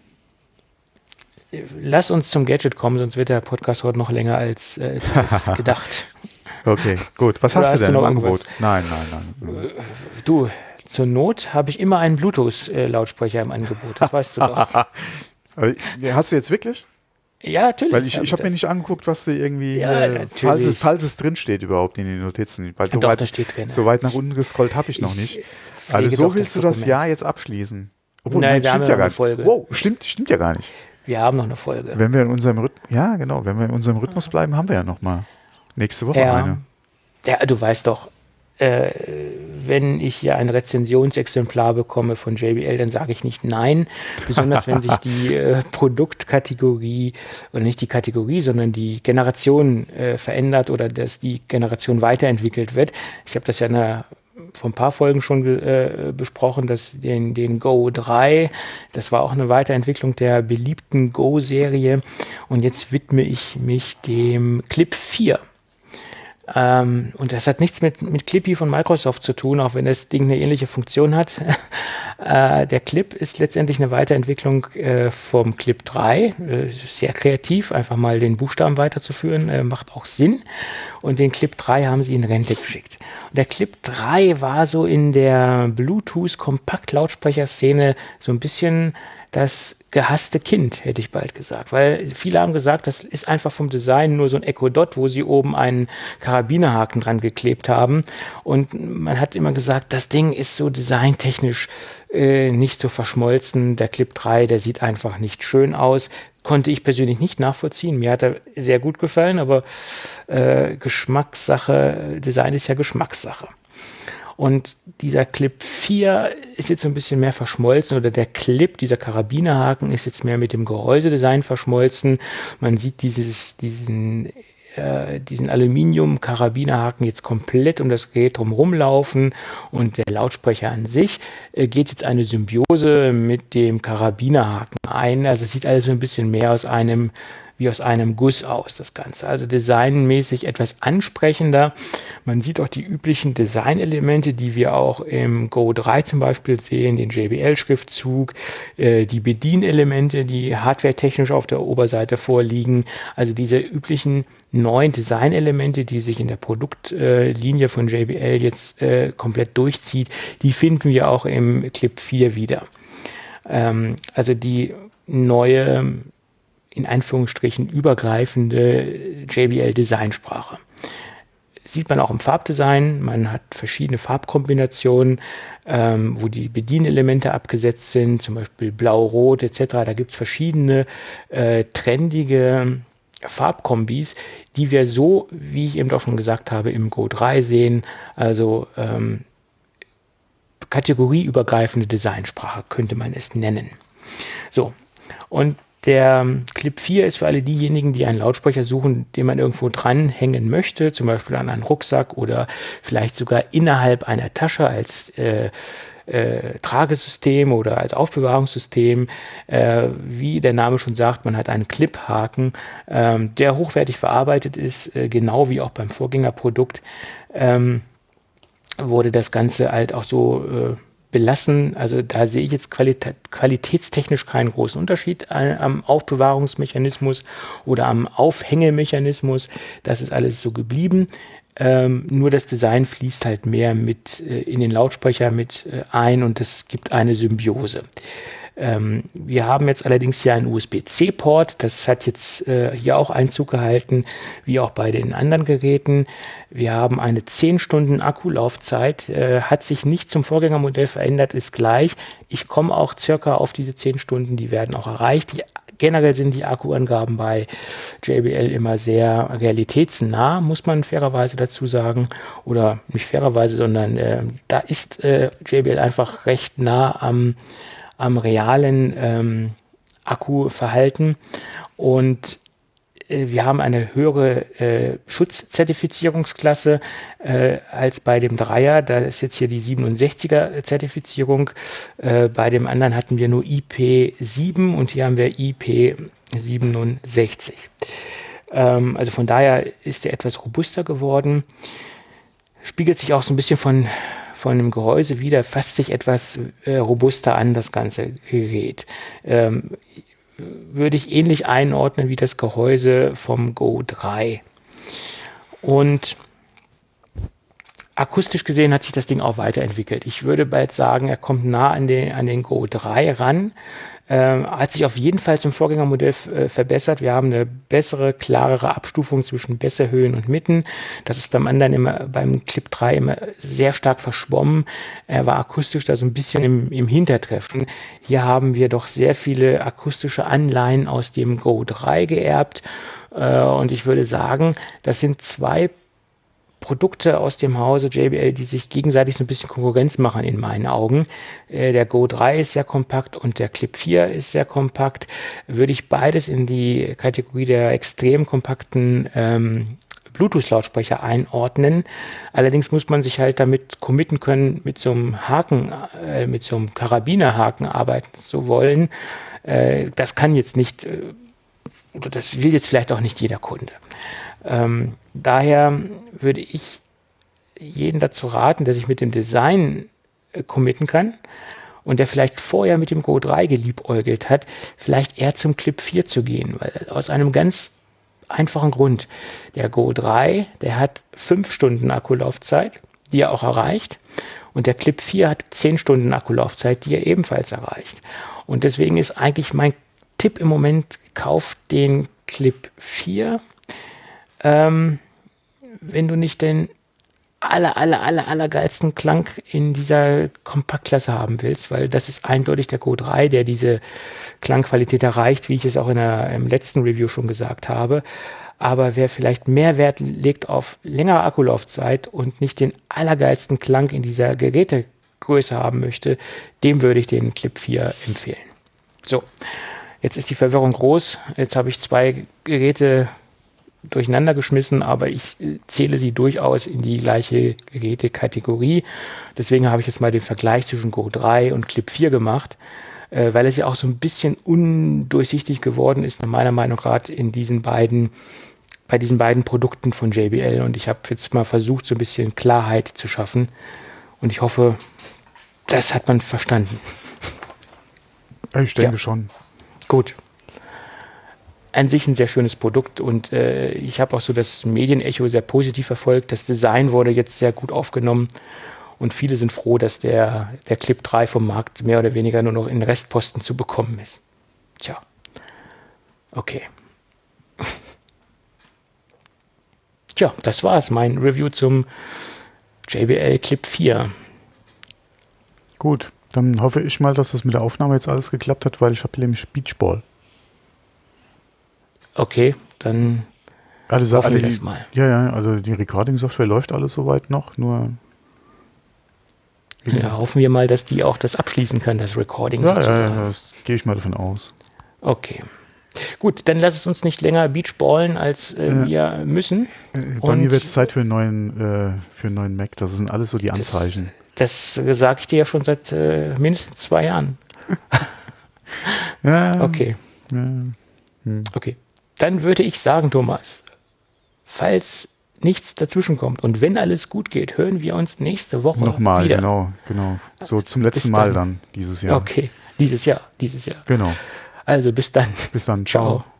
Lass uns zum Gadget kommen, sonst wird der Podcast heute noch länger als, äh, als gedacht. Okay, gut. Was Oder hast, hast du denn du noch im irgendwas? Angebot? Nein, nein, nein. Du, zur Not habe ich immer einen Bluetooth-Lautsprecher im Angebot. Das weißt du doch. Hast du jetzt wirklich? Ja, natürlich. Weil ich, hab ich habe mir nicht angeguckt, was da irgendwie, Ja, äh, falls, es, natürlich. falls es drin steht überhaupt in den Notizen. Weil so, Doch, weit, das steht drin. so weit nach unten gescrollt habe ich noch Ich nicht. pflege Also so doch willst das du das Dokument. Jahr jetzt abschließen. Obwohl, Nein, nein, wir haben stimmt ja ja noch gar eine nicht. Folge. Wow, stimmt, stimmt ja gar nicht. Wir haben noch eine Folge. Wenn wir in unserem Rhythmus, ja genau, wenn wir in unserem Rhythmus bleiben, haben wir ja noch mal nächste Woche Ja. eine. Ja, du weißt doch, äh, wenn ich hier ein Rezensionsexemplar bekomme von J B L, dann sage ich nicht nein. Besonders wenn sich die äh, Produktkategorie, oder nicht die Kategorie, sondern die Generation äh, verändert oder dass die Generation weiterentwickelt wird. Ich habe das ja in der vor ein paar Folgen schon äh, besprochen, dass den, den Go drei, das war auch eine Weiterentwicklung der beliebten Go-Serie, und jetzt widme ich mich dem Clip vier. Ähm, und das hat nichts mit, mit Clippy von Microsoft zu tun, auch wenn das Ding eine ähnliche Funktion hat. äh, der Clip ist letztendlich eine Weiterentwicklung äh, vom Clip drei. Äh, sehr kreativ, einfach mal den Buchstaben weiterzuführen, äh, macht auch Sinn. Und den Clip drei haben sie in Rente geschickt. Und der Clip drei war so in der Bluetooth-Kompakt-Lautsprecher-Szene so ein bisschen das gehasste Kind, hätte ich bald gesagt. Weil viele haben gesagt, das ist einfach vom Design nur so ein Echo Dot, wo sie oben einen Karabinerhaken dran geklebt haben. Und man hat immer gesagt, das Ding ist so designtechnisch äh, nicht so verschmolzen. Der Clip drei, der sieht einfach nicht schön aus. Konnte ich persönlich nicht nachvollziehen. Mir hat er sehr gut gefallen, aber äh, Geschmackssache, Design ist ja Geschmackssache. Und dieser Clip vier ist jetzt so ein bisschen mehr verschmolzen, oder der Clip, dieser Karabinerhaken, ist jetzt mehr mit dem Gehäusedesign verschmolzen. Man sieht dieses, diesen, äh, diesen Aluminium-Karabinerhaken jetzt komplett um das Gerät drumherum laufen, und der Lautsprecher an sich äh, geht jetzt eine Symbiose mit dem Karabinerhaken ein. Also es sieht alles so ein bisschen mehr aus einem wie aus einem Guss aus, das Ganze. Also designmäßig etwas ansprechender. Man sieht auch die üblichen Designelemente, die wir auch im Go drei zum Beispiel sehen, den J B L-Schriftzug, äh, die Bedienelemente, die hardwaretechnisch auf der Oberseite vorliegen. Also diese üblichen neuen Designelemente, die sich in der Produktlinie äh, von J B L jetzt äh, komplett durchzieht, die finden wir auch im Clip vier wieder. Ähm, also die neue, in Anführungsstrichen übergreifende J B L-Designsprache. Sieht man auch im Farbdesign. Man hat verschiedene Farbkombinationen, ähm, wo die Bedienelemente abgesetzt sind, zum Beispiel Blau, Rot et cetera. Da gibt es verschiedene äh, trendige Farbkombis, die wir so, wie ich eben auch schon gesagt habe, im Go drei sehen. Also ähm, kategorieübergreifende Designsprache könnte man es nennen. So, und der Clip vier ist für alle diejenigen, die einen Lautsprecher suchen, den man irgendwo dranhängen möchte, zum Beispiel an einen Rucksack oder vielleicht sogar innerhalb einer Tasche als äh, äh, Tragesystem oder als Aufbewahrungssystem. Äh, wie der Name schon sagt, man hat einen Cliphaken, ähm, der hochwertig verarbeitet ist, äh, genau wie auch beim Vorgängerprodukt. Ähm, wurde das Ganze halt auch so äh, belassen. Also da sehe ich jetzt qualitä- qualitätstechnisch keinen großen Unterschied äh, am Aufbewahrungsmechanismus oder am Aufhängemechanismus. Das ist alles so geblieben. Ähm, nur das Design fließt halt mehr mit äh, in den Lautsprecher mit äh, ein, und es gibt eine Symbiose. Ähm, wir haben jetzt allerdings hier einen U S B C Port. Das hat jetzt äh, hier auch Einzug gehalten, wie auch bei den anderen Geräten. Wir haben eine zehn Stunden Akkulaufzeit, äh, hat sich nicht zum Vorgängermodell verändert, ist gleich. Ich komme auch circa auf diese zehn Stunden, die werden auch erreicht. Die, generell sind die Akkuangaben bei J B L immer sehr realitätsnah, muss man fairerweise dazu sagen. Oder nicht fairerweise, sondern äh, da ist äh, J B L einfach recht nah am am realen ähm, Akkuverhalten, und äh, wir haben eine höhere äh, Schutzzertifizierungsklasse äh, als bei dem Dreier. Da ist jetzt hier die siebenundsechziger Zertifizierung. Äh, bei dem anderen hatten wir nur I P sieben und hier haben wir I P siebenundsechzig. Ähm, also von daher ist der etwas robuster geworden. Spiegelt sich auch so ein bisschen von, von dem Gehäuse wieder, fasst sich etwas äh, robuster an, das ganze Gerät. Ähm, würde ich ähnlich einordnen wie das Gehäuse vom Go drei. Und akustisch gesehen hat sich das Ding auch weiterentwickelt. Ich würde bald sagen, er kommt nah an den, an den Go drei ran. Ähm, hat sich auf jeden Fall zum Vorgängermodell f- äh, verbessert. Wir haben eine bessere, klarere Abstufung zwischen Bässe, und Mitten. Das ist beim anderen immer, beim Clip drei immer sehr stark verschwommen. Er war akustisch da so ein bisschen im, im Hintertreffen. Hier haben wir doch sehr viele akustische Anleihen aus dem Go drei geerbt. Äh, und ich würde sagen, das sind zwei Produkte aus dem Hause J B L, die sich gegenseitig so ein bisschen Konkurrenz machen in meinen Augen. Äh, der Go drei ist sehr kompakt und der Clip vier ist sehr kompakt. Würde ich beides in die Kategorie der extrem kompakten ähm, Bluetooth-Lautsprecher einordnen. Allerdings muss man sich halt damit committen können, mit so einem Haken, äh, mit so einem Karabinerhaken arbeiten zu wollen. Äh, das kann jetzt nicht, äh, oder das will jetzt vielleicht auch nicht jeder Kunde. Ähm, daher würde ich jeden dazu raten, der sich mit dem Design äh, committen kann und der vielleicht vorher mit dem Go drei geliebäugelt hat, vielleicht eher zum Clip vier zu gehen, weil aus einem ganz einfachen Grund. Der Go drei, der hat fünf Stunden Akkulaufzeit, die er auch erreicht, und der Clip vier hat zehn Stunden Akkulaufzeit, die er ebenfalls erreicht. Und deswegen ist eigentlich mein Tipp im Moment, kauft den Clip vier, Ähm, wenn du nicht den aller, aller, aller, aller geilsten Klang in dieser Kompaktklasse haben willst, weil das ist eindeutig der Go drei, der diese Klangqualität erreicht, wie ich es auch in der, im letzten Review schon gesagt habe. Aber wer vielleicht mehr Wert legt auf längere Akkulaufzeit und nicht den allergeilsten Klang in dieser Gerätegröße haben möchte, dem würde ich den Clip vier empfehlen. So, jetzt ist die Verwirrung groß. Jetzt habe ich zwei Geräte durcheinander geschmissen, aber ich zähle sie durchaus in die gleiche Gerätekategorie. Deswegen habe ich jetzt mal den Vergleich zwischen Go drei und Clip vier gemacht, äh, weil es ja auch so ein bisschen undurchsichtig geworden ist, nach meiner Meinung nach, in diesen beiden, bei diesen beiden Produkten von J B L. Und ich habe jetzt mal versucht, so ein bisschen Klarheit zu schaffen. Und ich hoffe, das hat man verstanden. Ich denke ja. schon. Gut. An sich ein sehr schönes Produkt und äh, ich habe auch so das Medienecho sehr positiv verfolgt. Das Design wurde jetzt sehr gut aufgenommen und viele sind froh, dass der, der Clip drei vom Markt mehr oder weniger nur noch in Restposten zu bekommen ist. Tja, okay. Tja, das war's, mein Review zum J B L Clip vier. Gut, dann hoffe ich mal, dass das mit der Aufnahme jetzt alles geklappt hat, weil ich habe nämlich Beachball. Okay, dann also, hoffen also wir die, das mal. Ja, ja, also die Recording-Software läuft alles soweit noch, nur... Ja, hoffen wir mal, dass die auch das abschließen kann, das Recording ja, sozusagen. Ja, ja, das gehe ich mal davon aus. Okay. Gut, dann lass es uns nicht länger Beachballen, als äh, äh, wir müssen. Äh, bei Und mir wird es Zeit für einen neuen, äh, für einen neuen Mac. Das sind alles so die Anzeichen. Das, das sage ich dir ja schon seit äh, mindestens zwei Jahren. ja, okay. Ja. Hm. Okay. Dann würde ich sagen, Thomas, falls nichts dazwischen kommt und wenn alles gut geht, hören wir uns nächste Woche Nochmal, wieder. genau, genau. So zum letzten Mal dann dieses Jahr. Okay, dieses Jahr, dieses Jahr. Genau. Also bis dann. Bis dann. Ciao. Ciao.